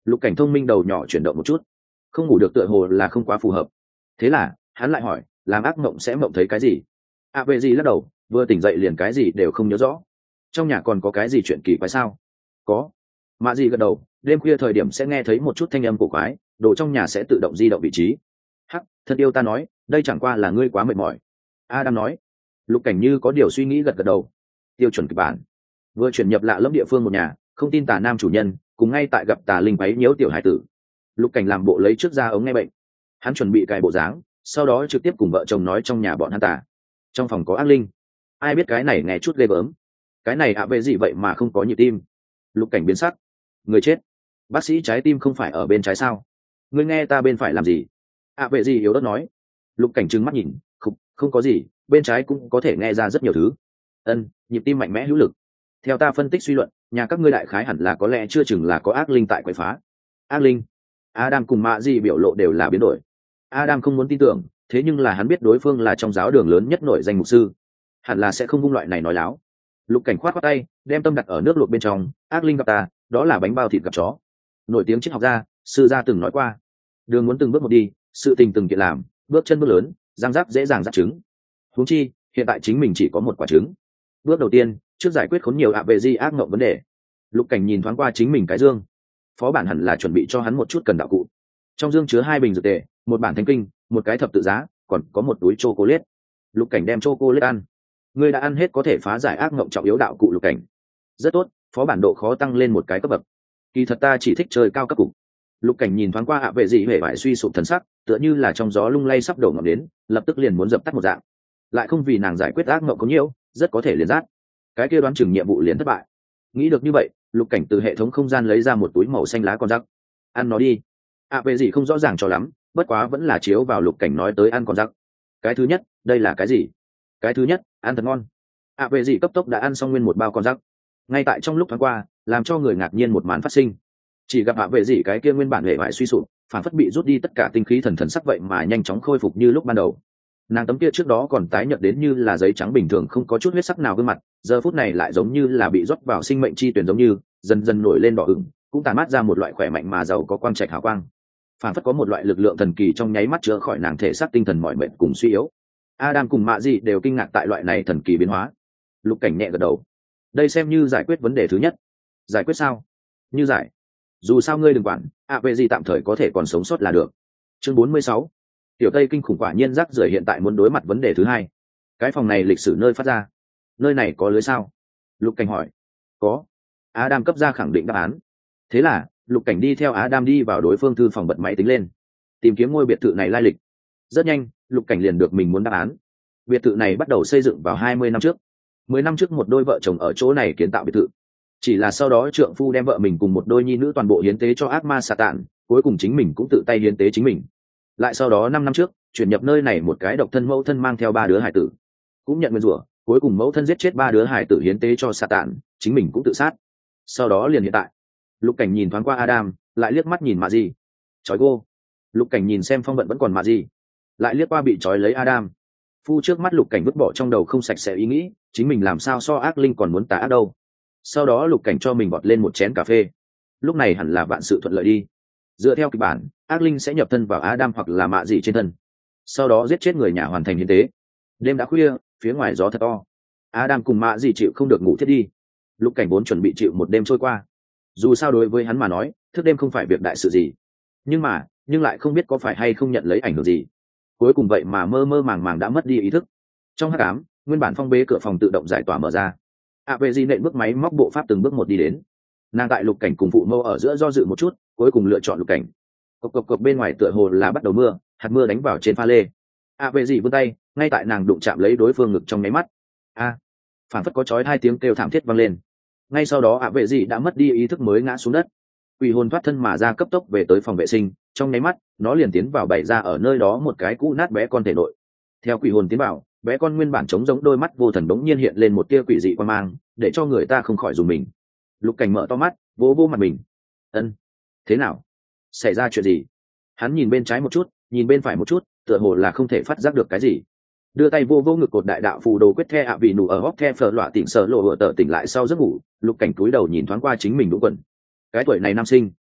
Lục cảnh thông minh đầu nhỏ chuyển động một chút, không ngủ được tựa hồ là không quá phù hợp. Thế là hắn lại hỏi, làm ác mộng sẽ mộng thấy cái gì? ạ vệ gì lắc đầu, vừa tỉnh dậy liền cái gì đều không nhớ rõ. Trong nhà còn có cái gì chuyện kỳ quái sao? Có. Mạ gì gật đầu, đêm khuya thời điểm sẽ nghe thấy một chút thanh âm cổ quái, đồ trong nhà sẽ tự động di động vị trí. Hắc, thật yêu ta nói, đây chẳng qua là ngươi quá mệt mỏi. Adam nói. Lục cảnh như có điều suy nghĩ gật gật đầu. Tiêu chuẩn kịch bản. Vừa chuyển nhập lạ lẫm địa phương một nhà, không tin tà nam chủ nhân, cùng ngay tại gặp tà linh quấy nhiễu tiểu hải tử. Lục cảnh làm bộ lấy trước ra ống nghe bệnh. Hắn chuẩn bị cài bộ dáng, sau đó trực tiếp cùng vợ chồng nói trong nhà bọn hắn tà. Trong phòng có ác linh. Ai biết cái này nghe chút ghê gớm. Cái này ạ về gì vậy mà không có nhịp tim? Lục cảnh biến sắc. Người chết. Bác sĩ trái tim không phải ở bên trái sao? Ngươi nghe ta bên phải làm gì? ạ về gì yếu đất nói. Lục cảnh trừng mắt nhìn, không, không có gì, bên trái cũng có thể nghe ra rất nhiều thứ. Ân, nhịp tim mạnh mẽ hữu lực. Theo ta phân tích suy luận, nhà các ngươi đại khái hẳn là có lẽ chưa chừng là có ác linh tại quậy phá. Ác linh? Adam cùng Mạ Di biểu lộ đều là biến đổi. Adam không muốn tin tưởng, thế nhưng là hắn biết đối phương là trong giáo đường lớn nhất nổi danh mục sư, hẳn là sẽ không vung loại này nói láo. Lục cảnh khoát khoát tay, đem tâm đặt ở nước luộc bên trong. Ác linh gặp ta, đó là bánh bao thịt gặp chó. Nổi tiếng triết học gia, sư gia từng nói qua, đường muốn từng bước một đi, sự tình từng kiện làm, bước chân bước lớn, răng rắc dễ dàng rắc trứng. Huống chi hiện tại chính mình chỉ có một quả trứng. Bước đầu tiên, trước giải quyết khốn nhiều ạ về di ác mộng vấn đề. Lục cảnh nhìn thoáng qua chính mình cái dương, phó bản hẳn là chuẩn bị cho hắn một chút cần đạo cụ. Trong dương chứa hai bình dược tề, một bản thánh kinh, một cái thập tự giá, còn có một túi chocolate. Lục cảnh đem chocolate ăn. Ngươi đã ăn hết có thể phá giải ác mộng trọng yếu đạo cụ. Lục cảnh. Rất tốt, phó bản độ khó tăng lên một cái cấp bậc. Kỳ thật ta chỉ thích chơi cao cấp cục. Lục cảnh nhìn thoáng qua ạ vệ dị hề vải suy sụp thần sắc, tựa như là trong gió lung lay sắp đổ ngọn đến, lập tức liền muốn dập tắt một dạng. Lại không vì nàng giải quyết ác mộng có nhiễu, rất có thể liền rát. Cái kia đoán chừng nhiệm vụ liền thất bại. Nghĩ được như vậy, lục cảnh từ hệ thống không gian lấy ra một túi màu xanh lá con rắc. Ăn nó đi. ạ vệ dị không rõ ràng cho lắm, bất quá vẫn là chiếu vào lục cảnh nói tới ăn con rắc. Cái thứ nhất, đây là cái gì? Cái thứ nhất, ăn thật ngon. ạ vệ dị cấp tốc đã ăn xong nguyên một bao con rắc. Ngay tại trong lúc thoáng qua, làm cho người ngạc nhiên một màn phát sinh. Chỉ gặp ạ vệ dị cái kia nguyên bản hệ vải suy sụp, phản phất bị rút đi tất cả tinh khí thần thần sắc vậy mà nhanh chóng khôi phục như lúc ban đầu. Nàng tấm kia trước đó còn tái nhợt đến như là giấy trắng bình thường, không có chút huyết sắc nào gương mặt, giờ phút này lại giống như là bị rót vào sinh mệnh chi tuyển, giống như dần dần nổi lên đỏ ửng, cũng tàn mát ra một loại khỏe mạnh mà giàu có quang trạch hào quang. Phản phất có một loại lực lượng thần kỳ trong nháy mắt chữa khỏi nàng thể xác tinh thần mỏi mệt cùng suy yếu. Adam cùng Mạ Dị đều kinh ngạc tại loại này thần kỳ biến hóa. Lục cảnh nhẹ gật đầu. Đây xem như giải quyết vấn đề thứ nhất. Giải quyết sao? Như giải. Dù sao ngươi đừng quản, ạ về gì tạm thời có thể còn sống sót là được. Chương bốn mươi sáu. Tiểu Tây kinh khủng quả nhiên rác rưởi hiện tại muốn đối mặt vấn đề thứ hai. Cái phòng này lịch sử nơi phát ra. Nơi này có lưới sao? Lục cảnh hỏi. Có. Adam cấp ra khẳng định đáp án. Thế là lục cảnh đi theo Adam đi vào đối phương thư phòng, bật máy tính lên, tìm kiếm ngôi biệt thự này lai lịch. Rất nhanh, lục cảnh liền được mình muốn đáp án. Biệt thự này bắt đầu xây dựng vào hai mươi năm trước. Mười năm trước một đôi vợ chồng ở chỗ này kiến tạo biệt thự. Chỉ là sau đó trượng phu đem vợ mình cùng một đôi nhi nữ toàn bộ hiến tế cho ác ma xà tạn, cuối cùng chính mình cũng tự tay hiến tế chính mình. Lại sau đó năm năm trước, chuyển nhập nơi này một cái độc thân mẫu thân mang theo ba đứa hải tử, cũng nhận nguyên rủa, cuối cùng mẫu thân giết chết ba đứa hải tử hiến tế cho xà tạn, chính mình cũng tự sát. Sau đó liền hiện tại. Lục cảnh nhìn thoáng qua Adam, lại liếc mắt nhìn Mạ Dị. Chói cô. Lục cảnh nhìn xem phong vận vẫn còn Mạ Dị, lại liếc qua bị trói lấy Adam. Phu trước mắt lục cảnh vứt bỏ trong đầu không sạch sẽ ý nghĩ, chính mình làm sao so ác linh còn muốn tà ác đâu. Sau đó lục cảnh cho mình vọt lên một chén cà phê. Lúc này hẳn là vạn sự thuận lợi đi. Dựa theo kịch bản, ác linh sẽ nhập thân vào Adam hoặc là Mạ Dị trên thân, sau đó giết chết người nhà hoàn thành hiến tế. Đêm đã khuya, phía ngoài gió thật to. Adam cùng Mạ Dị chịu không được ngủ thiết đi. Lục cảnh vốn chuẩn bị chịu một đêm trôi qua. Dù sao đối với hắn mà nói, thức đêm không phải việc đại sự gì. Nhưng mà, nhưng lại không biết có phải hay không nhận lấy ảnh hưởng gì. Cuối cùng vậy mà mơ mơ màng màng đã mất đi ý thức. Trong hắc ám, nguyên bản phong bế cửa phòng tự động giải tỏa mở ra. ạ vệ di nện bước máy móc bộ pháp từng bước một đi đến. Nàng tại lục cảnh cùng phụ mâu ở giữa do dự một chút, cuối cùng lựa chọn lục cảnh. Cộc cộc cộc bên ngoài tựa hồ là bắt đầu mưa, hạt mưa đánh vào trên pha lê. ạ vệ di vươn tay, ngay tại nàng đụng chạm lấy đối phương ngực trong nháy mắt. A, phản phất có chói hai tiếng kêu thảm thiết vang lên. Ngay sau đó ạ vệ di đã mất đi ý thức mới ngã xuống đất. Quỷ hồn thoát thân mà ra cấp tốc về tới phòng vệ sinh, trong nháy mắt nó liền tiến vào bày ra ở nơi đó một cái cũ nát bé con thể nội. Theo quỷ hồn tiến vào, bé con nguyên bản trống giống đôi mắt vô thần đống nhiên hiện lên một tia quỷ dị quan mang, để cho người ta không khỏi dùng mình. Lục cảnh mở to mắt, vỗ vỗ mặt mình. Ân, thế nào? Xảy ra chuyện gì? Hắn nhìn bên trái một chút, nhìn bên phải một chút, tựa hồ là không thể phát giác được cái gì. Đưa tay vô vô ngực cột đại đạo phù đồ quyết the ạ vị nụ ở hốc the phở loạ tỉnh sợ lộ vừa tờ tỉnh lại sau giấc ngủ. Lục cảnh cúi đầu nhìn thoáng qua chính mình đúng quần. Cái tuổi này nam sinh,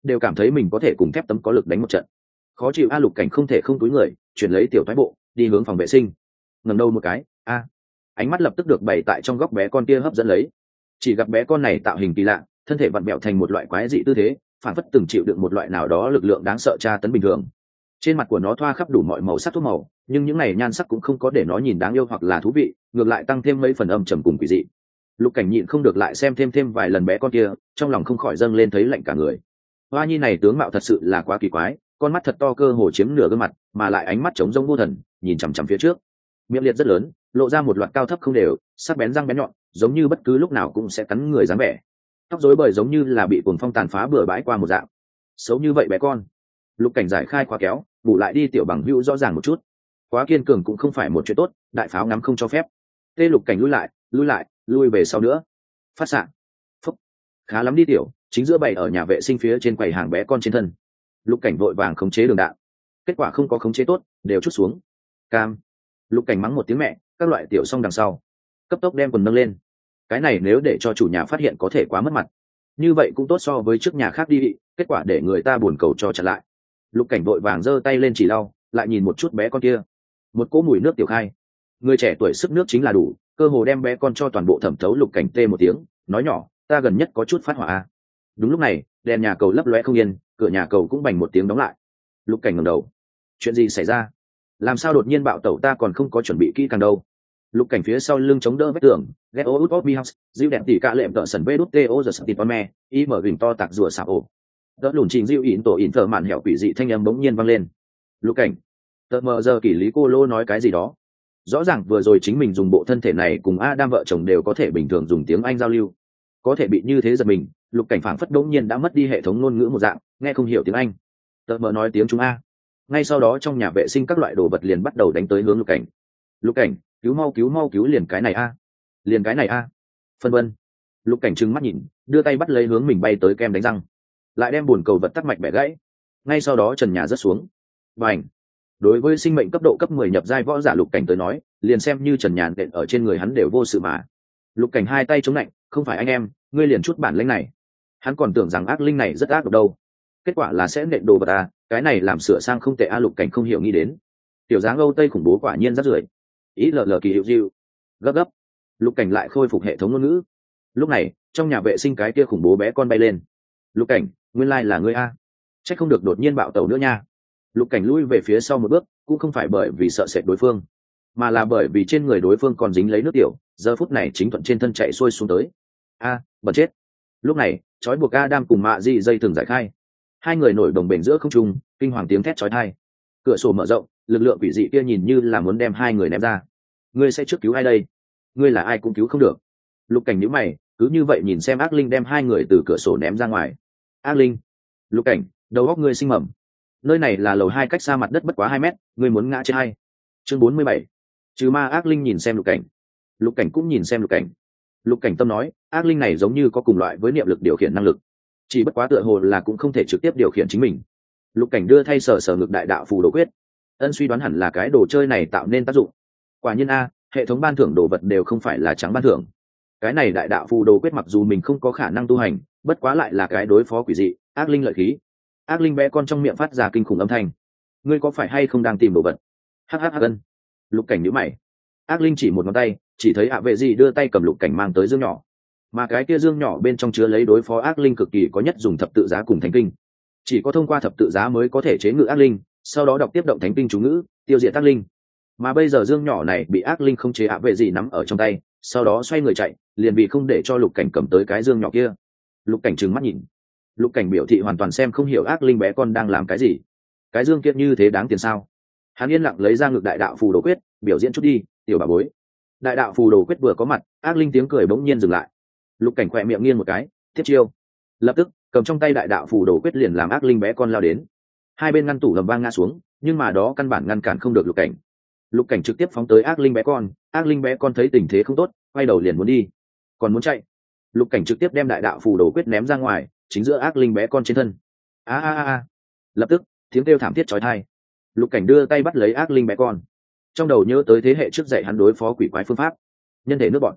đều cảm thấy mình có thể cùng thép tấm có lực đánh một trận. Khó chịu a, Lục Cảnh không thể không túi người chuyển lấy tiểu thoái bộ đi hướng phòng vệ sinh. Ngẩng đầu một cái, a ánh mắt lập tức được bày tại trong góc bé con kia hấp dẫn lấy. Chỉ gặp bé con này tạo hình kỳ lạ, thân thể vặn bẹo thành một loại quái dị tư thế, phản phất từng chịu đựng một loại nào đó lực lượng đáng sợ tra tấn bình thường. Trên mặt của nó thoa khắp đủ mọi màu sắc thuốc màu, nhưng những này nhan sắc cũng không có để nó nhìn đáng yêu hoặc là thú vị, ngược lại tăng thêm mấy phần âm trầm cùng quỷ dị. Lục Cảnh nhịn không được lại xem thêm thêm vài lần bé con kia, trong lòng không khỏi dâng lên thấy lạnh cả người. Hoa nhi này tướng mạo thật sự là quá kỳ quái, con mắt thật to cơ hồ chiếm nửa gương mặt, mà lại ánh mắt trống rỗng vô thần, nhìn chằm chằm phía trước. Miệng liệt rất lớn, lộ ra một loạt cao thấp không đều, sắc bén răng bén nhọn, giống như bất cứ lúc nào cũng sẽ cắn người dáng vẻ. Tóc rối bời giống như là bị cuồng phong tàn phá bừa bãi qua một dạng. Xấu như vậy bé con. Lục Cảnh giải khai khóa kéo, bù lại đi tiểu bằng hữu rõ ràng một chút. Quá kiên cường cũng không phải một chuyện tốt, đại pháo ngắm không cho phép. Tê Lục Cảnh lui lại, lui lại, lui về sau nữa. Phát xạ. Phúc. Khá lắm đi tiểu, chính giữa bày ở nhà vệ sinh phía trên quầy hàng bé con trên thân. Lục Cảnh vội vàng khống chế đường đạn. Kết quả không có khống chế tốt, đều chút xuống. Cam. Lục Cảnh mắng một tiếng mẹ, các loại tiểu xong đằng sau, cấp tốc đem quần nâng lên. Cái này nếu để cho chủ nhà phát hiện có thể quá mất mặt. Như vậy cũng tốt so với trước nhà khác đi, kết quả để người ta buồn cầu cho chặn lại. Lục Cảnh vội vàng giơ tay lên chỉ lau, lại nhìn một chút bé con kia. Một cỗ mùi nước tiểu khai. Người trẻ tuổi sức nước chính là đủ, cơ hồ đem bé con cho toàn bộ thẩm thấu. Lục Cảnh tê một tiếng, nói nhỏ, ta gần nhất có chút phát hỏa a. Đúng lúc này, đèn nhà cầu lấp lóe không yên, cửa nhà cầu cũng bành một tiếng đóng lại. Lục Cảnh ngẩng đầu, chuyện gì xảy ra? Làm sao đột nhiên bạo tẩu, ta còn không có chuẩn bị kỹ càng đâu. Lục Cảnh phía sau lưng chống đỡ vách tường, get out of my house, dịu đẹp tỉ cả lệm tợ sần vê đút tê ô giờ sập tịt me, y mở gừng to tạc rùa xào ổ. Đỡ lùn trình dịu ỉn tổ ỉn thở màn hẻo quỷ dị thanh âm bỗng nhiên vang lên. Lục Cảnh, tờ mờ giờ kỷ lý cô lô nói cái gì đó. Rõ ràng vừa rồi chính mình dùng bộ thân thể này cùng Adam vợ chồng đều có thể bình thường dùng tiếng Anh giao lưu, có thể bị như thế giật mình. Lục Cảnh phảng phất đống nhiên đã mất đi hệ thống ngôn ngữ một dạng, nghe không hiểu tiếng Anh. Tờ mờ nói tiếng Trung a. Ngay sau đó trong nhà vệ sinh các loại đồ vật liền bắt đầu đánh tới hướng Lục Cảnh. Lục Cảnh, cứu mau cứu mau cứu, liền cái này a, liền cái này a. Phân vân. Lục Cảnh trừng mắt nhìn, đưa tay bắt lấy hướng mình bay tới kem đánh răng, lại đem buồn cầu vật tắc mạch bẻ gãy. Ngay sau đó trần nhà rớt xuống. Bành. Đối với sinh mệnh cấp độ cấp mười nhập giai võ giả Lục Cảnh tới nói, liền xem như trần nhà nện ở trên người hắn đều vô sự mà. Lục Cảnh hai tay chống lạnh, không phải anh em, ngươi liền chút bản lĩnh này. Hắn còn tưởng rằng ác linh này rất ác độc đâu, kết quả là sẽ nện đồ vật à, cái này làm sửa sang không tệ a. Lục Cảnh không hiểu nghĩ đến, tiểu dáng Âu Tây khủng bố quả nhiên rất rưởi. Ý lờ lờ kỳ hiệu diệu. Gấp gấp. Lục Cảnh lại khôi phục hệ thống ngôn ngữ. Lúc này trong nhà vệ sinh cái kia khủng bố bé con bay lên. Lục Cảnh, nguyên lai là ngươi a. Chắc không được đột nhiên bạo tẩu nữa nha. Lục Cảnh lui về phía sau một bước, cũng không phải bởi vì sợ sệt đối phương, mà là bởi vì trên người đối phương còn dính lấy nước tiểu, giờ phút này chính thuận trên thân chạy xuôi xuống tới. A, bật chết. Lúc này trói buộc Adam cùng Mạ Dị dây thừng giải khai, hai người nổi đồng bền giữa không trung, kinh hoàng tiếng thét chói tai. Cửa sổ mở rộng, lực lượng quỷ dị kia nhìn như là muốn đem hai người ném ra. Ngươi sẽ trước cứu ai đây? Ngươi là ai cũng cứu không được. Lục Cảnh nhíu mày, cứ như vậy nhìn xem ác linh đem hai người từ cửa sổ ném ra ngoài. Ác linh? Lục Cảnh, đầu óc ngươi sinh mầm. Nơi này là lầu hai, cách xa mặt đất bất quá hai mét, ngươi muốn ngã trên hay? Chương bốn mươi bảy. Trừ ma. Ác linh nhìn xem Lục Cảnh, Lục Cảnh cũng nhìn xem Lục Cảnh. Lục Cảnh tâm nói, ác linh này giống như có cùng loại với niệm lực điều khiển năng lực, chỉ bất quá tựa hồ là cũng không thể trực tiếp điều khiển chính mình. Lục Cảnh đưa thay sở sở ngực đại đạo phù đồ quyết, ân suy đoán hẳn là cái đồ chơi này tạo nên tác dụng. Quả nhiên a, hệ thống ban thưởng đồ vật đều không phải là trắng ban thưởng. Cái này đại đạo phù đồ quyết mặc dù mình không có khả năng tu hành, bất quá lại là cái đối phó quỷ dị ác linh lợi khí. Ác linh bé con trong miệng phát ra kinh khủng âm thanh. Ngươi có phải hay không đang tìm đồ vật? Hắc hắc hắc ân. Lục Cảnh nhíu mày. Ác linh chỉ một ngón tay, chỉ thấy ạ vệ gì đưa tay cầm Lục Cảnh mang tới dương nhỏ, mà cái kia dương nhỏ bên trong chứa lấy đối phó ác linh cực kỳ có nhất dùng thập tự giá cùng thánh kinh. Chỉ có thông qua thập tự giá mới có thể chế ngự ác linh, sau đó đọc tiếp động thánh kinh chú ngữ, tiêu diệt ác linh. Mà bây giờ dương nhỏ này bị ác linh không chế ạ vệ gì nắm ở trong tay, sau đó xoay người chạy, liền vì không để cho Lục Cảnh cầm tới cái dương nhỏ kia. Lục Cảnh trừng mắt nhìn. Lục Cảnh biểu thị hoàn toàn xem không hiểu ác linh bé con đang làm cái gì. Cái dương kia như thế đáng tiền sao? Hắn yên lặng lấy ra ngực đại đạo phù đồ quyết, biểu diễn chút đi, tiểu bà bối. Đại đạo phù đồ quyết vừa có mặt, ác linh tiếng cười bỗng nhiên dừng lại. Lục Cảnh khỏe miệng nghiêng một cái, tiếp chiêu. Lập tức cầm trong tay đại đạo phù đồ quyết liền làm ác linh bé con lao đến. Hai bên ngăn tủ lầm vang ngã xuống, nhưng mà đó căn bản ngăn cản không được Lục Cảnh. Lục Cảnh trực tiếp phóng tới ác linh bé con. Ác linh bé con thấy tình thế không tốt, quay đầu liền muốn đi, còn muốn chạy. Lục Cảnh trực tiếp đem đại đạo phù đồ quyết ném ra ngoài, chính giữa ác linh bé con trên thân. A a a! Lập tức tiếng kêu thảm thiết chói tai. Lục Cảnh đưa tay bắt lấy ác linh bé con, trong đầu nhớ tới thế hệ trước dạy hắn đối phó quỷ quái phương pháp, nhân thể nước bọt.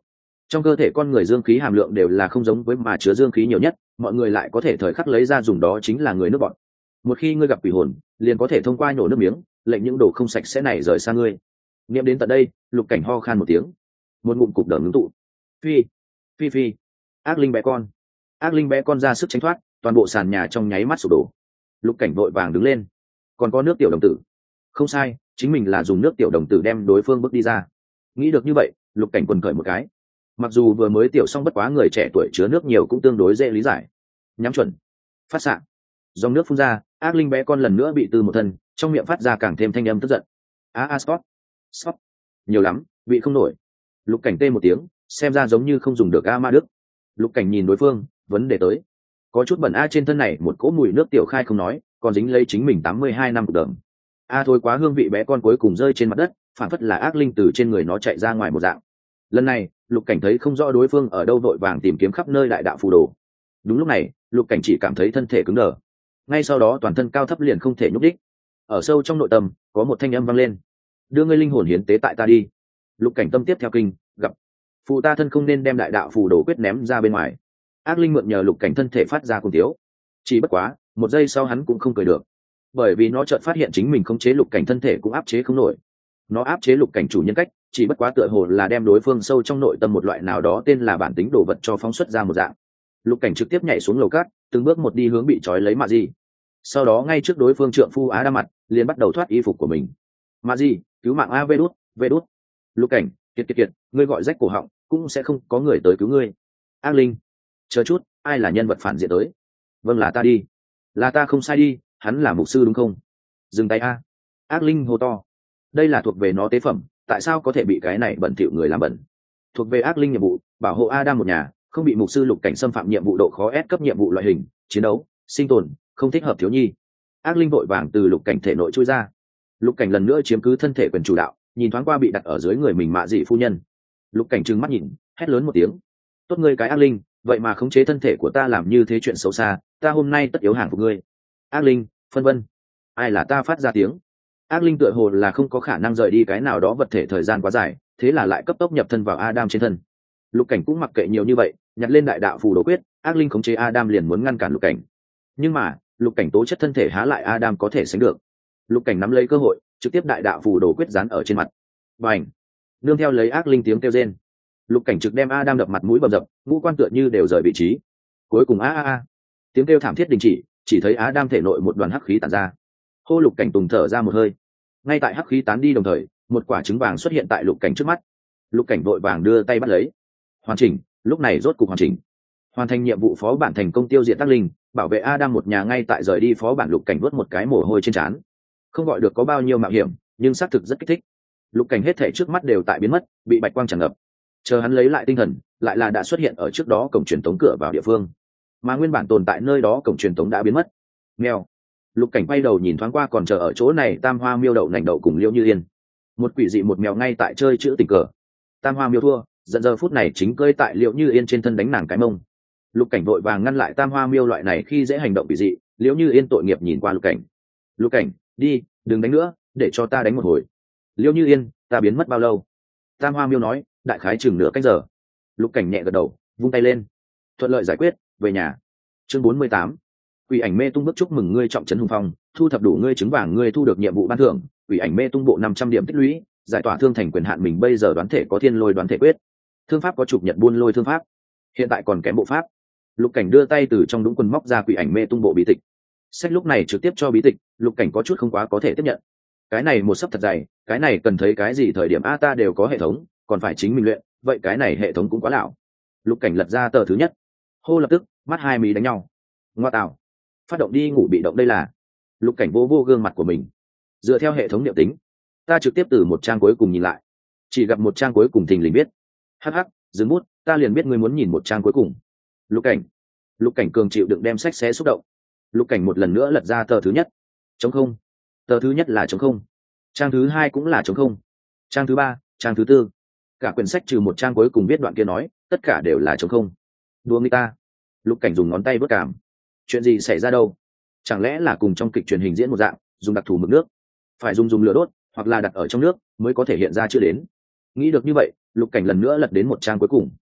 Trong cơ thể con người dương khí hàm lượng đều là không giống với mà chứa dương khí nhiều nhất, mọi người lại có thể thời khắc lấy ra dùng, đó chính là người nước bọn. Một khi ngươi gặp quỷ hồn, liền có thể thông qua nhổ nước miếng lệnh những đồ không sạch sẽ này rời xa ngươi. Niệm đến tận đây, Lục Cảnh ho khan một tiếng, một ngụm cục đờm ngưng tụ. Phi, phi phi, ác linh bé con, ác linh bé con ra sức tránh thoát, toàn bộ sàn nhà trong nháy mắt sụp đổ. Lục Cảnh vội vàng đứng lên. Còn có nước tiểu đồng tử. Không sai, chính mình là dùng nước tiểu đồng tử đem đối phương bước đi ra. Nghĩ được như vậy, Lục Cảnh quần cởi một cái. Mặc dù vừa mới tiểu xong, bất quá người trẻ tuổi chứa nước nhiều cũng tương đối dễ lý giải. Nhắm chuẩn, phát xạ, dòng nước phun ra, ác linh bé con lần nữa bị từ một thân, trong miệng phát ra càng thêm thanh âm tức giận. A a stop, stop, nhiều lắm, bị không nổi. Lục Cảnh tê một tiếng, xem ra giống như không dùng được A Ma Đức. Lục Cảnh nhìn đối phương, vấn đề tới, có chút bẩn a, trên thân này một cỗ mùi nước tiểu khai không nói, còn dính lấy chính mình tám mươi hai năm đờm. A thôi quá, hương vị bé con cuối cùng rơi trên mặt đất, phản phất là ác linh từ trên người nó chạy ra ngoài một dạng. Lần này, Lục Cảnh thấy không rõ đối phương ở đâu, vội vàng tìm kiếm khắp nơi đại đạo phù đồ. Đúng lúc này, Lục Cảnh chỉ cảm thấy thân thể cứng đờ, ngay sau đó toàn thân cao thấp liền không thể nhúc đích. Ở sâu trong nội tâm có một thanh âm vang lên: đưa ngươi linh hồn hiến tế tại ta đi. Lục Cảnh tâm tiếp theo kinh, gặp phụ ta thân không nên đem đại đạo phù đồ quyết ném ra bên ngoài. Ác linh mượn nhờ Lục Cảnh thân thể phát ra cùng tiếu. Chỉ bất quá một giây sau hắn cũng không cười được, bởi vì nó chợt phát hiện chính mình khống chế Lục Cảnh thân thể cũng áp chế không nổi. Nó áp chế Lục Cảnh chủ nhân cách, chỉ bất quá tựa hồ là đem đối phương sâu trong nội tâm một loại nào đó tên là bản tính đồ vật cho phóng xuất ra một dạng. Lục Cảnh trực tiếp nhảy xuống lầu cát, từng bước một đi hướng bị trói lấy Mạ Di. Sau đó ngay trước đối phương trượng phu Á Đa mặt, liền bắt đầu thoát y phục của mình. Mạ Di, cứu mạng a, vê đút vê đút. Lục Cảnh, kiệt kiệt kiệt, ngươi gọi rách cổ họng cũng sẽ không có người tới cứu ngươi. Ác linh, chờ chút, ai là nhân vật phản diện tới? Vâng, là ta đi. Là ta không sai đi, hắn là mục sư đúng không? Dừng tay a. Ác linh hô to. Đây là thuộc về nó tế phẩm, tại sao có thể bị cái này bẩn thỉu người làm bẩn? Thuộc về ác linh nhiệm vụ, bảo hộ Adam một nhà, không bị mục sư Lục Cảnh xâm phạm, nhiệm vụ độ khó S cấp, nhiệm vụ loại hình chiến đấu, sinh tồn, không thích hợp thiếu nhi. Ác linh vội vàng từ Lục Cảnh thể nội chui ra. Lục Cảnh lần nữa chiếm cứ thân thể quyền chủ đạo, nhìn thoáng qua bị đặt ở dưới người mình Mạ Dị phu nhân. Lục Cảnh trừng mắt nhìn, hét lớn một tiếng: tốt ngươi cái ác linh, vậy mà khống chế thân thể của ta làm như thế chuyện xấu xa, ta hôm nay tất yếu hàng của ngươi. Ác linh, phân vân. Ai là ta phát ra tiếng? Ác linh tựa hồ là không có khả năng rời đi cái nào đó vật thể thời gian quá dài, thế là lại cấp tốc nhập thân vào Adam trên thân. Lục Cảnh cũng mặc kệ nhiều như vậy, nhặt lên đại đạo phù đồ quyết, ác linh khống chế Adam liền muốn ngăn cản Lục Cảnh. Nhưng mà, Lục Cảnh tố chất thân thể há lại Adam có thể sánh được. Lục Cảnh nắm lấy cơ hội, trực tiếp đại đạo phù đồ quyết dán ở trên mặt. Bành! Nương theo lấy ác linh tiếng kêu rên, Lục Cảnh trực đem Adam đập mặt mũi bầm dập, ngũ quan tựa như đều rời vị trí. Cuối cùng a a a, tiếng kêu thảm thiết đình chỉ, chỉ thấy Adam thể nội một đoàn hắc khí tản ra. Hô, Lục Cảnh tùng thở ra một hơi. Ngay tại hắc khí tán đi đồng thời, một quả trứng vàng xuất hiện tại Lục Cảnh trước mắt. Lục Cảnh vội vàng đưa tay bắt lấy. Hoàn chỉnh, lúc này rốt cục hoàn chỉnh. Hoàn thành nhiệm vụ phó bản thành công, tiêu diệt tác linh, bảo vệ Adam một nhà. Ngay tại rời đi phó bản, Lục Cảnh vớt một cái mồ hôi trên trán. Không gọi được có bao nhiêu mạo hiểm, nhưng xác thực rất kích thích. Lục Cảnh hết thảy trước mắt đều tại biến mất, bị bạch quang tràn ngập. Chờ hắn lấy lại tinh thần, lại là đã xuất hiện ở trước đó cổng truyền tống cửa vào địa phương, mà nguyên bản tồn tại nơi đó cổng truyền tống đã biến mất. Mèo. Lục Cảnh quay đầu nhìn thoáng qua còn chờ ở chỗ này Tam Hoa Miêu đậu nành đậu cùng Liễu Như Yên. Một quỷ dị một mèo ngay tại chơi chữ tình cờ. Tam Hoa Miêu thua, giận giờ phút này chính cơi tại Liễu Như Yên trên thân đánh nàng cái mông. Lục Cảnh vội vàng ngăn lại Tam Hoa Miêu loại này khi dễ hành động quỷ dị. Liễu Như Yên tội nghiệp nhìn qua Lục Cảnh. Lục Cảnh, đi, đừng đánh nữa, để cho ta đánh một hồi. Liễu Như Yên, ta biến mất bao lâu? Tam Hoa Miêu nói, đại khái chừng nửa cách giờ. Lục Cảnh nhẹ gật đầu, vung tay lên. Thuận lợi giải quyết, về nhà. Chương bốn mươi tám. Quỷ ảnh mê tung bước chúc mừng ngươi trọng trấn hùng phong, thu thập đủ ngươi trứng vàng, ngươi thu được nhiệm vụ ban thưởng, quỷ ảnh mê tung bộ năm trăm điểm tích lũy, giải tỏa thương thành quyền hạn mình bây giờ đoán thể có thiên lôi đoán thể quyết. Thương pháp có chụp nhận buôn lôi thương pháp. Hiện tại còn kém bộ pháp. Lục Cảnh đưa tay từ trong đũng quần móc ra quỷ ảnh mê tung bộ bí tịch. Sách lúc này trực tiếp cho bí tịch, Lục Cảnh có chút không quá có thể tiếp nhận. Cái này một sấp thật dày, cái này cần thấy cái gì thời điểm a, ta đều có hệ thống, còn phải chính mình luyện, vậy cái này hệ thống cũng quá lão. Lục Cảnh lật ra tờ thứ nhất. Hô, lập tức mắt hai mí đánh nhau. Ngoa tạo, phát động đi ngủ bị động đây là. Lục Cảnh vô vô gương mặt của mình, dựa theo hệ thống niệm tính, ta trực tiếp từ một trang cuối cùng nhìn lại, chỉ gặp một trang cuối cùng thình lình biết hắc hắc dừng bút, ta liền biết ngươi muốn nhìn một trang cuối cùng. Lục Cảnh, Lục Cảnh cường chịu đựng đem sách xé xúc động. Lục Cảnh một lần nữa lật ra tờ thứ nhất. Trống không. Tờ thứ nhất là trống không, trang thứ hai cũng là trống không, trang thứ ba, trang thứ tư, cả quyển sách trừ một trang cuối cùng viết đoạn kia nói, tất cả đều là trống không. Đùa người ta. Lục Cảnh dùng ngón tay vớt cảm. Chuyện gì xảy ra đâu? Chẳng lẽ là cùng trong kịch truyền hình diễn một dạng, dùng đặc thù mực nước, phải dùng dùng lửa đốt hoặc là đặt ở trong nước mới có thể hiện ra chưa đến. Nghĩ được như vậy, Lục Cảnh lần nữa lật đến một trang cuối cùng.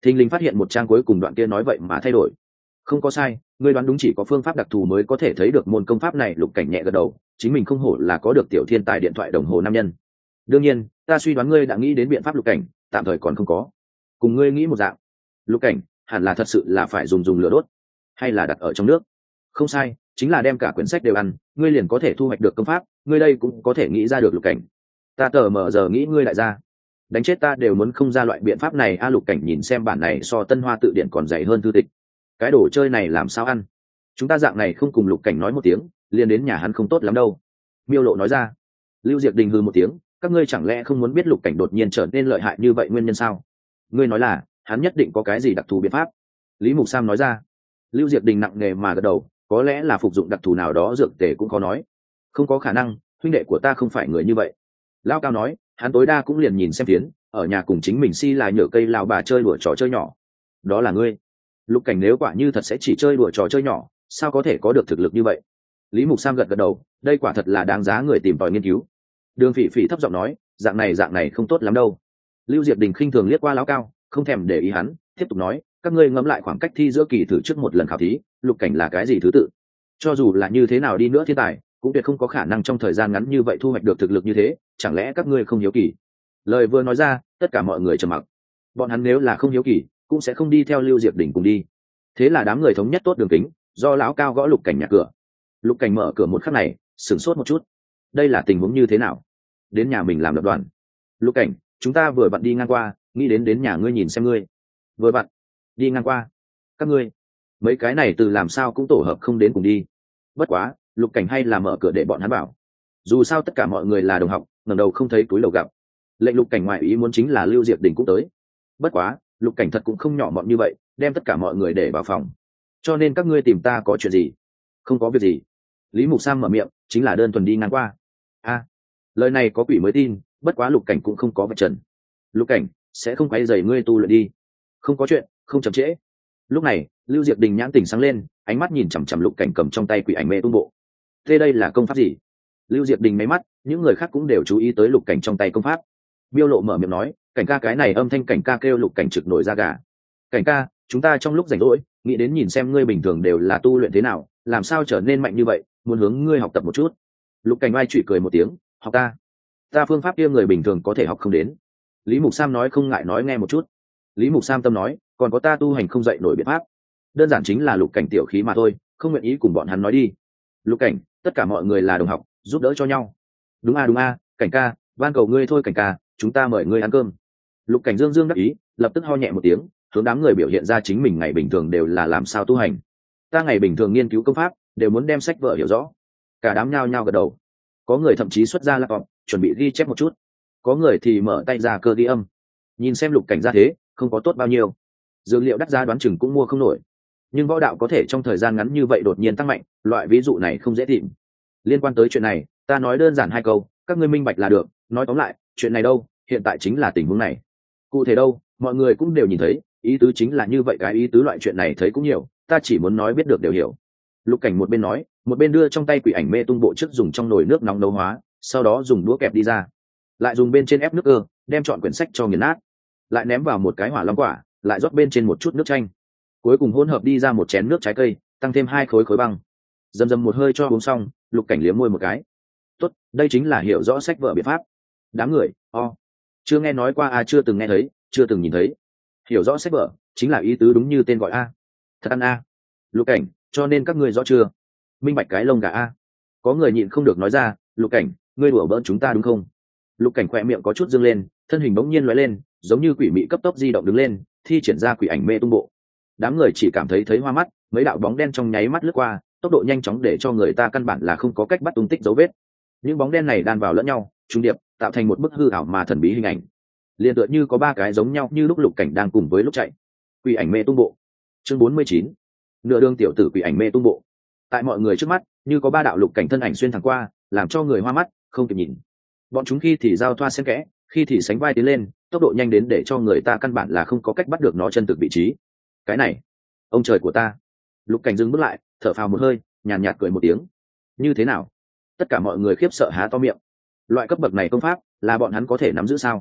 thình lình phát hiện một trang cuối cùng đoạn kia nói vậy mà thay đổi. Không có sai, ngươi đoán đúng, chỉ có phương pháp đặc thù mới có thể thấy được môn công pháp này. Lục Cảnh nhẹ gật đầu, chính mình không hổ là có được tiểu thiên tài điện thoại đồng hồ nam nhân. Đương nhiên, ta suy đoán ngươi đã nghĩ đến biện pháp. Lục Cảnh, tạm thời còn không có. Cùng ngươi nghĩ một dạng. Lục Cảnh, hẳn là thật sự là phải dùng dùng lửa đốt, hay là đặt ở trong nước. Không sai, chính là đem cả quyển sách đều ăn, ngươi liền có thể thu hoạch được công pháp. Ngươi đây cũng có thể nghĩ ra được. Lục Cảnh, ta tờ mờ giờ nghĩ ngươi lại ra, đánh chết ta đều muốn không ra loại biện pháp này a. Lục Cảnh nhìn xem bản này so Tân Hoa tự điển còn dày hơn thư tịch. Cái đồ chơi này làm sao ăn? Chúng ta dạng này không cùng Lục Cảnh nói một tiếng, liền đến nhà hắn không tốt lắm đâu. Miêu Lộ nói ra. Lưu Diệc Đình hừ một tiếng, các ngươi chẳng lẽ không muốn biết Lục Cảnh đột nhiên trở nên lợi hại như vậy nguyên nhân sao? Ngươi nói là hắn nhất định có cái gì đặc thù biện pháp. Lý Mục Sam nói ra. Lưu Diệc Đình nặng nề mà gật đầu, có lẽ là phục dụng đặc thù nào đó dược tề cũng khó nói. Không có khả năng, huynh đệ của ta không phải người như vậy. Lao Cao nói, hắn tối đa cũng liền nhìn xem tiến, ở nhà cùng chính mình si là nhựa cây lao bà chơi đùa trò chơi nhỏ. Đó là ngươi. Lục Cảnh nếu quả như thật sẽ chỉ chơi đùa trò chơi nhỏ, sao có thể có được thực lực như vậy? Lý Mục Sam gật gật đầu, đây quả thật là đáng giá người tìm tòi nghiên cứu. Đường Phỉ Phỉ thấp giọng nói, dạng này dạng này không tốt lắm đâu. Lưu Diệp Đình khinh thường liếc qua Lão Cao, không thèm để ý hắn, tiếp tục nói, các ngươi ngẫm lại khoảng cách thi giữa kỳ thử trước một lần khảo thí, Lục Cảnh là cái gì thứ tự? Cho dù là như thế nào đi nữa thiên tài, cũng tuyệt không có khả năng trong thời gian ngắn như vậy thu hoạch được thực lực như thế, chẳng lẽ các ngươi không hiếu kỳ? Lời vừa nói ra, tất cả mọi người trầm mặc. Bọn hắn nếu là không hiếu kỳ, cũng sẽ không đi theo Lưu Diệp Đình cùng đi. Thế là đám người thống nhất tốt đường kính, do Lão Cao gõ Lục Cảnh nhà cửa. Lục Cảnh mở cửa một khắc này, sửng sốt một chút. Đây là tình huống như thế nào? Đến nhà mình làm lập đoàn. Lục Cảnh, chúng ta vừa vặn đi ngang qua, nghĩ đến đến nhà ngươi nhìn xem ngươi. Vừa vặn đi ngang qua. Các ngươi, mấy cái này từ làm sao cũng tổ hợp không đến cùng đi. Bất quá, Lục Cảnh hay là mở cửa để bọn hắn bảo. Dù sao tất cả mọi người là đồng học, ngẩng đầu không thấy túi lầu gặp. Lệnh Lục Cảnh ngoại ý muốn chính là Lưu Diệp Đình cũng tới. Bất quá, Lục Cảnh thật cũng không nhỏ mọn như vậy, đem tất cả mọi người để vào phòng. Cho nên các ngươi tìm ta có chuyện gì? Không có việc gì. Lý Mục Sam mở miệng, chính là đơn thuần đi ngang qua. A, à, lời này có quỷ mới tin, bất quá Lục Cảnh cũng không có vạch trần. Lục Cảnh, sẽ không quấy rầy ngươi tu luyện đi. Không có chuyện, không chậm trễ. Lúc này, Lưu Diệp Đình nhãn tỉnh sáng lên, ánh mắt nhìn chằm chằm Lục Cảnh cầm trong tay quỷ ảnh mê tung bộ. Thế đây là công pháp gì? Lưu Diệp Đình máy mắt, những người khác cũng đều chú ý tới Lục Cảnh trong tay công pháp. Miêu Lộ mở miệng nói, Cảnh ca, cái này âm thanh Cảnh ca kêu Lục Cảnh trực nổi da gà. Cảnh ca, chúng ta trong lúc rảnh rỗi, nghĩ đến nhìn xem ngươi bình thường đều là tu luyện thế nào, làm sao trở nên mạnh như vậy, muốn hướng ngươi học tập một chút. Lục Cảnh oai trụy cười một tiếng, học ta? Ta phương pháp kia người bình thường có thể học không đến. Lý Mục Sam nói không ngại nói nghe một chút. Lý Mục Sam tâm nói, còn có ta tu hành không dạy nổi biện pháp. Đơn giản chính là Lục Cảnh tiểu khí mà thôi, không nguyện ý cùng bọn hắn nói đi. Lục Cảnh, tất cả mọi người là đồng học, giúp đỡ cho nhau. Đúng a đúng a, Cảnh ca, van cầu ngươi thôi Cảnh ca, chúng ta mời ngươi ăn cơm. Lục Cảnh dương dương đắc ý, lập tức ho nhẹ một tiếng, hướng đám người biểu hiện ra chính mình ngày bình thường đều là làm sao tu hành. Ta ngày bình thường nghiên cứu công pháp, đều muốn đem sách vở hiểu rõ. Cả đám nhao nhao gật đầu. Có người thậm chí xuất ra laptop, chuẩn bị ghi chép một chút. Có người thì mở tay ra cơ ghi âm. Nhìn xem Lục Cảnh ra thế, không có tốt bao nhiêu. Dược liệu đắt giá đoán chừng cũng mua không nổi. Nhưng võ đạo có thể trong thời gian ngắn như vậy đột nhiên tăng mạnh, loại ví dụ này không dễ tìm. Liên quan tới chuyện này, ta nói đơn giản hai câu, các ngươi minh bạch là được. Nói tóm lại, chuyện này đâu, hiện tại chính là tình huống này. Cụ thể đâu, mọi người cũng đều nhìn thấy, ý tứ chính là như vậy. Cái ý tứ loại chuyện này thấy cũng nhiều, ta chỉ muốn nói biết được đều hiểu. Lục Cảnh một bên nói, một bên đưa trong tay quỷ ảnh mê tung bộ trước dùng trong nồi nước nóng nấu hóa, sau đó dùng đũa kẹp đi ra, lại dùng bên trên ép nước cơ, đem chọn quyển sách cho nghiền nát, lại ném vào một cái hỏa long quả, lại rót bên trên một chút nước chanh, cuối cùng hỗn hợp đi ra một chén nước trái cây, tăng thêm hai khối khối băng, dầm dầm một hơi cho uống xong. Lục Cảnh liếm môi một cái, tốt, đây chính là hiểu rõ sách vở biện pháp. Đám người, o, chưa nghe nói qua a, chưa từng nghe thấy, chưa từng nhìn thấy. Hiểu rõ sách vở chính là ý tứ đúng như tên gọi a. Thật ăn a. Lục Cảnh, cho nên các ngươi rõ chưa? Minh bạch cái lông gà a. Có người nhịn không được nói ra, Lục Cảnh, ngươi đùa bỡn chúng ta đúng không? Lục Cảnh khỏe miệng có chút dương lên, thân hình bỗng nhiên lóe lên, giống như quỷ mị cấp tốc di động đứng lên, thi triển ra quỷ ảnh mê tung bộ. Đám người chỉ cảm thấy thấy hoa mắt, mấy đạo bóng đen trong nháy mắt lướt qua, tốc độ nhanh chóng để cho người ta căn bản là không có cách bắt tung tích dấu vết. Những bóng đen này đan vào lẫn nhau, trùng điệp, tạo thành một bức hư ảo mà thần bí hình ảnh. Liên tựa như có ba cái giống nhau như lúc Lục Cảnh đang cùng với lúc chạy. Quỷ ảnh mê tung bộ. Chương bốn mươi chín. Nửa đường tiểu tử quỷ ảnh mê tung bộ. Tại mọi người trước mắt, như có ba đạo Lục Cảnh thân ảnh xuyên thẳng qua, làm cho người hoa mắt, không kịp nhìn. Bọn chúng khi thì giao thoa xen kẽ, khi thì sánh vai tiến lên, tốc độ nhanh đến để cho người ta căn bản là không có cách bắt được nó chân thực vị trí. Cái này, ông trời của ta! Lục Cảnh dừng bước lại, thở phào một hơi, nhàn nhạt cười một tiếng. Như thế nào? Tất cả mọi người khiếp sợ há to miệng. Loại cấp bậc này công pháp, là bọn hắn có thể nắm giữ sao?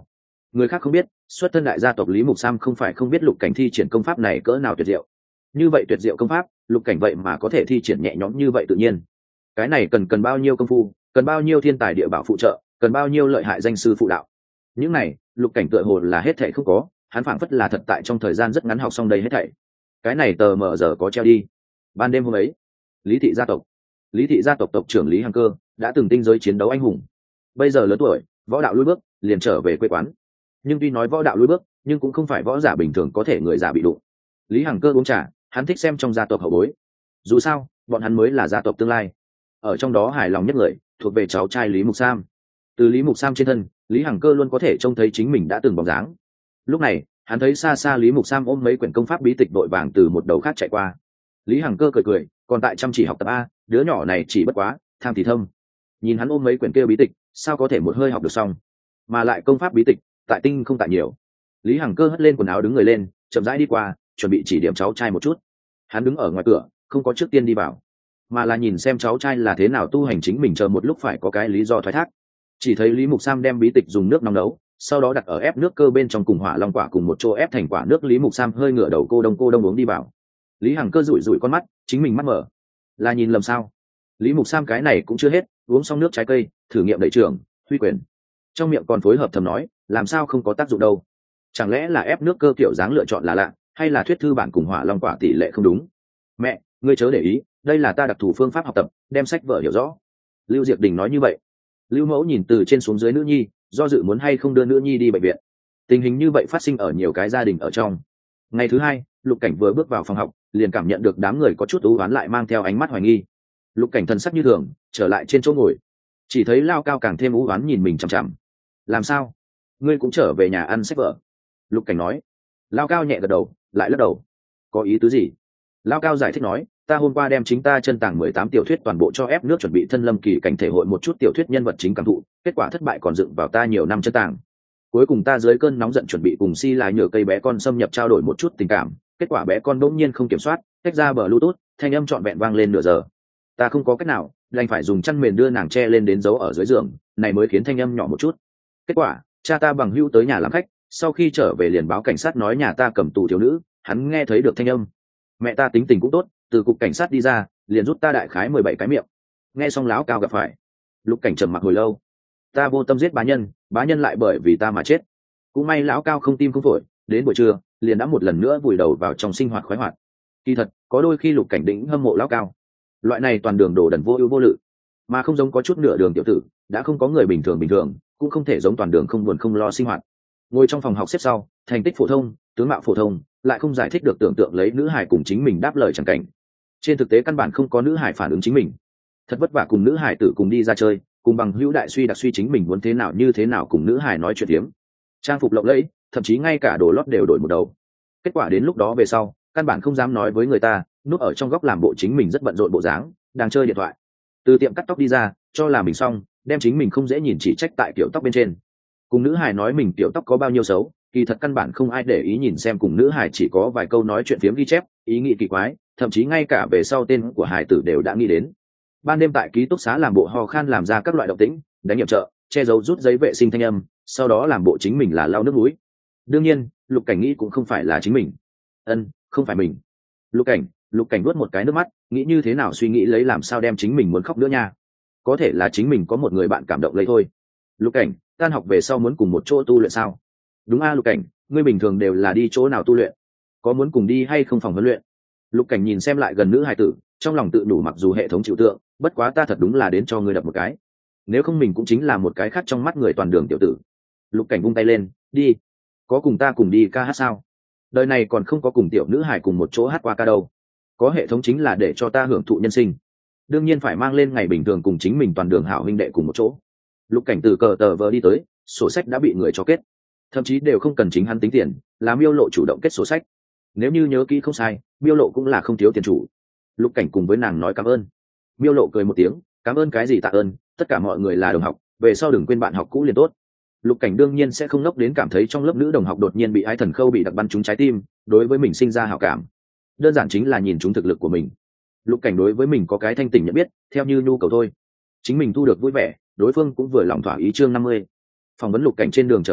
Người khác không biết, xuất thân đại gia tộc Lý Mục Sam không phải không biết Lục Cảnh thi triển công pháp này cỡ nào tuyệt diệu. Như vậy tuyệt diệu công pháp, Lục Cảnh vậy mà có thể thi triển nhẹ nhõm như vậy tự nhiên. Cái này cần cần bao nhiêu công phu, cần bao nhiêu thiên tài địa bảo phụ trợ, cần bao nhiêu lợi hại danh sư phụ đạo. Những này, Lục Cảnh tựa hồ là hết thảy không có, hắn phảng phất là thật tại trong thời gian rất ngắn học xong đây hết thảy. Cái này tờ mờ giờ có treo đi. Ban đêm hôm ấy, Lý thị gia tộc, Lý thị gia tộc tộc trưởng Lý Hằng Cơ đã từng tinh giới chiến đấu anh hùng, bây giờ lớn tuổi, võ đạo lùi bước, liền trở về quê quán. Nhưng tuy nói võ đạo lùi bước, nhưng cũng không phải võ giả bình thường có thể người già bị đụng. Lý Hằng Cơ uống trà, hắn thích xem trong gia tộc hậu bối. Dù sao, bọn hắn mới là gia tộc tương lai. Ở trong đó hài lòng nhất người thuộc về cháu trai Lý Mục Sam. Từ Lý Mục Sam trên thân, Lý Hằng Cơ luôn có thể trông thấy chính mình đã từng bóng dáng. Lúc này, hắn thấy xa xa Lý Mục Sam ôm mấy quyển công pháp bí tịch đội vàng từ một đầu khác chạy qua. Lý Hằng Cơ cười cười, còn tại chăm chỉ học tập a, đứa nhỏ này chỉ bất quá tham thì thâm. Nhìn hắn ôm mấy quyển kia bí tịch, sao có thể một hơi học được xong? Mà lại công pháp bí tịch, tại tinh không tại nhiều. Lý Hằng Cơ hất lên quần áo đứng người lên, chậm rãi đi qua, chuẩn bị chỉ điểm cháu trai một chút. Hắn đứng ở ngoài cửa, không có trước tiên đi vào, mà là nhìn xem cháu trai là thế nào tu hành, chính mình chờ một lúc phải có cái lý do thoái thác. Chỉ thấy Lý Mục Sam đem bí tịch dùng nước nóng nấu, sau đó đặt ở ép nước cơ bên trong cùng hỏa long quả cùng một chỗ ép thành quả nước. Lý Mục Sam hơi ngửa đầu cô đông cô đông uống đi vào. Lý Hằng Cơ rủi rủi con mắt, chính mình mắt mở, là nhìn lầm sao? Lý Mục Sam cái này cũng chưa hết, uống xong nước trái cây, thử nghiệm đẩy trưởng, huy quyền, trong miệng còn phối hợp thầm nói, làm sao không có tác dụng đâu? Chẳng lẽ là ép nước cơ kiểu dáng lựa chọn là lạ, hay là thuyết thư bản cùng hỏa long quả tỷ lệ không đúng? Mẹ, ngươi chớ để ý, đây là ta đặc thù phương pháp học tập, đem sách vở hiểu rõ. Lưu Diệp Đình nói như vậy. Lưu Mẫu nhìn từ trên xuống dưới nữ nhi, do dự muốn hay không đưa nữ nhi đi bệnh viện. Tình hình như vậy phát sinh ở nhiều cái gia đình ở trong. Ngày thứ hai, Lục Cảnh vừa bước vào phòng học, liền cảm nhận được đám người có chút ú oán, lại mang theo ánh mắt hoài nghi. Lục Cảnh thần sắc như thường, trở lại trên chỗ ngồi, chỉ thấy Lao Cao càng thêm ú oán nhìn mình chằm chằm. Làm sao? Ngươi cũng trở về nhà ăn sách vở? Lục Cảnh nói. Lao Cao nhẹ gật đầu, lại lắc đầu. Có ý tứ gì? Lao Cao giải thích nói, ta hôm qua đem chính ta chân tàng mười tám tiểu thuyết toàn bộ cho ép nước chuẩn bị thân lâm kỳ cảnh thể hội một chút tiểu thuyết nhân vật chính cảm thụ, kết quả thất bại còn dựng vào ta nhiều năm chân tàng. Cuối cùng ta dưới cơn nóng giận chuẩn bị cùng Si lại nhờ cây bé con xâm nhập trao đổi một chút tình cảm, kết quả bé con bỗng nhiên không kiểm soát, tách ra bờ Bluetooth, thanh âm trọn vẹn vang lên nửa giờ. Ta không có cách nào, đành phải dùng chăn mền đưa nàng che lên đến giấu ở dưới giường, này mới khiến thanh âm nhỏ một chút. Kết quả, cha ta bằng hữu tới nhà làm khách, sau khi trở về liền báo cảnh sát nói nhà ta cầm tù thiếu nữ, hắn nghe thấy được thanh âm. Mẹ ta tính tình cũng tốt, từ cục cảnh sát đi ra, liền rút ta đại khái mười bảy cái miệng. Nghe xong Lão Cao gặp phải. Lục Cảnh trầm mặc hồi lâu. Ta vô tâm giết bá nhân, bá nhân lại bởi vì ta mà chết. Cũng may Lão Cao không tim không phổi, đến buổi trưa, liền đã một lần nữa vùi đầu vào trong sinh hoạt khoái hoạt. Kỳ thật, có đôi khi Lục Cảnh đỉnh hâm mộ Lão Cao. Loại này toàn đường đổ đần vô ưu vô lự, mà không giống có chút nửa đường tiểu tử, đã không có người bình thường bình thường, cũng không thể giống toàn đường không buồn không lo sinh hoạt. Ngồi trong phòng học xếp sau, thành tích phổ thông, tướng mạo phổ thông, lại không giải thích được tưởng tượng lấy nữ hải cùng chính mình đáp lời chẳng cảnh. Trên thực tế căn bản không có nữ hải phản ứng chính mình. Thật vất vả cùng nữ hải tử cùng đi ra chơi, cùng bằng hữu đại suy đặc suy chính mình muốn thế nào như thế nào cùng nữ hải nói chuyện tiếm. Trang phục lộng lẫy, thậm chí ngay cả đồ lót đều đổi một đầu. Kết quả đến lúc đó về sau, căn bản không dám nói với người ta, núp ở trong góc làm bộ chính mình rất bận rộn bộ dáng, đang chơi điện thoại. Từ tiệm cắt tóc đi ra, cho là mình xong, đem chính mình không dễ nhìn chỉ trách tại kiểu tóc bên trên. Cùng nữ hải nói mình kiểu tóc có bao nhiêu xấu, kỳ thật căn bản không ai để ý, nhìn xem cùng nữ hải chỉ có vài câu nói chuyện phiếm ghi chép, ý nghĩ kỳ quái, thậm chí ngay cả về sau tên của hải tử đều đã nghĩ đến. Ban đêm tại ký túc xá làm bộ ho khan, làm ra các loại động tĩnh, đánh nhiệm trợ, che giấu rút giấy vệ sinh thanh âm, sau đó làm bộ chính mình là lau nước mũi. Đương nhiên, Lục Cảnh nghĩ cũng không phải là chính mình. Ân, không phải mình. Lục Cảnh, Lục Cảnh nuốt một cái nước mắt, nghĩ như thế nào suy nghĩ lấy làm sao đem chính mình muốn khóc nữa nha. Có thể là chính mình có một người bạn cảm động lấy thôi. Lục Cảnh, tan học về sau muốn cùng một chỗ tu luyện sao? Đúng a Lục Cảnh, ngươi bình thường đều là đi chỗ nào tu luyện? Có muốn cùng đi hay không phòng huấn luyện? Lục Cảnh nhìn xem lại gần nữ hài tử, trong lòng tự đủ, mặc dù hệ thống chịu tượng, bất quá ta thật đúng là đến cho ngươi đập một cái. Nếu không mình cũng chính là một cái khác trong mắt người toàn đường tiểu tử. Lục Cảnh vung tay lên, đi. Có cùng ta cùng đi ca hát sao? Đời này còn không có cùng tiểu nữ hài cùng một chỗ hát qua ca đâu. Có hệ thống chính là để cho ta hưởng thụ nhân sinh. Đương nhiên phải mang lên ngày bình thường cùng chính mình toàn đường hảo huynh đệ cùng một chỗ. Lục Cảnh từ cờ tờ vờ đi tới, sổ sách đã bị người cho kết, thậm chí đều không cần chính hắn tính tiền, là Miêu Lộ chủ động kết sổ sách. Nếu như nhớ kỹ không sai, Miêu Lộ cũng là không thiếu tiền chủ. Lục Cảnh cùng với nàng nói cảm ơn. Miêu Lộ cười một tiếng, cảm ơn cái gì tạ ơn, tất cả mọi người là đồng học, về sau đừng quên bạn học cũ liền tốt. Lục Cảnh đương nhiên sẽ không ngốc đến cảm thấy trong lớp nữ đồng học đột nhiên bị Ái Thần Khâu bị đặc bắn trúng trái tim, đối với mình sinh ra hảo cảm. Đơn giản chính là nhìn trúng thực lực của mình. Lục Cảnh đối với mình có cái thanh tỉnh nhận biết, theo như nhu cầu thôi. Chính mình thu được vui vẻ, đối phương cũng vừa lòng thỏa ý. Chương năm mươi. Phỏng vấn Lục Cảnh trên đường trở về,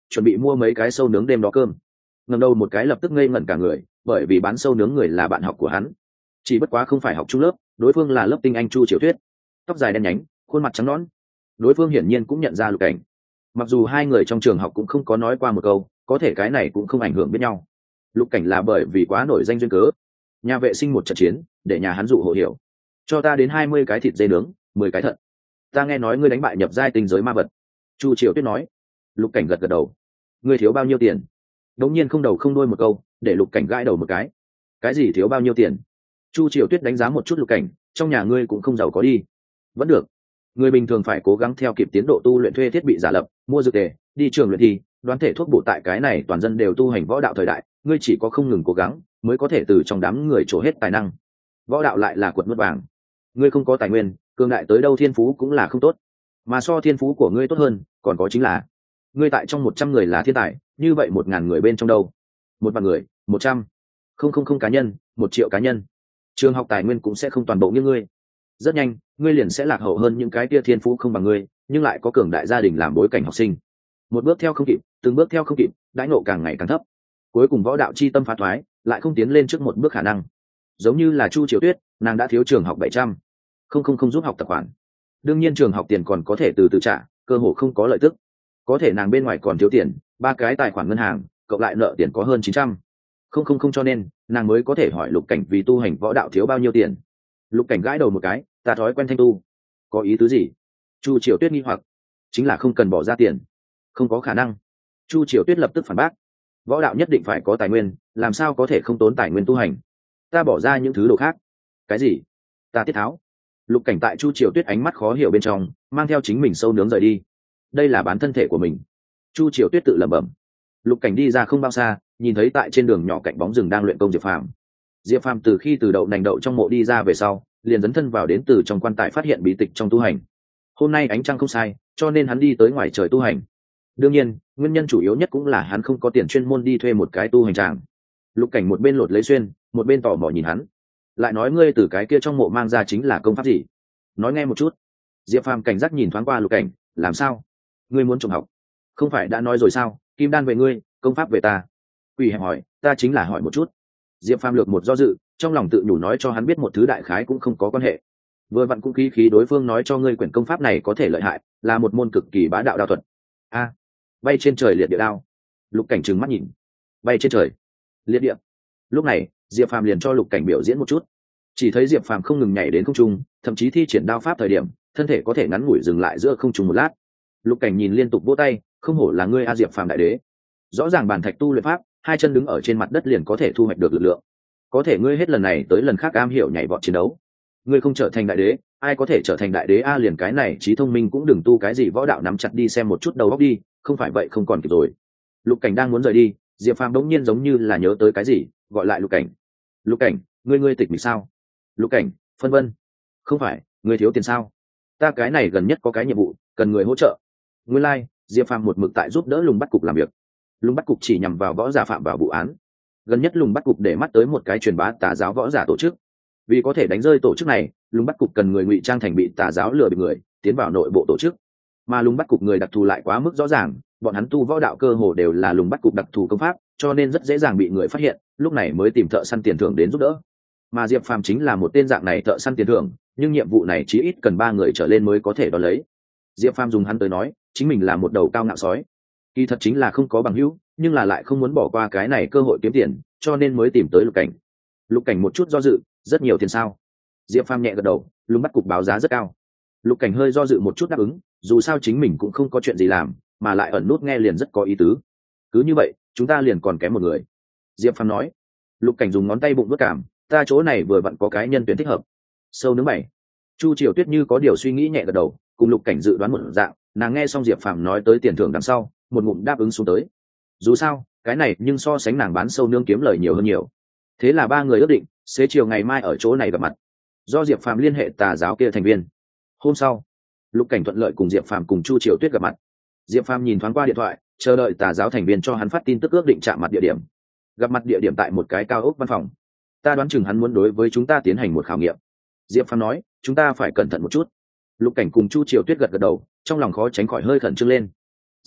chuẩn bị mua mấy cái sâu nướng đêm đó cơm. Ngẩng đầu một cái lập tức ngây ngẩn cả người, bởi vì bán sâu nướng người là bạn học của hắn, chỉ bất quá không phải học trung lớp, đối phương là lớp tinh anh Chu Triều Tuyết, tóc dài đen nhánh, khuôn mặt trắng nõn. Đối phương hiển nhiên cũng nhận ra Lục Cảnh, mặc dù hai người trong trường học cũng không có nói qua một câu, có thể cái này cũng không ảnh hưởng biết nhau. Lục Cảnh là bởi vì quá nổi danh duyên cớ, nhà vệ sinh một trận chiến để nhà hắn dụ hộ hiểu, cho ta đến hai mươi cái thịt dê nướng, mười cái thận. Ta nghe nói ngươi đánh bại nhập giai tinh giới ma vật. Chu Triều Tuyết nói. Lục Cảnh gật gật đầu. Ngươi thiếu bao nhiêu tiền? Đống nhiên không đầu không đuôi một câu, để Lục Cảnh gãi đầu một cái. Cái gì thiếu bao nhiêu tiền? Chu Triều Tuyết đánh giá một chút Lục Cảnh, trong nhà ngươi cũng không giàu có đi. Vẫn được. Người bình thường phải cố gắng theo kịp tiến độ tu luyện, thuê thiết bị giả lập, mua dược tề, đi trường luyện thi, đoán thể thuốc bổ, tại cái này toàn dân đều tu hành võ đạo thời đại, ngươi chỉ có không ngừng cố gắng mới có thể từ trong đám người trổ hết tài năng. Võ đạo lại là quật mất vàng. Ngươi không có tài nguyên, cường đại tới đâu thiên phú cũng là không tốt, mà so thiên phú của ngươi tốt hơn còn có chính là ngươi tại trong một trăm người là thiên tài, như vậy một ngàn người bên trong đâu, một vạn người, một trăm không không không cá nhân, một triệu cá nhân, trường học tài nguyên cũng sẽ không toàn bộ như ngươi. Rất nhanh ngươi liền sẽ lạc hậu hơn những cái tia thiên phú không bằng ngươi nhưng lại có cường đại gia đình làm bối cảnh học sinh. Một bước theo không kịp, từng bước theo không kịp, đãi ngộ càng ngày càng thấp, cuối cùng võ đạo chi tâm phá thoái, lại không tiến lên trước một bước khả năng. Giống như là Chu Triều Tuyết, nàng đã thiếu trường học bảy trăm không không không giúp học tập khoản, đương nhiên trường học tiền còn có thể từ từ trả, cơ hồ không có lợi tức. Có thể nàng bên ngoài còn thiếu tiền, ba cái tài khoản ngân hàng cộng lại nợ tiền có hơn chín trăm không không không, cho nên nàng mới có thể hỏi Lục Cảnh vì tu hành võ đạo thiếu bao nhiêu tiền. Lục Cảnh gãi đầu một cái, ta thói quen thanh tu. Có ý tứ gì? Chu Triều Tuyết nghi hoặc. Chính là không cần bỏ ra tiền. Không có khả năng. Chu Triều Tuyết lập tức phản bác. Võ đạo nhất định phải có tài nguyên, làm sao có thể không tốn tài nguyên tu hành? Ta bỏ ra những thứ đồ khác. Cái gì? Ta tiết tháo. Lục Cảnh tại Chu Triều Tuyết ánh mắt khó hiểu bên trong, mang theo chính mình sâu nướng rời đi. Đây là bán thân thể của mình. Chu Triều Tuyết tự lẩm bẩm. Lục Cảnh đi ra không bao xa, nhìn thấy tại trên đường nhỏ cạnh bóng rừng đang luyện công Diệp Phàm. Diệp Phàm từ khi từ đậu nành đậu trong mộ đi ra về sau, liền dấn thân vào đến từ trong quan tài phát hiện bí tịch trong tu hành. Hôm nay ánh trăng không sai, cho nên hắn đi tới ngoài trời tu hành. Đương nhiên, nguyên nhân chủ yếu nhất cũng là hắn không có tiền chuyên môn đi thuê một cái tu hành tràng. Lục Cảnh một bên lột lấy xuyên, một bên tò mò nhìn hắn. Lại nói ngươi từ cái kia trong mộ mang ra chính là công pháp gì? Nói nghe một chút. Diệp Phàm cảnh giác nhìn thoáng qua Lục Cảnh, làm sao? Ngươi muốn trộm học? Không phải đã nói rồi sao, kim đan về ngươi, công pháp về ta. Quỷ hẹp hỏi, ta chính là hỏi một chút. Diệp Phàm lược một do dự, trong lòng tự nhủ nói cho hắn biết một thứ đại khái cũng không có quan hệ. Vừa vặn cũng khí khí đối phương nói cho ngươi quyển công pháp này có thể lợi hại, là một môn cực kỳ bá đạo đao thuật. A, bay trên trời liệt địa đao. Lục Cảnh trừng mắt nhìn. Bay trên trời, liệt địa. Lúc này, Diệp Phàm liền cho Lục Cảnh biểu diễn một chút. Chỉ thấy Diệp Phàm không ngừng nhảy đến không trung, thậm chí thi triển đao pháp thời điểm, thân thể có thể ngắn ngủi dừng lại giữa không trung một lát. Lục Cảnh nhìn liên tục vỗ tay, không hổ là ngươi a Diệp Phàm đại đế. Rõ ràng bàn thạch tu luyện pháp, hai chân đứng ở trên mặt đất liền có thể thu hoạch được lực lượng. Có thể ngươi hết lần này tới lần khác am hiểu nhảy vọt chiến đấu. Ngươi không trở thành đại đế, ai có thể trở thành đại đế a? Liền cái này trí thông minh cũng đừng tu cái gì võ đạo, nắm chặt đi xem một chút đầu óc đi, không phải vậy không còn kịp rồi. Lục Cảnh đang muốn rời đi, Diệp Phàm đống nhiên giống như là nhớ tới cái gì, gọi lại Lục Cảnh. Lục Cảnh, ngươi ngươi tịch mịch sao? Lục Cảnh, phân vân. Không phải, ngươi thiếu tiền sao? Ta cái này gần nhất có cái nhiệm vụ, cần người hỗ trợ. Nguyên lai, like, Diệp Phàm một mực tại giúp đỡ Lùng Bắt Cục làm việc. Lùng Bắt Cục chỉ nhằm vào võ giả phạm vào vụ án. Gần nhất Lùng Bắt Cục để mắt tới một cái truyền bá tà giáo võ giả tổ chức. Vì có thể đánh rơi tổ chức này, Lùng Bắt Cục cần người ngụy trang thành bị tà giáo lừa bịp người, tiến vào nội bộ tổ chức. Mà Lùng Bắt Cục người đặc thù lại quá mức rõ ràng, bọn hắn tu võ đạo cơ hồ đều là Lùng Bắt Cục đặc thù công pháp, cho nên rất dễ dàng bị người phát hiện, lúc này mới tìm thợ săn tiền thưởng đến giúp đỡ. Mà Diệp Phàm chính là một tên dạng này thợ săn tiền thưởng, nhưng nhiệm vụ này chí ít cần ba người trở lên mới có thể đón lấy. Diệp Phàm dùng hắn tới nói, chính mình là một đầu cao ngạo sói. Kỳ thật chính là không có bằng hữu, nhưng là lại không muốn bỏ qua cái này cơ hội kiếm tiền, cho nên mới tìm tới Lục Cảnh. Lục Cảnh một chút do dự, rất nhiều tiền sao? Diệp Phàm nhẹ gật đầu, Lùng Bắt Cục báo giá rất cao. Lục Cảnh hơi do dự một chút đáp ứng, dù sao chính mình cũng không có chuyện gì làm, mà lại ẩn nút nghe liền rất có ý tứ. Cứ như vậy, chúng ta liền còn kém một người. Diệp Phàm nói. Lục Cảnh dùng ngón tay bụng vớt cảm, ta chỗ này vừa vặn có cái nhân tuyển thích hợp. Sâu nướng bảy. Chu Triều Tuyết như có điều suy nghĩ nhẹ gật đầu, cùng Lục Cảnh dự đoán một dạng, nàng nghe xong Diệp Phàm nói tới tiền thưởng đằng sau, một ngụm đáp ứng xuống tới. Dù sao, cái này nhưng so sánh nàng bán sâu nướng kiếm lời nhiều hơn nhiều. Thế là ba người ước định, xế chiều ngày mai ở chỗ này gặp mặt. Do Diệp Phàm liên hệ tà giáo kia thành viên. Hôm sau, Lục Cảnh thuận lợi cùng Diệp Phàm cùng Chu Triều Tuyết gặp mặt. Diệp Phàm nhìn thoáng qua điện thoại, chờ đợi tà giáo thành viên cho hắn phát tin tức ước định chạm mặt địa điểm. Gặp mặt địa điểm tại một cái cao ốc văn phòng. Ta đoán chừng hắn muốn đối với chúng ta tiến hành một khảo nghiệm. Diệp Phàm nói, chúng ta phải cẩn thận một chút. Lục Cảnh cùng Chu Triều Tuyết gật gật đầu, trong lòng khó tránh khỏi hơi khẩn trương lên.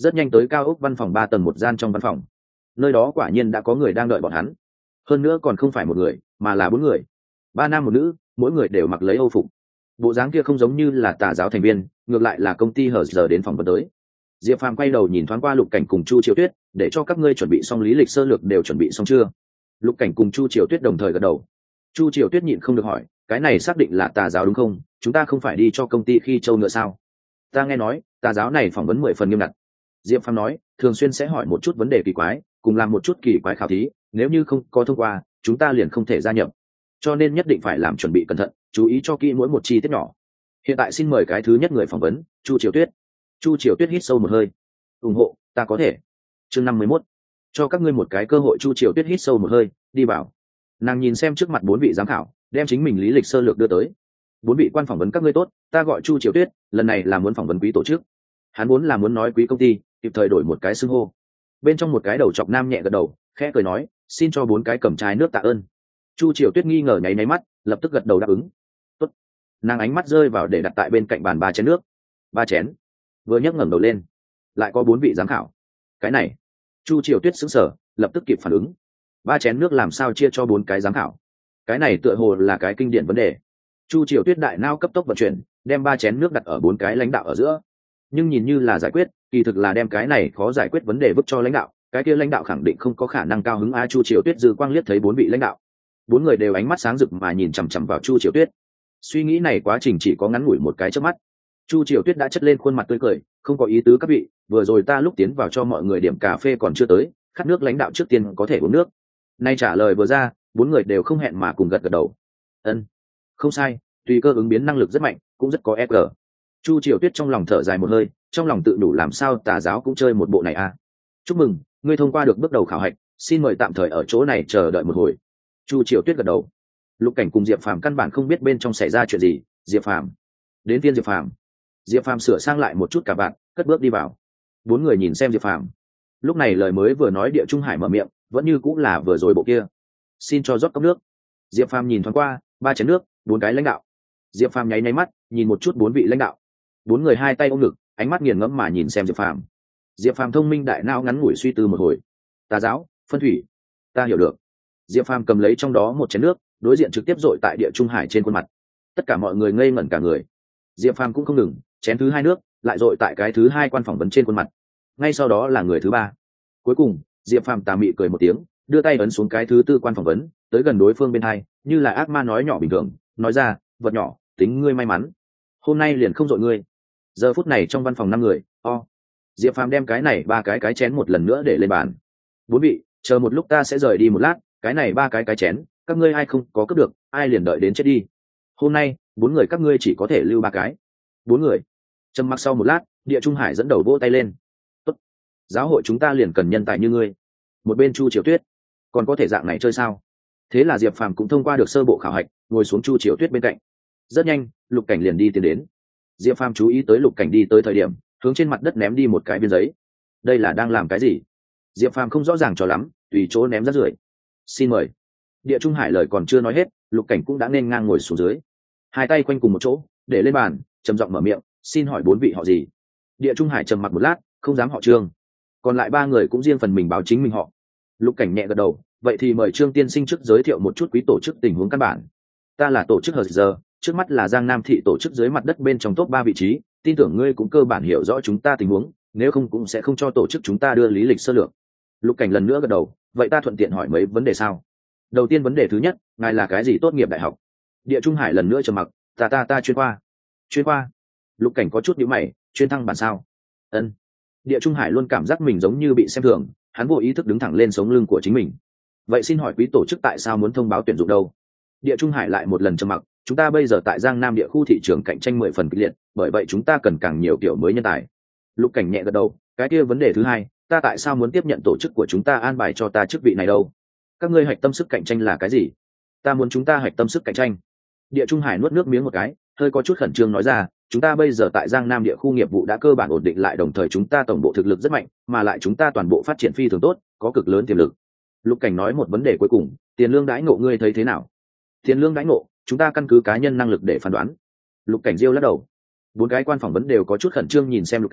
rất nhanh tới cao ốc văn phòng ba tầng một gian trong văn phòng. Nơi đó quả nhiên đã có người đang đợi bọn hắn, hơn nữa còn không phải một người mà là bốn người, ba nam một nữ, mỗi người đều mặc lấy âu phục. Bộ dáng kia không giống như là tà giáo thành viên, ngược lại là công ty hở giờ đến phòng vấn tới. Diệp Phàm quay đầu nhìn thoáng qua Lục Cảnh cùng Chu Triều Tuyết, để cho các ngươi chuẩn bị xong lý lịch sơ lược đều chuẩn bị xong chưa? Lục Cảnh cùng Chu Triều Tuyết đồng thời gật đầu. Chu Triều Tuyết nhịn không được hỏi, cái này xác định là tà giáo đúng không? Chúng ta không phải đi cho công ty khi châu nữa sao? Ta nghe nói tà giáo này phỏng vấn mười phần nghiêm ngặt. Diệp Phàm nói, thường xuyên sẽ hỏi một chút vấn đề kỳ quái, cùng làm một chút kỳ quái khảo thí, nếu như không có thông qua, chúng ta liền không thể gia nhập. Cho nên nhất định phải làm chuẩn bị cẩn thận, chú ý cho kỹ mỗi một chi tiết nhỏ. Hiện tại xin mời cái thứ nhất người phỏng vấn, Chu Triều Tuyết. Chu Triều Tuyết hít sâu một hơi. Ủng hộ, ta có thể. Chương năm mươi mốt. Cho các ngươi một cái cơ hội. Chu Triều Tuyết hít sâu một hơi, đi vào. Nàng nhìn xem trước mặt bốn vị giám khảo, đem chính mình lý lịch sơ lược đưa tới. Bốn vị quan phỏng vấn các ngươi tốt, ta gọi Chu Triều Tuyết, lần này là muốn phỏng vấn quý tổ chức. Hắn muốn là muốn nói quý công ty, kịp thời đổi một cái xưng hô. Bên trong một cái đầu chọc nam nhẹ gật đầu, khẽ cười nói, xin cho bốn cái cầm chai nước tạ ơn. Chu Triều Tuyết nghi ngờ nháy nháy mắt, lập tức gật đầu đáp ứng. Tốt. Nàng ánh mắt rơi vào để đặt tại bên cạnh bàn ba chén nước. Ba chén. Vừa nhấc ngẩng đầu lên, lại có bốn vị giám khảo. Cái này, Chu Triều Tuyết sững sờ, lập tức kịp phản ứng. Ba chén nước làm sao chia cho bốn cái giám khảo? Cái này tựa hồ là cái kinh điển vấn đề. Chu Triều Tuyết đại nao cấp tốc vận chuyển, đem ba chén nước đặt ở bốn cái lãnh đạo ở giữa. Nhưng nhìn như là giải quyết, kỳ thực là đem cái này khó giải quyết vấn đề vứt cho lãnh đạo, cái kia lãnh đạo khẳng định không có khả năng cao hứng. A Chu Triều Tuyết dư quang liếc thấy bốn vị lãnh đạo, bốn người đều ánh mắt sáng rực mà nhìn chằm chằm vào Chu Triều Tuyết. Suy nghĩ này quá trình chỉ có ngắn ngủi một cái chớp mắt, Chu Triều Tuyết đã chất lên khuôn mặt tươi cười, không có ý tứ các vị, vừa rồi ta lúc tiến vào cho mọi người điểm cà phê còn chưa tới, khát nước lãnh đạo trước tiên có thể uống nước. Nay trả lời vừa ra, bốn người đều không hẹn mà cùng gật gật đầu. Ân, không sai, tùy cơ ứng biến năng lực rất mạnh, cũng rất có ép giê. Chu Triều Tuyết trong lòng thở dài một hơi, trong lòng tự đủ làm sao tà giáo cũng chơi một bộ này à. Chúc mừng, ngươi thông qua được bước đầu khảo hạch, xin mời tạm thời ở chỗ này chờ đợi một hồi. Chu Triều Tuyết gật đầu. Lục Cảnh cùng Diệp Phàm căn bản không biết bên trong xảy ra chuyện gì. Diệp Phàm, đến phiên Diệp Phàm. Diệp Phàm sửa sang lại một chút cả bạn, cất bước đi vào. Bốn người nhìn xem Diệp Phàm. Lúc này lời mới vừa nói Địa Trung Hải mở miệng, vẫn như cũng là vừa rồi bộ kia. Xin cho rót cốc nước. Diệp Phàm nhìn thoáng qua, ba chén nước, bốn cái lãnh đạo. Diệp Phàm nháy nháy mắt, nhìn một chút bốn vị lãnh đạo. Bốn người hai tay ôm ngực, ánh mắt nghiền ngẫm mà nhìn xem Diệp Phàm. Diệp Phàm thông minh đại não ngắn ngủi suy tư một hồi. Tà giáo, phân thủy, ta hiểu được. Diệp Phàm cầm lấy trong đó một chén nước, đối diện trực tiếp dội tại Địa Trung Hải trên khuôn mặt. Tất cả mọi người ngây ngẩn cả người. Diệp Phàm cũng không ngừng, chén thứ hai nước lại dội tại cái thứ hai quan phỏng vấn trên khuôn mặt. Ngay sau đó là người thứ ba. Cuối cùng, Diệp Phàm tà mị cười một tiếng, đưa tay ấn xuống cái thứ tư quan phỏng vấn, tới gần đối phương bên hai, như là ác ma nói nhỏ bình thường, nói ra, vật nhỏ, tính ngươi may mắn, hôm nay liền không dội ngươi. Giờ phút này trong văn phòng năm người, o. Diệp Phàm đem cái này ba cái cái chén một lần nữa để lên bàn. Bốn vị, chờ một lúc ta sẽ rời đi một lát, cái này ba cái cái chén, các ngươi ai không có cướp được, ai liền đợi đến chết đi. Hôm nay, bốn người các ngươi chỉ có thể lưu ba cái. Bốn người. Trầm mặc sau một lát, Địa Trung Hải dẫn đầu vỗ tay lên. Tốt, giáo hội chúng ta liền cần nhân tài như ngươi. Một bên Chu Triều Tuyết, còn có thể dạng này chơi sao? Thế là Diệp Phàm cũng thông qua được sơ bộ khảo hạch, ngồi xuống Chu Triều Tuyết bên cạnh. Rất nhanh, Lục Cảnh liền đi tiến đến. Diệp Phàm chú ý tới Lục Cảnh đi tới thời điểm, hướng trên mặt đất ném đi một cái biên giấy. Đây là đang làm cái gì? Diệp Phàm không rõ ràng cho lắm, tùy chỗ ném rác rưởi. Xin mời. Địa Trung Hải lời còn chưa nói hết, Lục Cảnh cũng đã nên ngang ngồi xuống dưới, hai tay quanh cùng một chỗ, để lên bàn, trầm giọng mở miệng, xin hỏi bốn vị họ gì? Địa Trung Hải trầm mặc một lát, không dám họ Trương. Còn lại ba người cũng riêng phần mình báo chính mình họ. Lục Cảnh nhẹ gật đầu, vậy thì mời Trương tiên sinh trước giới thiệu một chút quý tổ chức tình huống căn bản. Ta là tổ chức hờ giờ, trước mắt là Giang Nam thị tổ chức dưới mặt đất bên trong top ba vị trí, tin tưởng ngươi cũng cơ bản hiểu rõ chúng ta tình huống, nếu không cũng sẽ không cho tổ chức chúng ta đưa lý lịch sơ lược. Lục Cảnh lần nữa gật đầu, vậy ta thuận tiện hỏi mấy vấn đề sao? Đầu tiên vấn đề thứ nhất, ngài là cái gì tốt nghiệp đại học? Địa Trung Hải lần nữa trầm mặc, ta ta ta chuyên khoa. Chuyên khoa? Lục Cảnh có chút nhíu mày, chuyên thăng bản sao? Ân. Địa Trung Hải luôn cảm giác mình giống như bị xem thường, hắn vô ý thức đứng thẳng lên sống lưng của chính mình. Vậy xin hỏi quý tổ chức tại sao muốn thông báo tuyển dụng đâu? Địa Trung Hải lại một lần trầm mặc, chúng ta bây giờ tại Giang Nam địa khu thị trường cạnh tranh mười phần kịch liệt, bởi vậy chúng ta cần càng nhiều kiểu mới nhân tài. Lục Cảnh nhẹ gật đầu, cái kia vấn đề thứ hai, ta tại sao muốn tiếp nhận tổ chức của chúng ta an bài cho ta chức vị này đâu? Các ngươi hạch tâm sức cạnh tranh là cái gì? Ta muốn chúng ta hạch tâm sức cạnh tranh. Địa Trung Hải nuốt nước miếng một cái, hơi có chút khẩn trương nói ra, chúng ta bây giờ tại Giang Nam địa khu nghiệp vụ đã cơ bản ổn định lại, đồng thời chúng ta tổng bộ thực lực rất mạnh, mà lại chúng ta toàn bộ phát triển phi thường tốt, có cực lớn tiềm lực. Lục Cảnh nói một vấn đề cuối cùng, tiền lương đãi ngộ ngươi thấy thế nào? Tiền lương đãi ngộ, chúng ta căn cứ cá nhân năng lực để phán đoán. Lục Cảnh diêu lắc đầu. Bốn cái quan phỏng vấn đều có chút khẩn trương nhìn xem Lục Cảnh,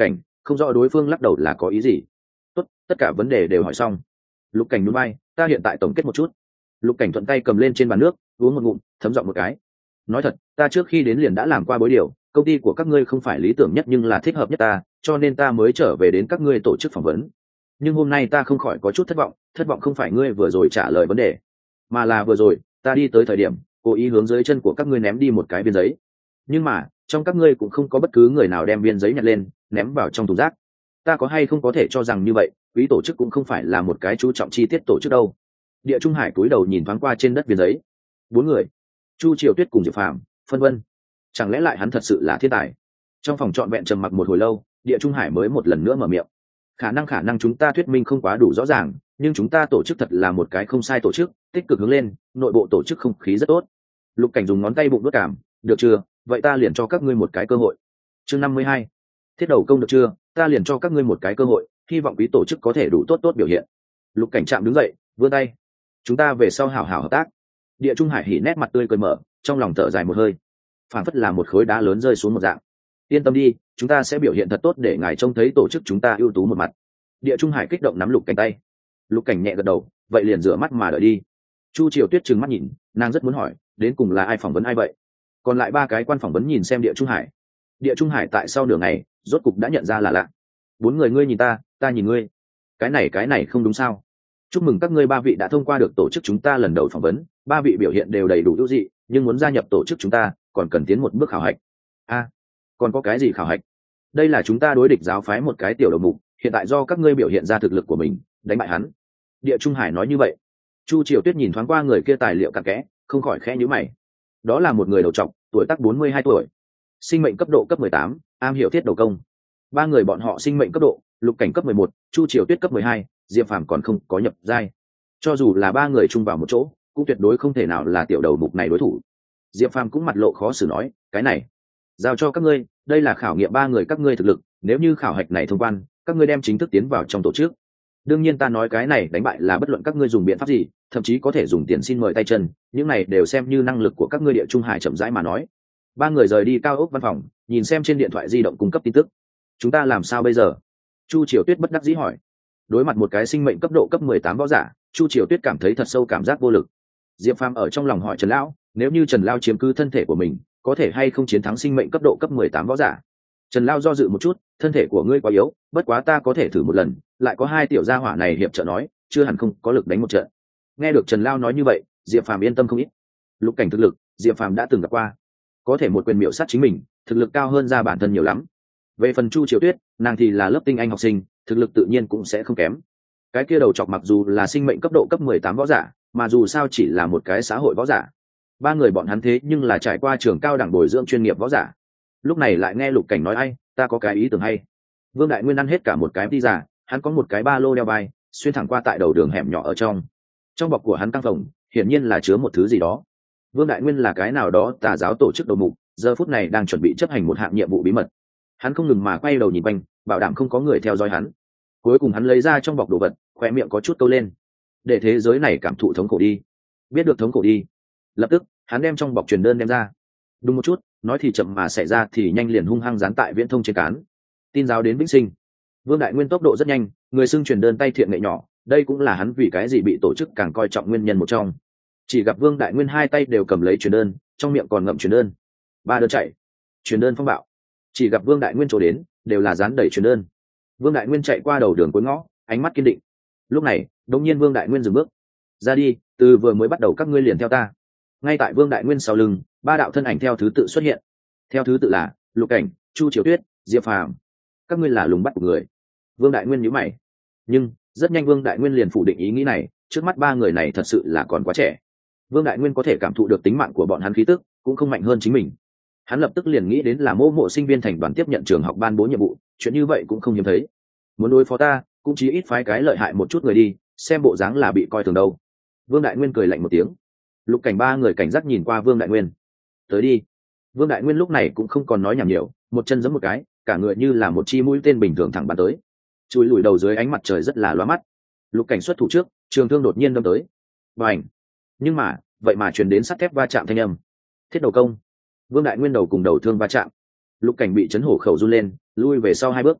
không rõ đối phương lắc đầu là có ý gì. Tốt, tất cả vấn đề đều hỏi xong. Lục Cảnh núi bay, ta hiện tại tổng kết một chút. Lục Cảnh thuận tay cầm lên trên bàn nước, uống một ngụm, thấm giọng một cái. Nói thật, ta trước khi đến liền đã làm qua bối điều, công ty của các ngươi không phải lý tưởng nhất nhưng là thích hợp nhất ta, cho nên ta mới trở về đến các ngươi tổ chức phỏng vấn. Nhưng hôm nay ta không khỏi có chút thất vọng, thất vọng không phải ngươi vừa rồi trả lời vấn đề, mà là vừa rồi ta đi tới thời điểm cố ý hướng dưới chân của các ngươi ném đi một cái viên giấy, nhưng mà trong các ngươi cũng không có bất cứ người nào đem viên giấy nhặt lên ném vào trong thùng rác. Ta có hay không có thể cho rằng như vậy quý tổ chức cũng không phải là một cái chú trọng chi tiết tổ chức đâu. Địa Trung Hải cúi đầu nhìn thoáng qua trên đất viên giấy. Bốn người, Chu Triều Tuyết cùng Diệp Phàm, phân vân, chẳng lẽ lại hắn thật sự là thiên tài? Trong phòng trọn vẹn trầm mặc một hồi lâu, Địa Trung Hải mới một lần nữa mở miệng. Khả năng khả năng chúng ta thuyết minh không quá đủ rõ ràng, nhưng chúng ta tổ chức thật là một cái không sai tổ chức, tích cực hướng lên, nội bộ tổ chức không khí rất tốt. Lục Cảnh dùng ngón tay bụng đốt cảm, được chưa, vậy ta liền cho các ngươi một cái cơ hội. Chương năm mươi hai, thiết đầu công được chưa, ta liền cho các ngươi một cái cơ hội, hy vọng quý tổ chức có thể đủ tốt tốt biểu hiện. Lục Cảnh chạm đứng dậy, vươn tay. Chúng ta về sau hảo hảo hợp tác. Địa Trung Hải hỉ nét mặt tươi cười mở, trong lòng thở dài một hơi, phảng phất là một khối đá lớn rơi xuống một dạng. Yên tâm đi, chúng ta sẽ biểu hiện thật tốt để ngài trông thấy tổ chức chúng ta ưu tú một mặt. Địa Trung Hải kích động nắm Lục Cảnh tay. Lục Cảnh nhẹ gật đầu, vậy liền rửa mắt mà đợi đi. Chu Triều Tuyết trừng mắt nhìn, nàng rất muốn hỏi, đến cùng là ai phỏng vấn ai vậy? Còn lại ba cái quan phỏng vấn nhìn xem Địa Trung Hải. Địa Trung Hải tại sau nửa ngày, rốt cục đã nhận ra là lạ. Bốn người ngươi nhìn ta, ta nhìn ngươi. Cái này cái này không đúng sao? Chúc mừng các ngươi ba vị đã thông qua được tổ chức chúng ta lần đầu phỏng vấn, ba vị biểu hiện đều đầy đủ ưu dị, nhưng muốn gia nhập tổ chức chúng ta, còn cần tiến một bước khảo hạch. A, à, còn có cái gì khảo hạch? Đây là chúng ta đối địch giáo phái một cái tiểu đầu mục, hiện tại do các ngươi biểu hiện ra thực lực của mình, đánh bại hắn. Địa Trung Hải nói như vậy. Chu Triều Tuyết nhìn thoáng qua người kia tài liệu cặn kẽ, không khỏi khẽ nhíu mày. Đó là một người đầu trọc, tuổi tác bốn mươi hai tuổi, sinh mệnh cấp độ cấp mười tám, am hiểu thiết đầu công. Ba người bọn họ sinh mệnh cấp độ, Lục Cảnh cấp mười một, Chu Triều Tuyết cấp mười hai, Diệp Phàm còn không có nhập giai. Cho dù là ba người chung vào một chỗ, cũng tuyệt đối không thể nào là tiểu đầu mục này đối thủ. Diệp Phàm cũng mặt lộ khó xử nói, cái này giao cho các ngươi, đây là khảo nghiệm ba người các ngươi thực lực, nếu như khảo hạch này thông quan, các ngươi đem chính thức tiến vào trong tổ chức. Đương nhiên ta nói cái này đánh bại là bất luận các ngươi dùng biện pháp gì, thậm chí có thể dùng tiền xin mời tay chân, những này đều xem như năng lực của các ngươi. Địa Trung Hải chậm rãi mà nói. Ba người rời đi cao ốc văn phòng, nhìn xem trên điện thoại di động cung cấp tin tức. Chúng ta làm sao bây giờ? Chu Triều Tuyết bất đắc dĩ hỏi. Đối mặt một cái sinh mệnh cấp độ cấp mười tám võ giả, Chu Triều Tuyết cảm thấy thật sâu cảm giác vô lực. Diệp Phàm ở trong lòng hỏi Trần Lão, nếu như Trần Lão chiếm cứ thân thể của mình, có thể hay không chiến thắng sinh mệnh cấp độ cấp mười tám võ giả? Trần Lão do dự một chút, thân thể của ngươi quá yếu, bất quá ta có thể thử một lần, lại có hai tiểu gia hỏa này hiệp trợ nói, chưa hẳn không có lực đánh một trận. Nghe được Trần Lão nói như vậy, Diệp Phàm yên tâm không ít. Lục Cảnh thực lực, Diệp Phàm đã từng gặp qua, có thể một quyền miểu sát chính mình, thực lực cao hơn ra bản thân nhiều lắm. Về phần Chu Triều Tuyết, nàng thì là lớp tinh anh học sinh, thực lực tự nhiên cũng sẽ không kém. Cái kia đầu chọc mặc dù là sinh mệnh cấp độ cấp mười tám võ giả, mà dù sao chỉ là một cái xã hội võ giả. Ba người bọn hắn thế nhưng là trải qua trường cao đẳng bồi dưỡng chuyên nghiệp võ giả. Lúc này lại nghe Lục Cảnh nói, ai, ta có cái ý tưởng hay. Vương Đại Nguyên ăn hết cả một cái đi giả, hắn có một cái ba lô đeo vai, xuyên thẳng qua tại đầu đường hẻm nhỏ ở trong. Trong bọc của hắn căng phồng, hiển nhiên là chứa một thứ gì đó. Vương Đại Nguyên là cái nào đó tà giáo tổ chức đầu mục, giờ phút này đang chuẩn bị chấp hành một hạng nhiệm vụ bí mật. Hắn không ngừng mà quay đầu nhìn quanh, bảo đảm không có người theo dõi hắn. Cuối cùng hắn lấy ra trong bọc đồ vật, khoe miệng có chút câu lên. Để thế giới này cảm thụ thống khổ đi, biết được thống khổ đi. Lập tức hắn đem trong bọc truyền đơn đem ra. Đúng một chút, nói thì chậm mà xảy ra thì nhanh, liền hung hăng dán tại viễn thông trên cán. Tin giáo đến vĩnh sinh. Vương Đại Nguyên tốc độ rất nhanh, người xưng truyền đơn tay thiện nghệ nhỏ, đây cũng là hắn vì cái gì bị tổ chức càng coi trọng nguyên nhân một trong. Chỉ gặp Vương Đại Nguyên hai tay đều cầm lấy truyền đơn, trong miệng còn ngậm truyền đơn. Ba đơn chạy, truyền đơn phong bạo. Chỉ gặp Vương Đại Nguyên chỗ đến, đều là dán đầy truyền đơn. Vương Đại Nguyên chạy qua đầu đường cuối ngõ, ánh mắt kiên định. Lúc này, đột nhiên Vương Đại Nguyên dừng bước. Ra đi, từ vừa mới bắt đầu các ngươi liền theo ta. Ngay tại Vương Đại Nguyên sau lưng, ba đạo thân ảnh theo thứ tự xuất hiện. Theo thứ tự là Lục Cảnh, Chu Triều Tuyết, Diệp Phàm. Các ngươi là lùng bắt của người. Vương Đại Nguyên nhíu mày. Nhưng rất nhanh Vương Đại Nguyên liền phủ định ý nghĩ này, trước mắt ba người này thật sự là còn quá trẻ. Vương Đại Nguyên có thể cảm thụ được tính mạng của bọn hắn khí tức, cũng không mạnh hơn chính mình. Hắn lập tức liền nghĩ đến là mô mộ sinh viên thành đoàn tiếp nhận trường học ban bố nhiệm vụ, chuyện như vậy cũng không hiếm thấy. Muốn đối phó ta, cũng chí ít phái cái lợi hại một chút người đi, xem bộ dáng là bị coi thường đâu. Vương Đại Nguyên cười lạnh một tiếng. Lục Cảnh ba người cảnh giác nhìn qua Vương Đại Nguyên. Tới đi. Vương Đại Nguyên lúc này cũng không còn nói nhảm nhiều, một chân giẫm một cái, cả người như là một chi mũi tên bình thường thẳng bắn tới. Chui lùi đầu dưới ánh mặt trời rất là lóa mắt. Lục Cảnh xuất thủ trước, trường thương đột nhiên đâm tới. Bành! Nhưng mà, vậy mà truyền đến sắt thép va chạm thanh âm. Thiết đầu công. Vương Đại Nguyên đầu cùng đầu thương va chạm. Lục Cảnh bị chấn hổ khẩu run lên, lui về sau hai bước.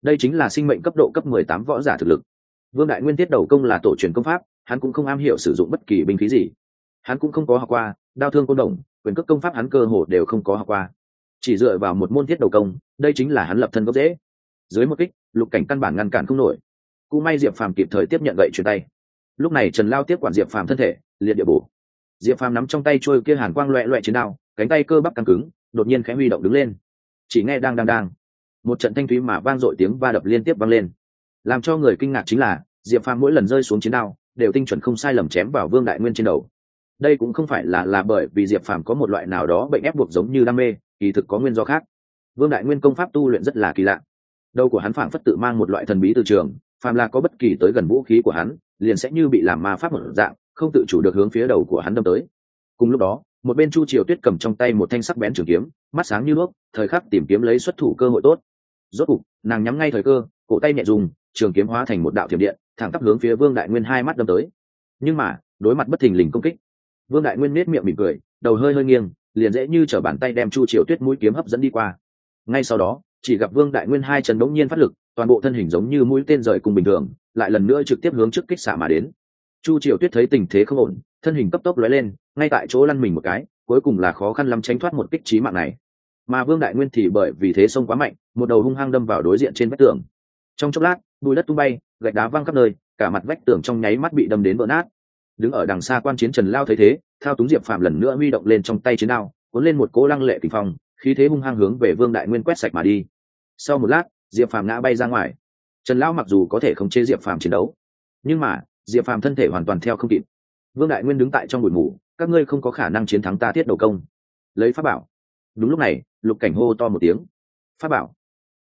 đây chính là sinh mệnh cấp độ cấp mười tám võ giả thực lực. Vương Đại Nguyên tiết đầu công là tổ truyền công pháp, hắn cũng không am hiểu sử dụng bất kỳ binh khí gì, hắn cũng không có học qua đao thương côn đồng, quyền cước công pháp hắn cơ hồ đều không có học qua, chỉ dựa vào một môn tiết đầu công, đây chính là hắn lập thân gốc dễ. Dưới một kích, Lục Cảnh căn bản ngăn cản không nổi. Cũng may Diệp Phàm kịp thời tiếp nhận gậy truyền tay. Lúc này Trần Lao tiếp quản Diệp Phàm thân thể, liệt địa bổ. Diệp Phàm nắm trong tay trôi kia hàn quang loẹt loẹt chiến đao, cánh tay cơ bắp căng cứng, đột nhiên khẽ huy động đứng lên. Chỉ nghe đang đang đang, một trận thanh thúy mà vang dội tiếng va đập liên tiếp vang lên. Làm cho người kinh ngạc chính là, Diệp Phàm mỗi lần rơi xuống chiến đao, đều tinh chuẩn không sai lầm chém vào Vương Đại Nguyên trên đầu. Đây cũng không phải là là bởi vì Diệp Phàm có một loại nào đó bệnh ép buộc giống như đam mê, kỳ thực có nguyên do khác. Vương Đại Nguyên công pháp tu luyện rất là kỳ lạ. Đầu của hắn phảng phất tự mang một loại thần bí từ trường, phàm là có bất kỳ tới gần vũ khí của hắn, liền sẽ như bị làm ma pháp một dạng, không tự chủ được hướng phía đầu của hắn đâm tới. Cùng lúc đó, một bên Chu Triều Tuyết cầm trong tay một thanh sắc bén trường kiếm, mắt sáng như đuốc, thời khắc tìm kiếm lấy xuất thủ cơ hội tốt. Rốt cục, nàng nhắm ngay thời cơ, cổ tay nhẹ dùng, trường kiếm hóa thành một đạo thiểm điện, thẳng tắp hướng phía Vương Đại Nguyên hai mắt đâm tới. Nhưng mà, đối mặt bất thình lình công kích, Vương Đại Nguyên nét miệng mỉm cười, đầu hơi hơi nghiêng, liền dễ như trở bàn tay đem Chu Triều Tuyết mũi kiếm hấp dẫn đi qua. Ngay sau đó, chỉ gặp Vương Đại Nguyên hai chân đống nhiên phát lực, toàn bộ thân hình giống như mũi tên rời cùng bình thường, lại lần nữa trực tiếp hướng trước kích xạ mà đến. Chu Triều Tuyết thấy tình thế không ổn, thân hình cấp tốc lóe lên, ngay tại chỗ lăn mình một cái, cuối cùng là khó khăn lắm tránh thoát một kích chí mạng này. Mà Vương Đại Nguyên thì bởi vì thế xông quá mạnh, một đầu hung hăng đâm vào đối diện trên vách tường. Trong chốc lát, bụi đất tung bay, gạch đá văng khắp nơi, cả mặt vách tường trong nháy mắt bị đâm đến vỡ nát. Đứng ở đằng xa quan chiến Trần Lao thấy thế, thao túng Diệp Phàm lần nữa huy động lên trong tay chiến đao, cuốn lên một cỗ lăng lệ kình phong, khí thế hung hăng hướng về Vương Đại Nguyên quét sạch mà đi. Sau một lát, Diệp Phàm ngã bay ra ngoài. Trần Lao mặc dù có thể khống chế Diệp Phàm chiến đấu, nhưng mà Diệp Phàm thân thể hoàn toàn theo không kịp. Vương Đại Nguyên đứng tại trong bụi mù, các ngươi không có khả năng chiến thắng ta thiết đầu công. Lấy pháp bảo. Đúng lúc này, Lục Cảnh hô to một tiếng. Pháp bảo.